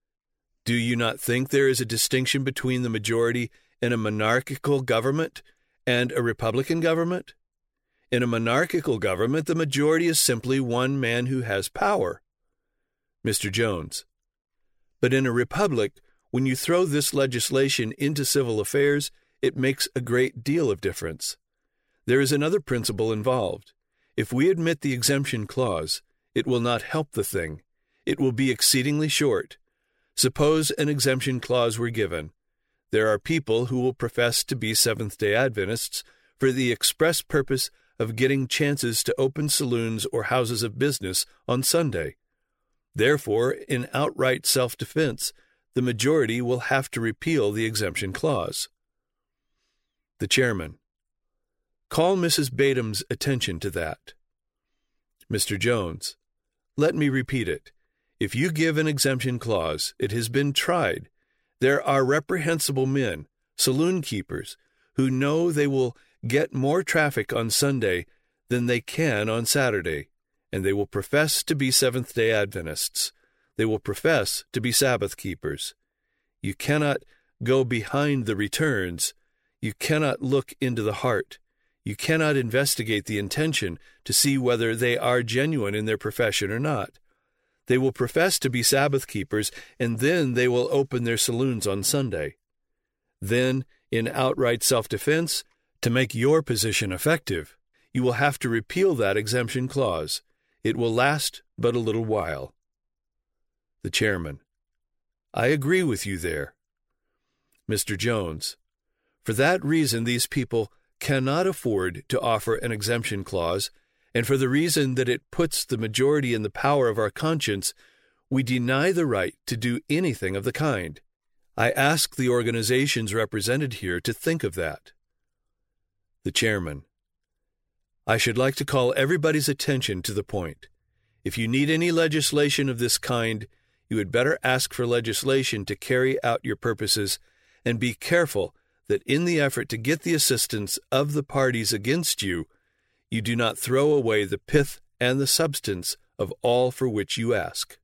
Do you not think there is a distinction between the majority in a monarchical government and a republican government? In a monarchical government, the majority is simply one man who has power. Mister Jones: But in a republic, when you throw this legislation into civil affairs, it makes a great deal of difference. There is another principle involved. If we admit the exemption clause, it will not help the thing. It will be exceedingly short. Suppose an exemption clause were given. There are people who will profess to be Seventh-day Adventists for the express purpose of getting chances to open saloons or houses of business on Sunday. Therefore, in outright self-defense, the majority will have to repeal the exemption clause. The chairman: Call Missus Batum's attention to that. Mister Jones: Let me repeat it. If you give an exemption clause, it has been tried. There are reprehensible men, saloon keepers, who know they will get more traffic on Sunday than they can on Saturday, and they will profess to be Seventh-day Adventists. They will profess to be Sabbath keepers. You cannot go behind the returns. You cannot look into the heart. You cannot investigate the intention to see whether they are genuine in their profession or not. They will profess to be Sabbath keepers, and then they will open their saloons on Sunday. Then, in outright self-defense, to make your position effective, you will have to repeal that exemption clause. It will last but a little while. The chairman: I agree with you there. Mister Jones: For that reason, these people cannot afford to offer an exemption clause, and for the reason that it puts the majority in the power of our conscience, we deny the right to do anything of the kind. I ask the organizations represented here to think of that. The chairman: I should like to call everybody's attention to the point. If you need any legislation of this kind, you had better ask for legislation to carry out your purposes, and be careful that in the effort to get the assistance of the parties against you, you do not throw away the pith and the substance of all for which you ask.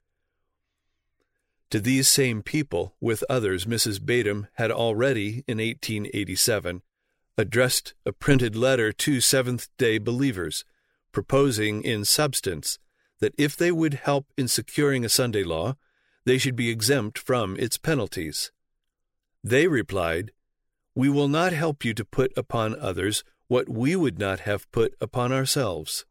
To these same people, with others, Missus Batum had already, in eighteen eighty-seven, addressed a printed letter to Seventh-day believers, proposing in substance that if they would help in securing a Sunday law, they should be exempt from its penalties. They replied, "We will not help you to put upon others what we would not have put upon ourselves."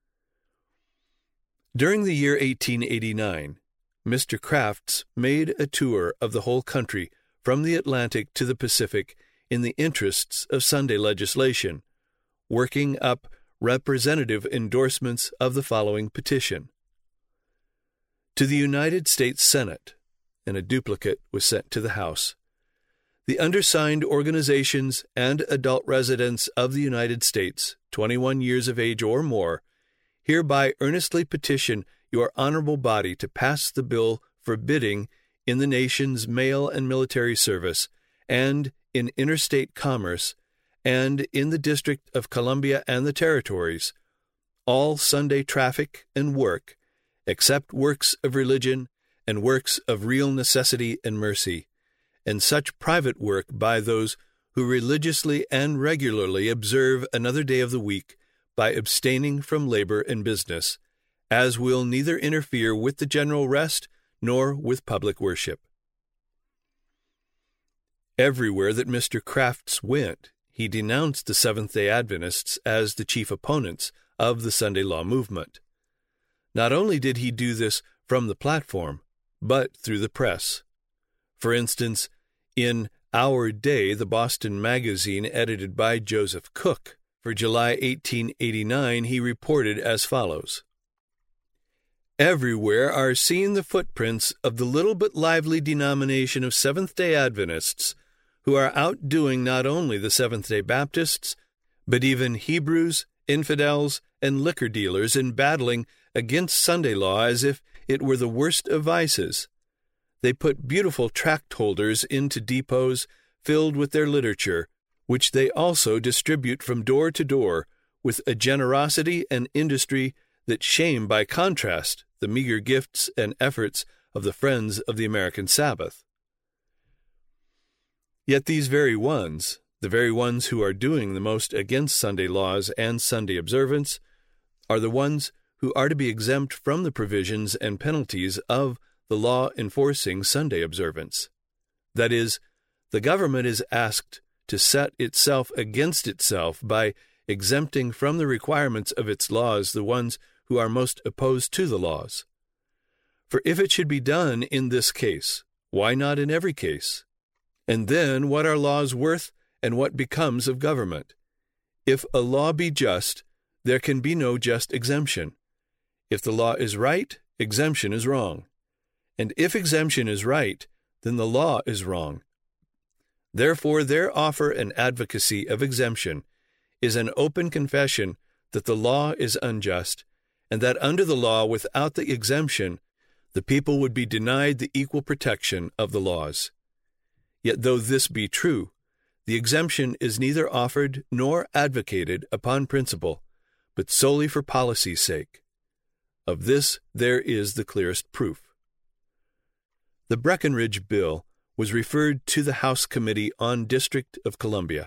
During the year eighteen eighty-nine, Mister Crafts made a tour of the whole country from the Atlantic to the Pacific in the interests of Sunday legislation, working up representative endorsements of the following petition. To the United States Senate, and a duplicate was sent to the House. The undersigned organizations and adult residents of the United States, twenty-one years of age or more, hereby earnestly petition your honorable body to pass the bill forbidding in the nation's mail and military service, and in interstate commerce, and in the District of Columbia and the Territories, all Sunday traffic and work, except works of religion and works of real necessity and mercy, and such private work by those who religiously and regularly observe another day of the week by abstaining from labor and business, as will neither interfere with the general rest nor with public worship. Everywhere that Mister Crafts went, he denounced the Seventh-day Adventists as the chief opponents of the Sunday law movement. Not only did he do this from the platform, but through the press. For instance, in Our Day, the Boston magazine edited by Joseph Cook, for July eighteen eighty-nine, he reported as follows. Everywhere are seen the footprints of the little but lively denomination of Seventh-day Adventists, who are outdoing not only the Seventh-day Baptists, but even Hebrews, infidels, and liquor dealers in battling against Sunday law as if it were the worst of vices. They put beautiful tract holders into depots filled with their literature, which they also distribute from door to door with a generosity and industry that shame by contrast the meager gifts and efforts of the Friends of the American Sabbath. Yet these very ones, the very ones who are doing the most against Sunday laws and Sunday observance, are the ones who are to be exempt from the provisions and penalties of the law enforcing Sunday observance. That is, the government is asked to set itself against itself by exempting from the requirements of its laws the ones who are most opposed to the laws. For if it should be done in this case, why not in every case? And then what are laws worth, and what becomes of government? If a law be just, there can be no just exemption. If the law is right, exemption is wrong. And if exemption is right, then the law is wrong. Therefore, their offer and advocacy of exemption is an open confession that the law is unjust, and that under the law, without the exemption, the people would be denied the equal protection of the laws. Yet though this be true, the exemption is neither offered nor advocated upon principle, but solely for policy's sake. Of this there is the clearest proof. The Breckinridge Bill was referred to the House Committee on District of Columbia.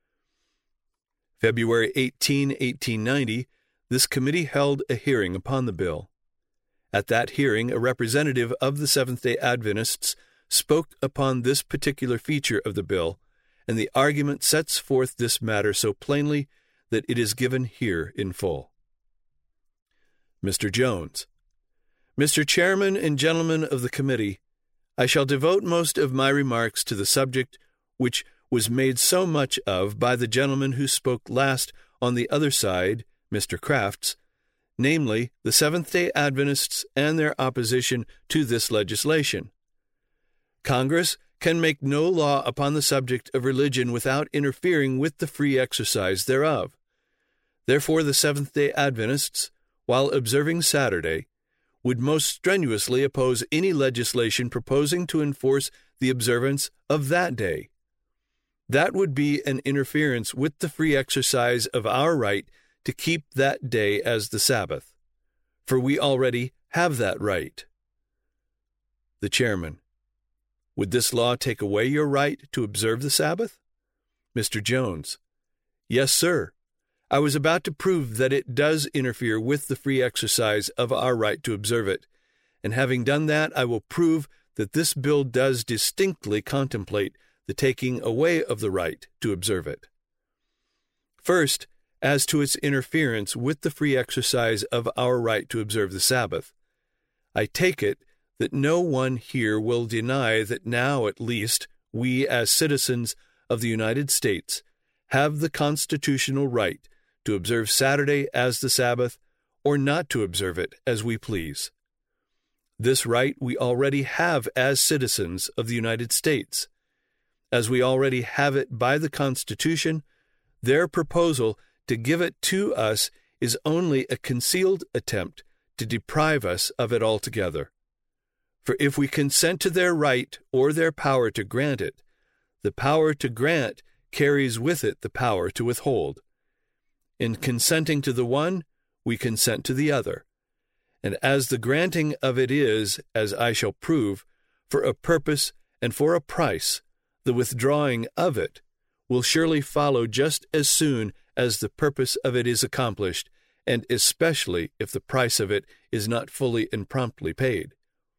February eighteenth, eighteen ninety, this committee held a hearing upon the bill. At that hearing, a representative of the Seventh-day Adventists spoke upon this particular feature of the bill, and the argument sets forth this matter so plainly that it is given here in full. Mister Jones: Mister Chairman and gentlemen of the committee, I shall devote most of my remarks to the subject which was made so much of by the gentleman who spoke last on the other side, Mister Crafts, namely, the Seventh-day Adventists and their opposition to this legislation. Congress can make no law upon the subject of religion without interfering with the free exercise thereof. Therefore, the Seventh-day Adventists, while observing Saturday, would most strenuously oppose any legislation proposing to enforce the observance of that day. That would be an interference with the free exercise of our right to keep that day as the Sabbath, for we already have that right. The Chairman: Would this law take away your right to observe the Sabbath? Mister Jones: Yes, sir. I was about to prove that it does interfere with the free exercise of our right to observe it, and having done that, I will prove that this bill does distinctly contemplate the taking away of the right to observe it. First, as to its interference with the free exercise of our right to observe the Sabbath, I take it that no one here will deny that now at least we as citizens of the United States have the constitutional right to observe Saturday as the Sabbath or not to observe it as we please. This right we already have as citizens of the United States. As we already have it by the Constitution, their proposal to give it to us is only a concealed attempt to deprive us of it altogether. For if we consent to their right or their power to grant it, the power to grant carries with it the power to withhold. In consenting to the one, we consent to the other. And as the granting of it is, as I shall prove, for a purpose and for a price, the withdrawing of it will surely follow just as soon as the purpose of it is accomplished, and especially if the price of it is not fully and promptly paid.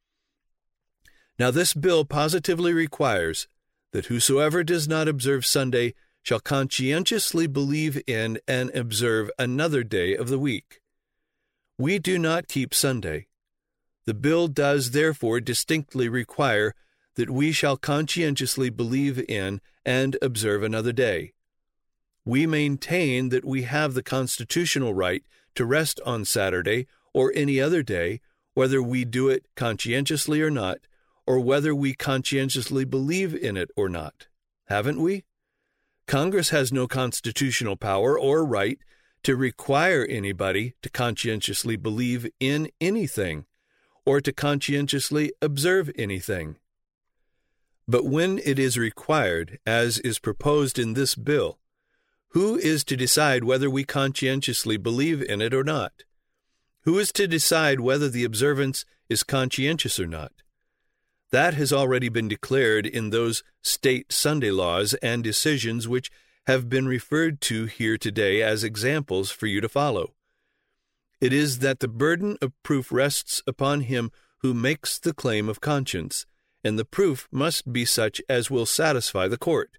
Now this bill positively requires that whosoever does not observe Sunday shall conscientiously believe in and observe another day of the week. We do not keep Sunday. The bill does therefore distinctly require that we shall conscientiously believe in and observe another day. We maintain that we have the constitutional right to rest on Saturday or any other day, whether we do it conscientiously or not, or whether we conscientiously believe in it or not. Haven't we? Congress has no constitutional power or right to require anybody to conscientiously believe in anything or to conscientiously observe anything. But when it is required, as is proposed in this bill, who is to decide whether we conscientiously believe in it or not? Who is to decide whether the observance is conscientious or not? That has already been declared in those state Sunday laws and decisions which have been referred to here today as examples for you to follow. It is that the burden of proof rests upon him who makes the claim of conscience, and the proof must be such as will satisfy the court.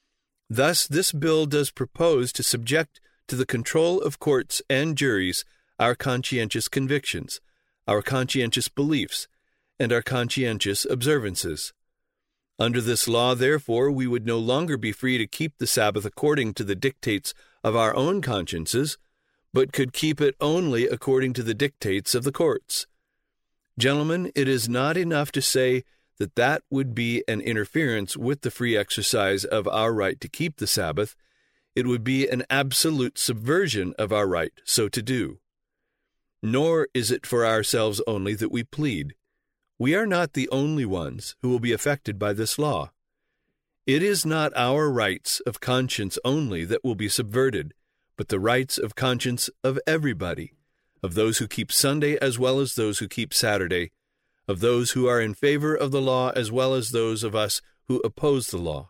Thus, this bill does propose to subject to the control of courts and juries our conscientious convictions, our conscientious beliefs, and our conscientious observances. Under this law, therefore, we would no longer be free to keep the Sabbath according to the dictates of our own consciences, but could keep it only according to the dictates of the courts. Gentlemen, it is not enough to say that that would be an interference with the free exercise of our right to keep the Sabbath. It would be an absolute subversion of our right so to do. Nor is it for ourselves only that we plead. We are not the only ones who will be affected by this law. It is not our rights of conscience only that will be subverted, but the rights of conscience of everybody, of those who keep Sunday as well as those who keep Saturday, of those who are in favor of the law as well as those of us who oppose the law.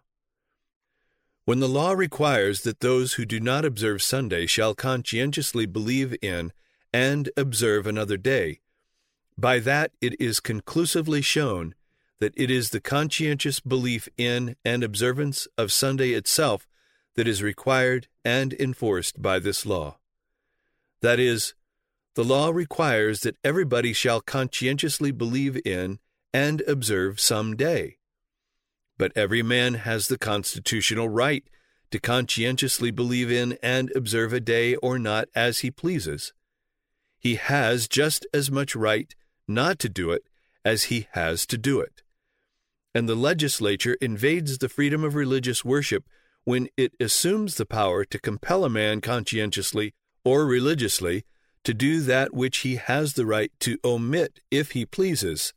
When the law requires that those who do not observe Sunday shall conscientiously believe in and observe another day, by that it is conclusively shown that it is the conscientious belief in and observance of Sunday itself that is required and enforced by this law. That is, the law requires that everybody shall conscientiously believe in and observe some day. But every man has the constitutional right to conscientiously believe in and observe a day or not as he pleases. He has just as much right not to do it as he has to do it. And the legislature invades the freedom of religious worship when it assumes the power to compel a man conscientiously or religiously to do that which he has the right to omit if he pleases.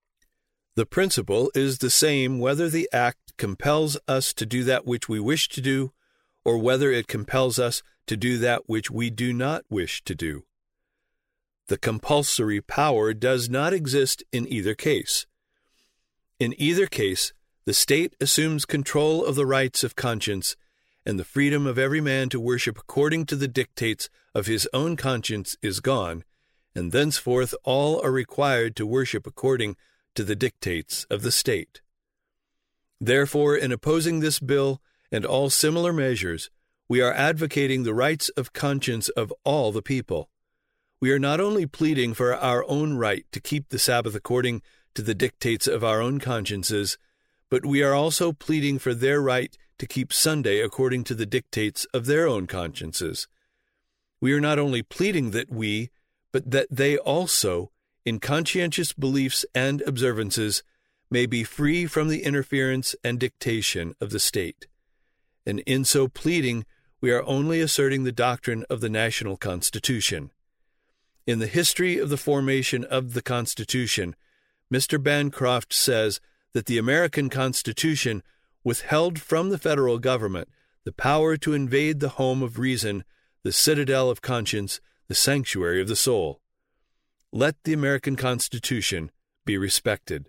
The principle is the same whether the act compels us to do that which we wish to do, or whether it compels us to do that which we do not wish to do. The compulsory power does not exist in either case. In either case, the state assumes control of the rights of conscience, and the freedom of every man to worship according to the dictates of his own conscience is gone, and thenceforth all are required to worship according to the dictates of the state. Therefore, in opposing this bill and all similar measures, we are advocating the rights of conscience of all the people. We are not only pleading for our own right to keep the Sabbath according to the dictates of our own consciences, but we are also pleading for their right to keep Sunday according to the dictates of their own consciences. We are not only pleading that we, but that they also, in conscientious beliefs and observances, may be free from the interference and dictation of the state. And in so pleading, we are only asserting the doctrine of the national Constitution. In the history of the formation of the Constitution, Mister Bancroft says that the American Constitution withheld from the federal government the power to invade the home of reason, the citadel of conscience, the sanctuary of the soul. Let the American Constitution be respected.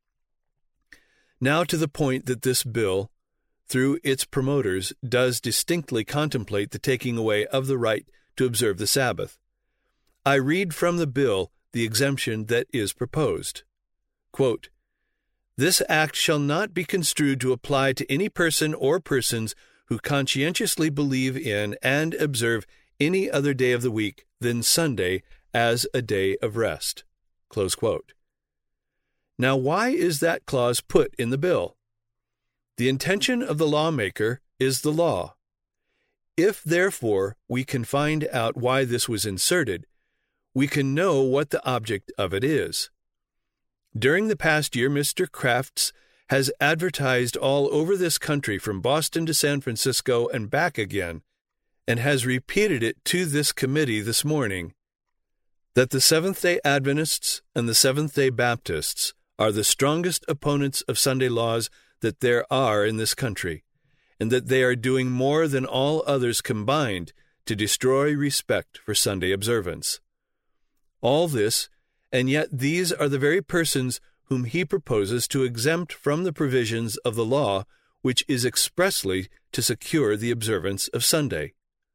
Now to the point that this bill, through its promoters, does distinctly contemplate the taking away of the right to observe the Sabbath. I read from the bill the exemption that is proposed. Quote, "This act shall not be construed to apply to any person or persons who conscientiously believe in and observe any other day of the week than Sunday as a day of rest." Close quote. Now, why is that clause put in the bill? The intention of the lawmaker is the law. If, therefore, we can find out why this was inserted, we can know what the object of it is. During the past year, Mister Crafts has advertised all over this country from Boston to San Francisco and back again, and has repeated it to this committee this morning, that the Seventh-day Adventists and the Seventh-day Baptists are the strongest opponents of Sunday laws that there are in this country, and that they are doing more than all others combined to destroy respect for Sunday observance. All this, and yet these are the very persons whom he proposes to exempt from the provisions of the law which is expressly to secure the observance of Sunday.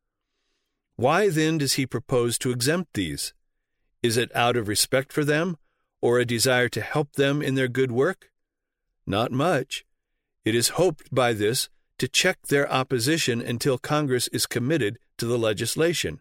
Why then does he propose to exempt these? Is it out of respect for them, or a desire to help them in their good work? Not much. It is hoped by this to check their opposition until Congress is committed to the legislation.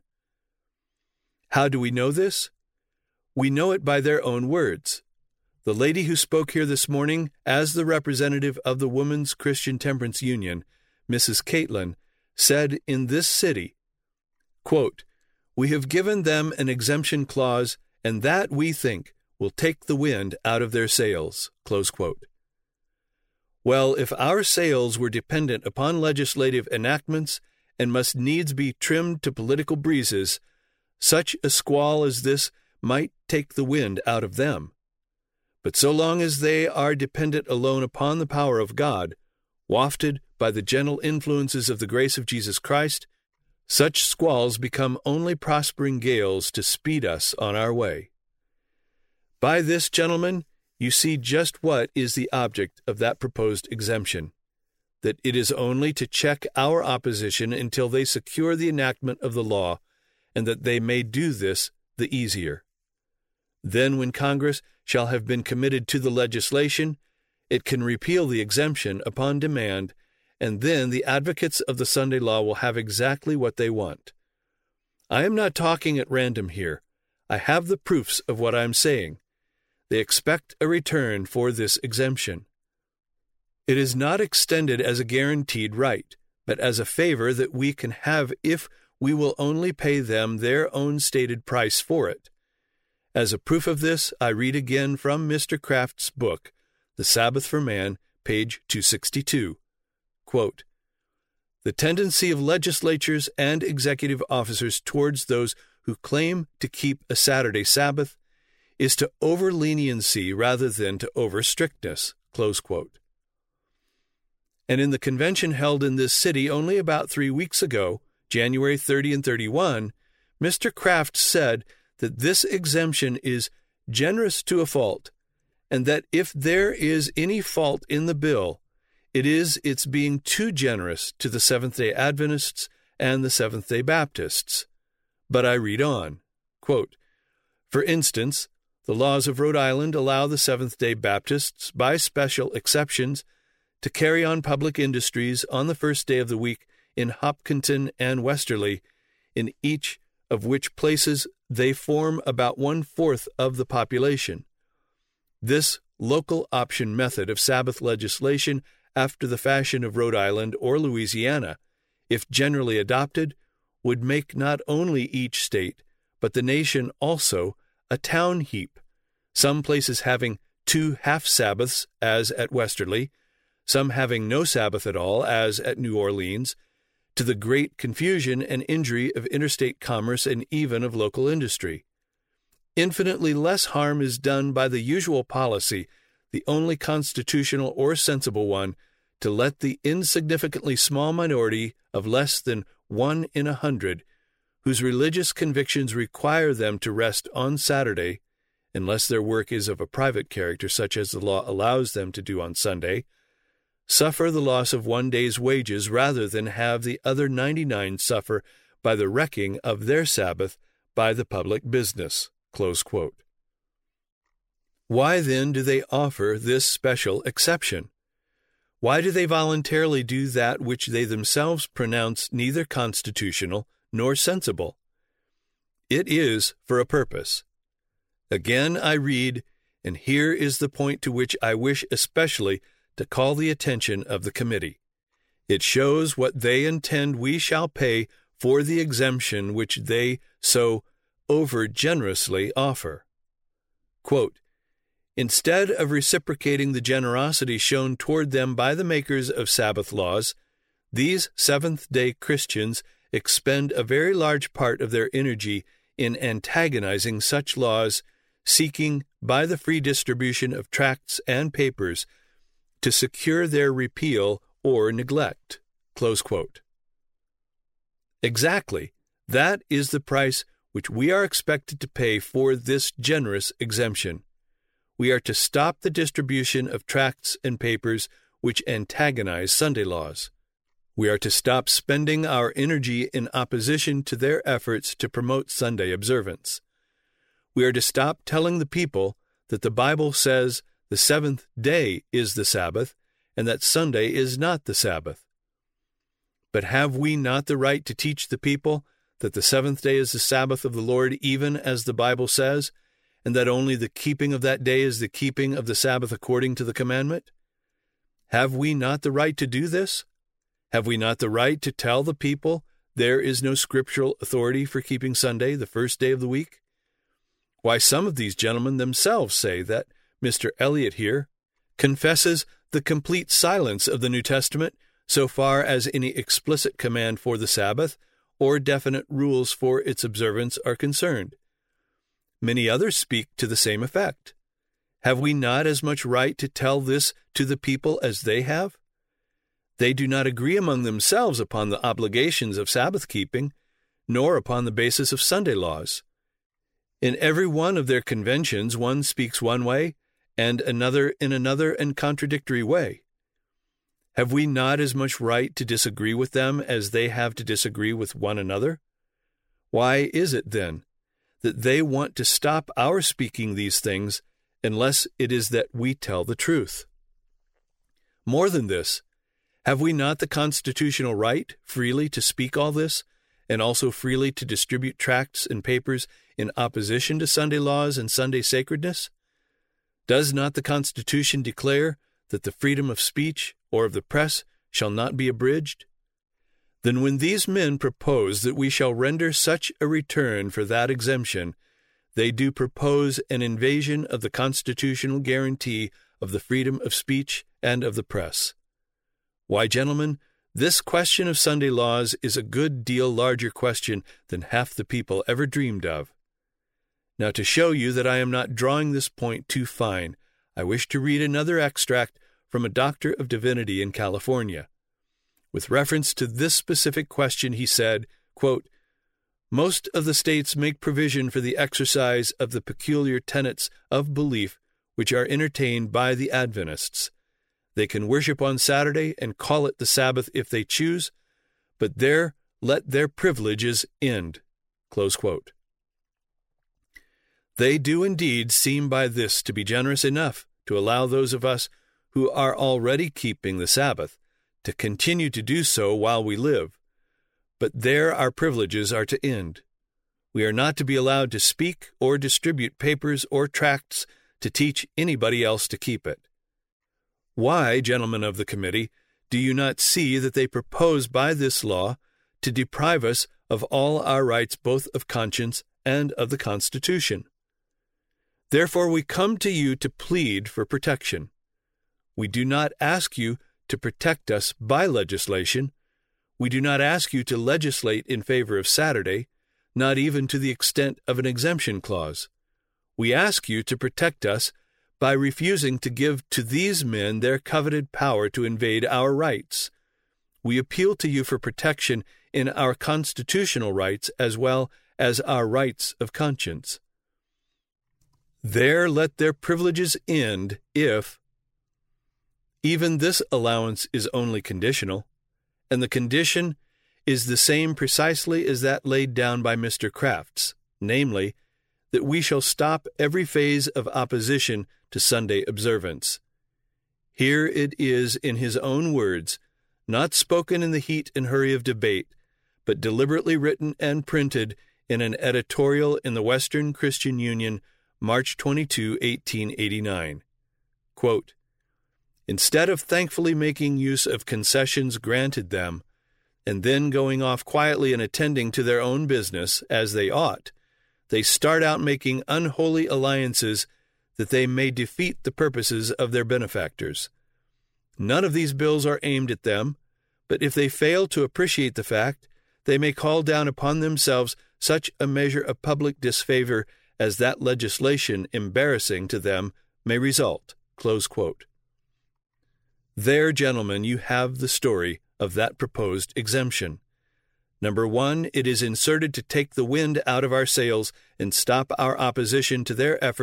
How do we know this? We know it by their own words. The lady who spoke here this morning as the representative of the Women's Christian Temperance Union, Missus Caitlin, said in this city, quote, "We have given them an exemption clause, and that, we think, will take the wind out of their sails." Close quote. Well, if our sails were dependent upon legislative enactments and must needs be trimmed to political breezes, such a squall as this might take the wind out of them. But so long as they are dependent alone upon the power of God, wafted by the gentle influences of the grace of Jesus Christ, such squalls become only prospering gales to speed us on our way. By this, gentlemen, you see just what is the object of that proposed exemption, that it is only to check our opposition until they secure the enactment of the law, and that they may do this the easier. Then, when Congress shall have been committed to the legislation, it can repeal the exemption upon demand, and then the advocates of the Sunday law will have exactly what they want. I am not talking at random here. I have the proofs of what I am saying. They expect a return for this exemption. It is not extended as a guaranteed right, but as a favor that we can have if we will only pay them their own stated price for it. As a proof of this, I read again from Mister Kraft's book, The Sabbath for Man, page two sixty-two. Quote, "The tendency of legislatures and executive officers towards those who claim to keep a Saturday Sabbath is to over-leniency rather than to over-strictness." Close quote. And in the convention held in this city only about three weeks ago, January thirtieth and thirty-first, Mister Kraft said that this exemption is generous to a fault, and that if there is any fault in the bill, it is its being too generous to the Seventh-day Adventists and the Seventh-day Baptists. But I read on. Quote, "For instance, the laws of Rhode Island allow the Seventh-day Baptists, by special exceptions, to carry on public industries on the first day of the week in Hopkinton and Westerly, in each of which places they form about one-fourth of the population. This local option method of Sabbath legislation, after the fashion of Rhode Island or Louisiana, if generally adopted, would make not only each state, but the nation also, a town heap, some places having two half-Sabbaths, as at Westerly, some having no Sabbath at all, as at New Orleans, to the great confusion and injury of interstate commerce and even of local industry. Infinitely less harm is done by the usual policy, the only constitutional or sensible one, to let the insignificantly small minority of less than one in a hundred, whose religious convictions require them to rest on Saturday, unless their work is of a private character such as the law allows them to do on Sunday, suffer the loss of one day's wages rather than have the other ninety-nine suffer by the wrecking of their Sabbath by the public business." Close quote. Why then do they offer this special exception? Why do they voluntarily do that which they themselves pronounce neither constitutional nor sensible? It is for a purpose. Again I read, and here is the point to which I wish especially to call the attention of the committee. It shows what they intend we shall pay for the exemption which they so over-generously offer. Quote, "Instead of reciprocating the generosity shown toward them by the makers of Sabbath laws, these Seventh-day Christians expend a very large part of their energy in antagonizing such laws, seeking, by the free distribution of tracts and papers, to secure their repeal or neglect." Close quote. Exactly. That is the price which we are expected to pay for this generous exemption. we are to stop the distribution of tracts and papers which antagonize Sunday laws. We are to stop spending our energy in opposition to their efforts to promote Sunday observance. We are to stop telling the people that the Bible says the seventh day is the Sabbath and that Sunday is not the Sabbath. But have we not the right to teach the people that the seventh day is the Sabbath of the Lord, even as the Bible says, and that only the keeping of that day is the keeping of the Sabbath according to the commandment? Have we not the right to do this? Have we not the right to tell the people there is no scriptural authority for keeping Sunday, the first day of the week? Why, some of these gentlemen themselves say that Mister Elliot here confesses the complete silence of the New Testament so far as any explicit command for the Sabbath or definite rules for its observance are concerned. Many others speak to the same effect. Have we not as much right to tell this to the people as they have? They do not agree among themselves upon the obligations of Sabbath keeping, nor upon the basis of Sunday laws. In every one of their conventions, one speaks one way, and another in another and contradictory way. Have we not as much right to disagree with them as they have to disagree with one another? Why is it, then, that they want to stop our speaking these things unless it is that we tell the truth? More than this, have we not the constitutional right freely to speak all this, and also freely to distribute tracts and papers in opposition to Sunday laws and Sunday sacredness? Does not the Constitution declare that the freedom of speech or of the press shall not be abridged? Then when these men propose that we shall render such a return for that exemption, they do propose an invasion of the constitutional guarantee of the freedom of speech and of the press. Why, gentlemen, this question of Sunday laws is a good deal larger question than half the people ever dreamed of. Now, to show you that I am not drawing this point too fine, I wish to read another extract from a doctor of divinity in California. With reference to this specific question, he said, quote, "Most of the states make provision for the exercise of the peculiar tenets of belief which are entertained by the Adventists. They can worship on Saturday and call it the Sabbath if they choose, but there let their privileges end." Close quote. They do indeed seem by this to be generous enough to allow those of us who are already keeping the Sabbath to continue to do so while we live, but there our privileges are to end. We are not to be allowed to speak or distribute papers or tracts to teach anybody else to keep it. Why, gentlemen of the committee, do you not see that they propose by this law to deprive us of all our rights both of conscience and of the Constitution? Therefore we come to you to plead for protection. We do not ask you to protect us by legislation. We do not ask you to legislate in favor of Saturday, not even to the extent of an exemption clause. We ask you to protect us by refusing to give to these men their coveted power to invade our rights. We appeal to you for protection in our constitutional rights as well as our rights of conscience. There let their privileges end if even this allowance is only conditional, and the condition is the same precisely as that laid down by Mister Crafts, namely, that we shall stop every phase of opposition to Sunday observance. Here it is in his own words, not spoken in the heat and hurry of debate, but deliberately written and printed in an editorial in the Western Christian Union, March twenty-second, eighteen eighty-nine. Quote, "Instead of thankfully making use of concessions granted them, and then going off quietly and attending to their own business, as they ought, they start out making unholy alliances that they may defeat the purposes of their benefactors. None of these bills are aimed at them, but if they fail to appreciate the fact, they may call down upon themselves such a measure of public disfavor as that legislation embarrassing to them may result." Close quote. There, gentlemen, you have the story of that proposed exemption. Number one, it is inserted to take the wind out of our sails and stop our opposition to their efforts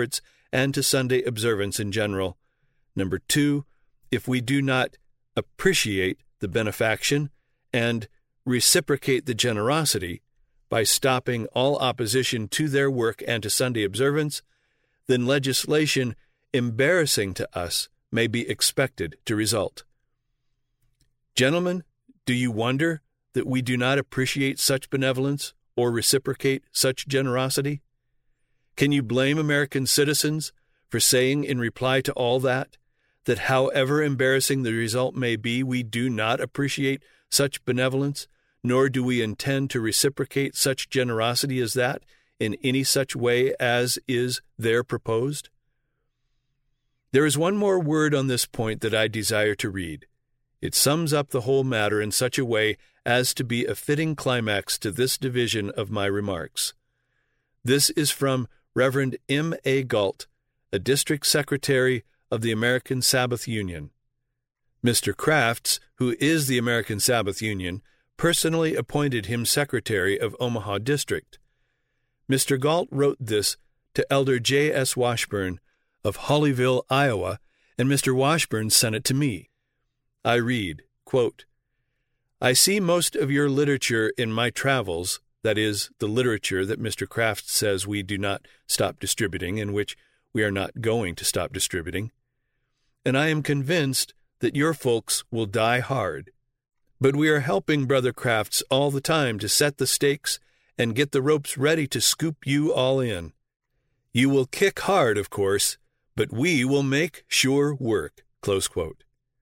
and to Sunday observance in general. Number two, if we do not appreciate the benefaction and reciprocate the generosity by stopping all opposition to their work and to Sunday observance, then legislation embarrassing to us may be expected to result. Gentlemen, do you wonder that we do not appreciate such benevolence or reciprocate such generosity? Can you blame American citizens for saying in reply to all that, that however embarrassing the result may be, we do not appreciate such benevolence, nor do we intend to reciprocate such generosity as that in any such way as is there proposed? There is one more word on this point that I desire to read. It sums up the whole matter in such a way as to be a fitting climax to this division of my remarks. This is from Reverend M A Galt, a district secretary of the American Sabbath Union. Mister Crafts, who is the American Sabbath Union, personally appointed him secretary of Omaha District. Mister Galt wrote this to Elder J S Washburn of Hollyville, Iowa, and Mister Washburn sent it to me. I read, quote, I see most of your literature in my travels, that is, the literature that Mister Crafts says we do not stop distributing, and which we are not going to stop distributing, and I am convinced that your folks will die hard. But we are helping Brother Crafts all the time to set the stakes and get the ropes ready to scoop you all in. You will kick hard, of course, but we will make sure work, close quote.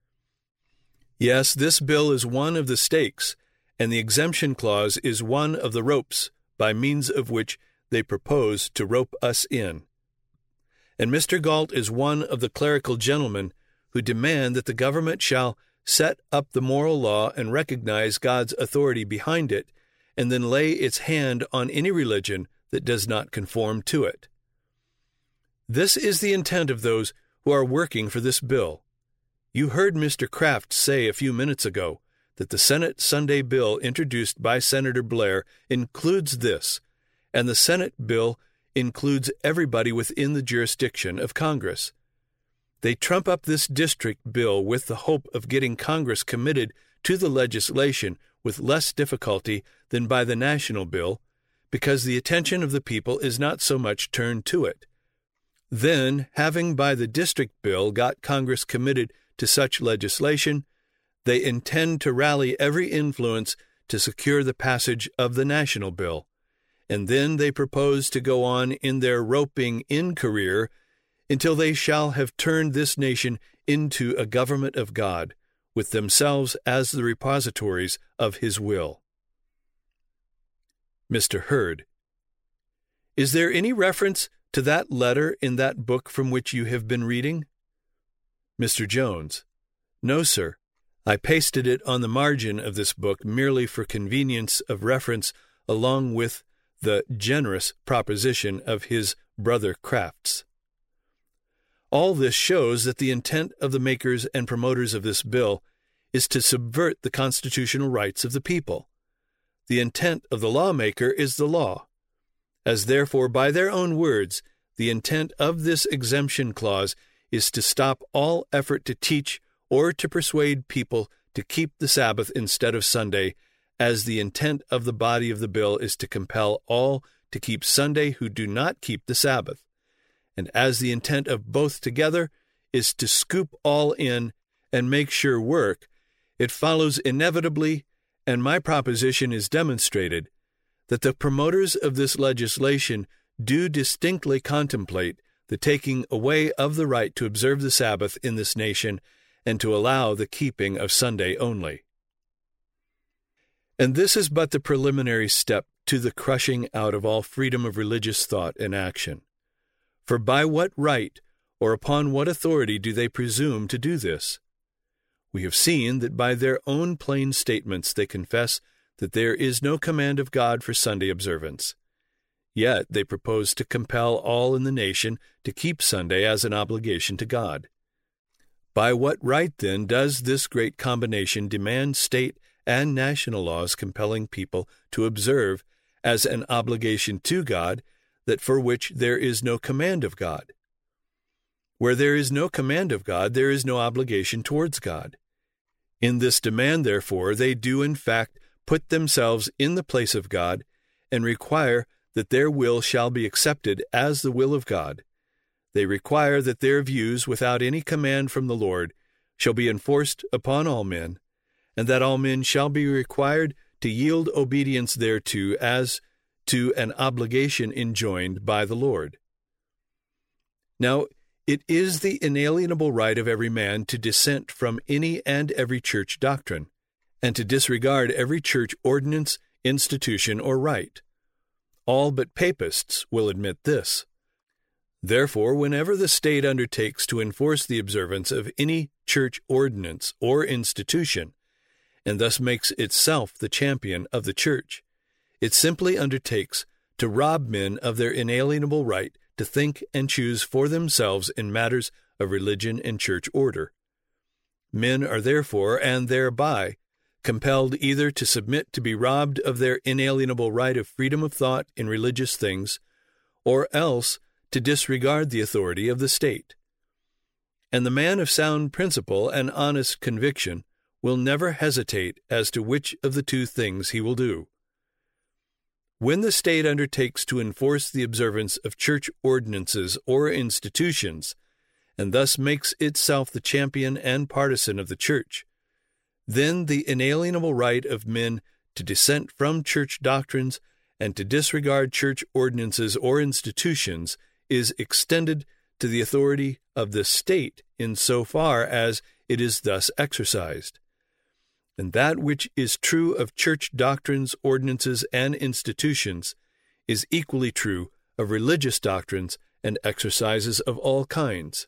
Yes, this bill is one of the stakes, and the exemption clause is one of the ropes by means of which they propose to rope us in. And Mister Galt is one of the clerical gentlemen who demand that the government shall set up the moral law and recognize God's authority behind it, and then lay its hand on any religion that does not conform to it. This is the intent of those who are working for this bill. You heard Mister Kraft say a few minutes ago that the Senate Sunday bill introduced by Senator Blair includes this, and the Senate bill includes everybody within the jurisdiction of Congress. They trump up this district bill with the hope of getting Congress committed to the legislation with less difficulty than by the national bill, because the attention of the people is not so much turned to it. Then, having by the district bill got Congress committed to such legislation, they intend to rally every influence to secure the passage of the national bill, and then they propose to go on in their roping in career until they shall have turned this nation into a government of God, with themselves as the repositories of His will. Mister Hurd: Is there any reference to that letter in that book from which you have been reading? Mister Jones: No, sir. I pasted it on the margin of this book merely for convenience of reference along with the generous proposition of his brother Crafts. All this shows that the intent of the makers and promoters of this bill is to subvert the constitutional rights of the people. The intent of the lawmaker is the law. As therefore, by their own words, the intent of this exemption clause is to stop all effort to teach or to persuade people to keep the Sabbath instead of Sunday, as the intent of the body of the bill is to compel all to keep Sunday who do not keep the Sabbath, and as the intent of both together is to scoop all in and make sure work, it follows inevitably, and my proposition is demonstrated, that the promoters of this legislation do distinctly contemplate the taking away of the right to observe the Sabbath in this nation and to allow the keeping of Sunday only. And this is but the preliminary step to the crushing out of all freedom of religious thought and action. For by what right or upon what authority do they presume to do this? We have seen that by their own plain statements they confess that there is no command of God for Sunday observance. Yet they propose to compel all in the nation to keep Sunday as an obligation to God. By what right, then, does this great combination demand state and national laws compelling people to observe as an obligation to God that for which there is no command of God? Where there is no command of God, there is no obligation towards God. In this demand, therefore, they do in fact put themselves in the place of God and require that their will shall be accepted as the will of God. They require that their views, without any command from the Lord, shall be enforced upon all men, and that all men shall be required to yield obedience thereto as to an obligation enjoined by the Lord. Now, it is the inalienable right of every man to dissent from any and every church doctrine, and to disregard every church ordinance, institution, or rite. All but papists will admit this. Therefore, whenever the state undertakes to enforce the observance of any church ordinance or institution, and thus makes itself the champion of the church, it simply undertakes to rob men of their inalienable right to think and choose for themselves in matters of religion and church order. Men are therefore, and thereby, compelled either to submit to be robbed of their inalienable right of freedom of thought in religious things, or else to disregard the authority of the state. And the man of sound principle and honest conviction will never hesitate as to which of the two things he will do. When the state undertakes to enforce the observance of church ordinances or institutions, and thus makes itself the champion and partisan of the church, then the inalienable right of men to dissent from church doctrines and to disregard church ordinances or institutions is extended to the authority of the state in so far as it is thus exercised. And that which is true of church doctrines, ordinances, and institutions is equally true of religious doctrines and exercises of all kinds.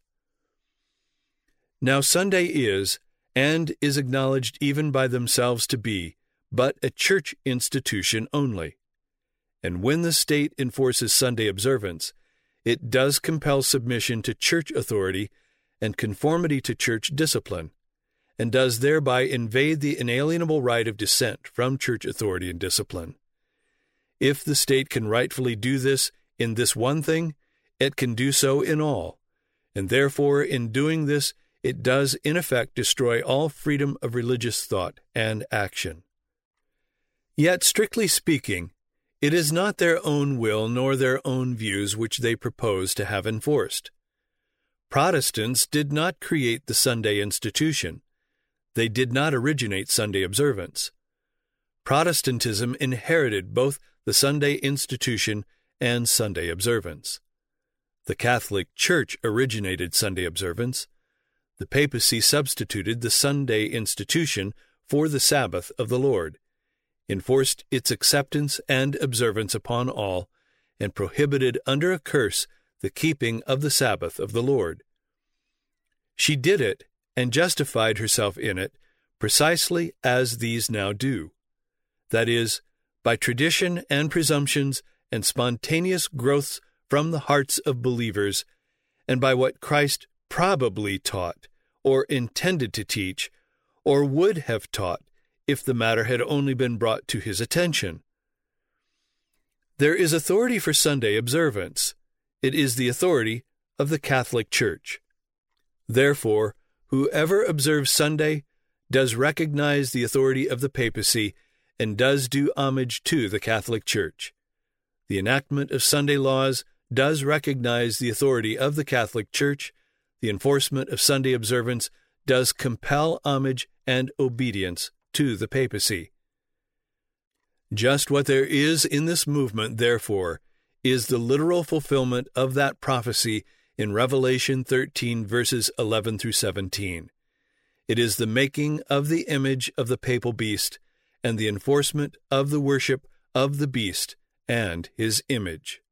Now Sunday is, and is acknowledged even by themselves to be, but a church institution only. And when the state enforces Sunday observance, it does compel submission to church authority and conformity to church discipline, and does thereby invade the inalienable right of dissent from church authority and discipline. If the state can rightfully do this in this one thing, it can do so in all, and therefore in doing this it does in effect destroy all freedom of religious thought and action. Yet, strictly speaking, it is not their own will nor their own views which they propose to have enforced. Protestants did not create the Sunday institution. They did not originate Sunday observance. Protestantism inherited both the Sunday institution and Sunday observance. The Catholic Church originated Sunday observance. The papacy substituted the Sunday institution for the Sabbath of the Lord, enforced its acceptance and observance upon all, and prohibited under a curse the keeping of the Sabbath of the Lord. She did it and justified herself in it precisely as these now do, that is, by tradition and presumptions and spontaneous growths from the hearts of believers, and by what Christ probably taught, or intended to teach, or would have taught if the matter had only been brought to his attention. There is authority for Sunday observance. It is the authority of the Catholic Church. Therefore, whoever observes Sunday does recognize the authority of the papacy and does do homage to the Catholic Church. The enactment of Sunday laws does recognize the authority of the Catholic Church. The enforcement of Sunday observance does compel homage and obedience to the papacy. Just what there is in this movement, therefore, is the literal fulfillment of that prophecy in Revelation thirteen, verses eleven through seventeen. It is the making of the image of the papal beast and the enforcement of the worship of the beast and his image.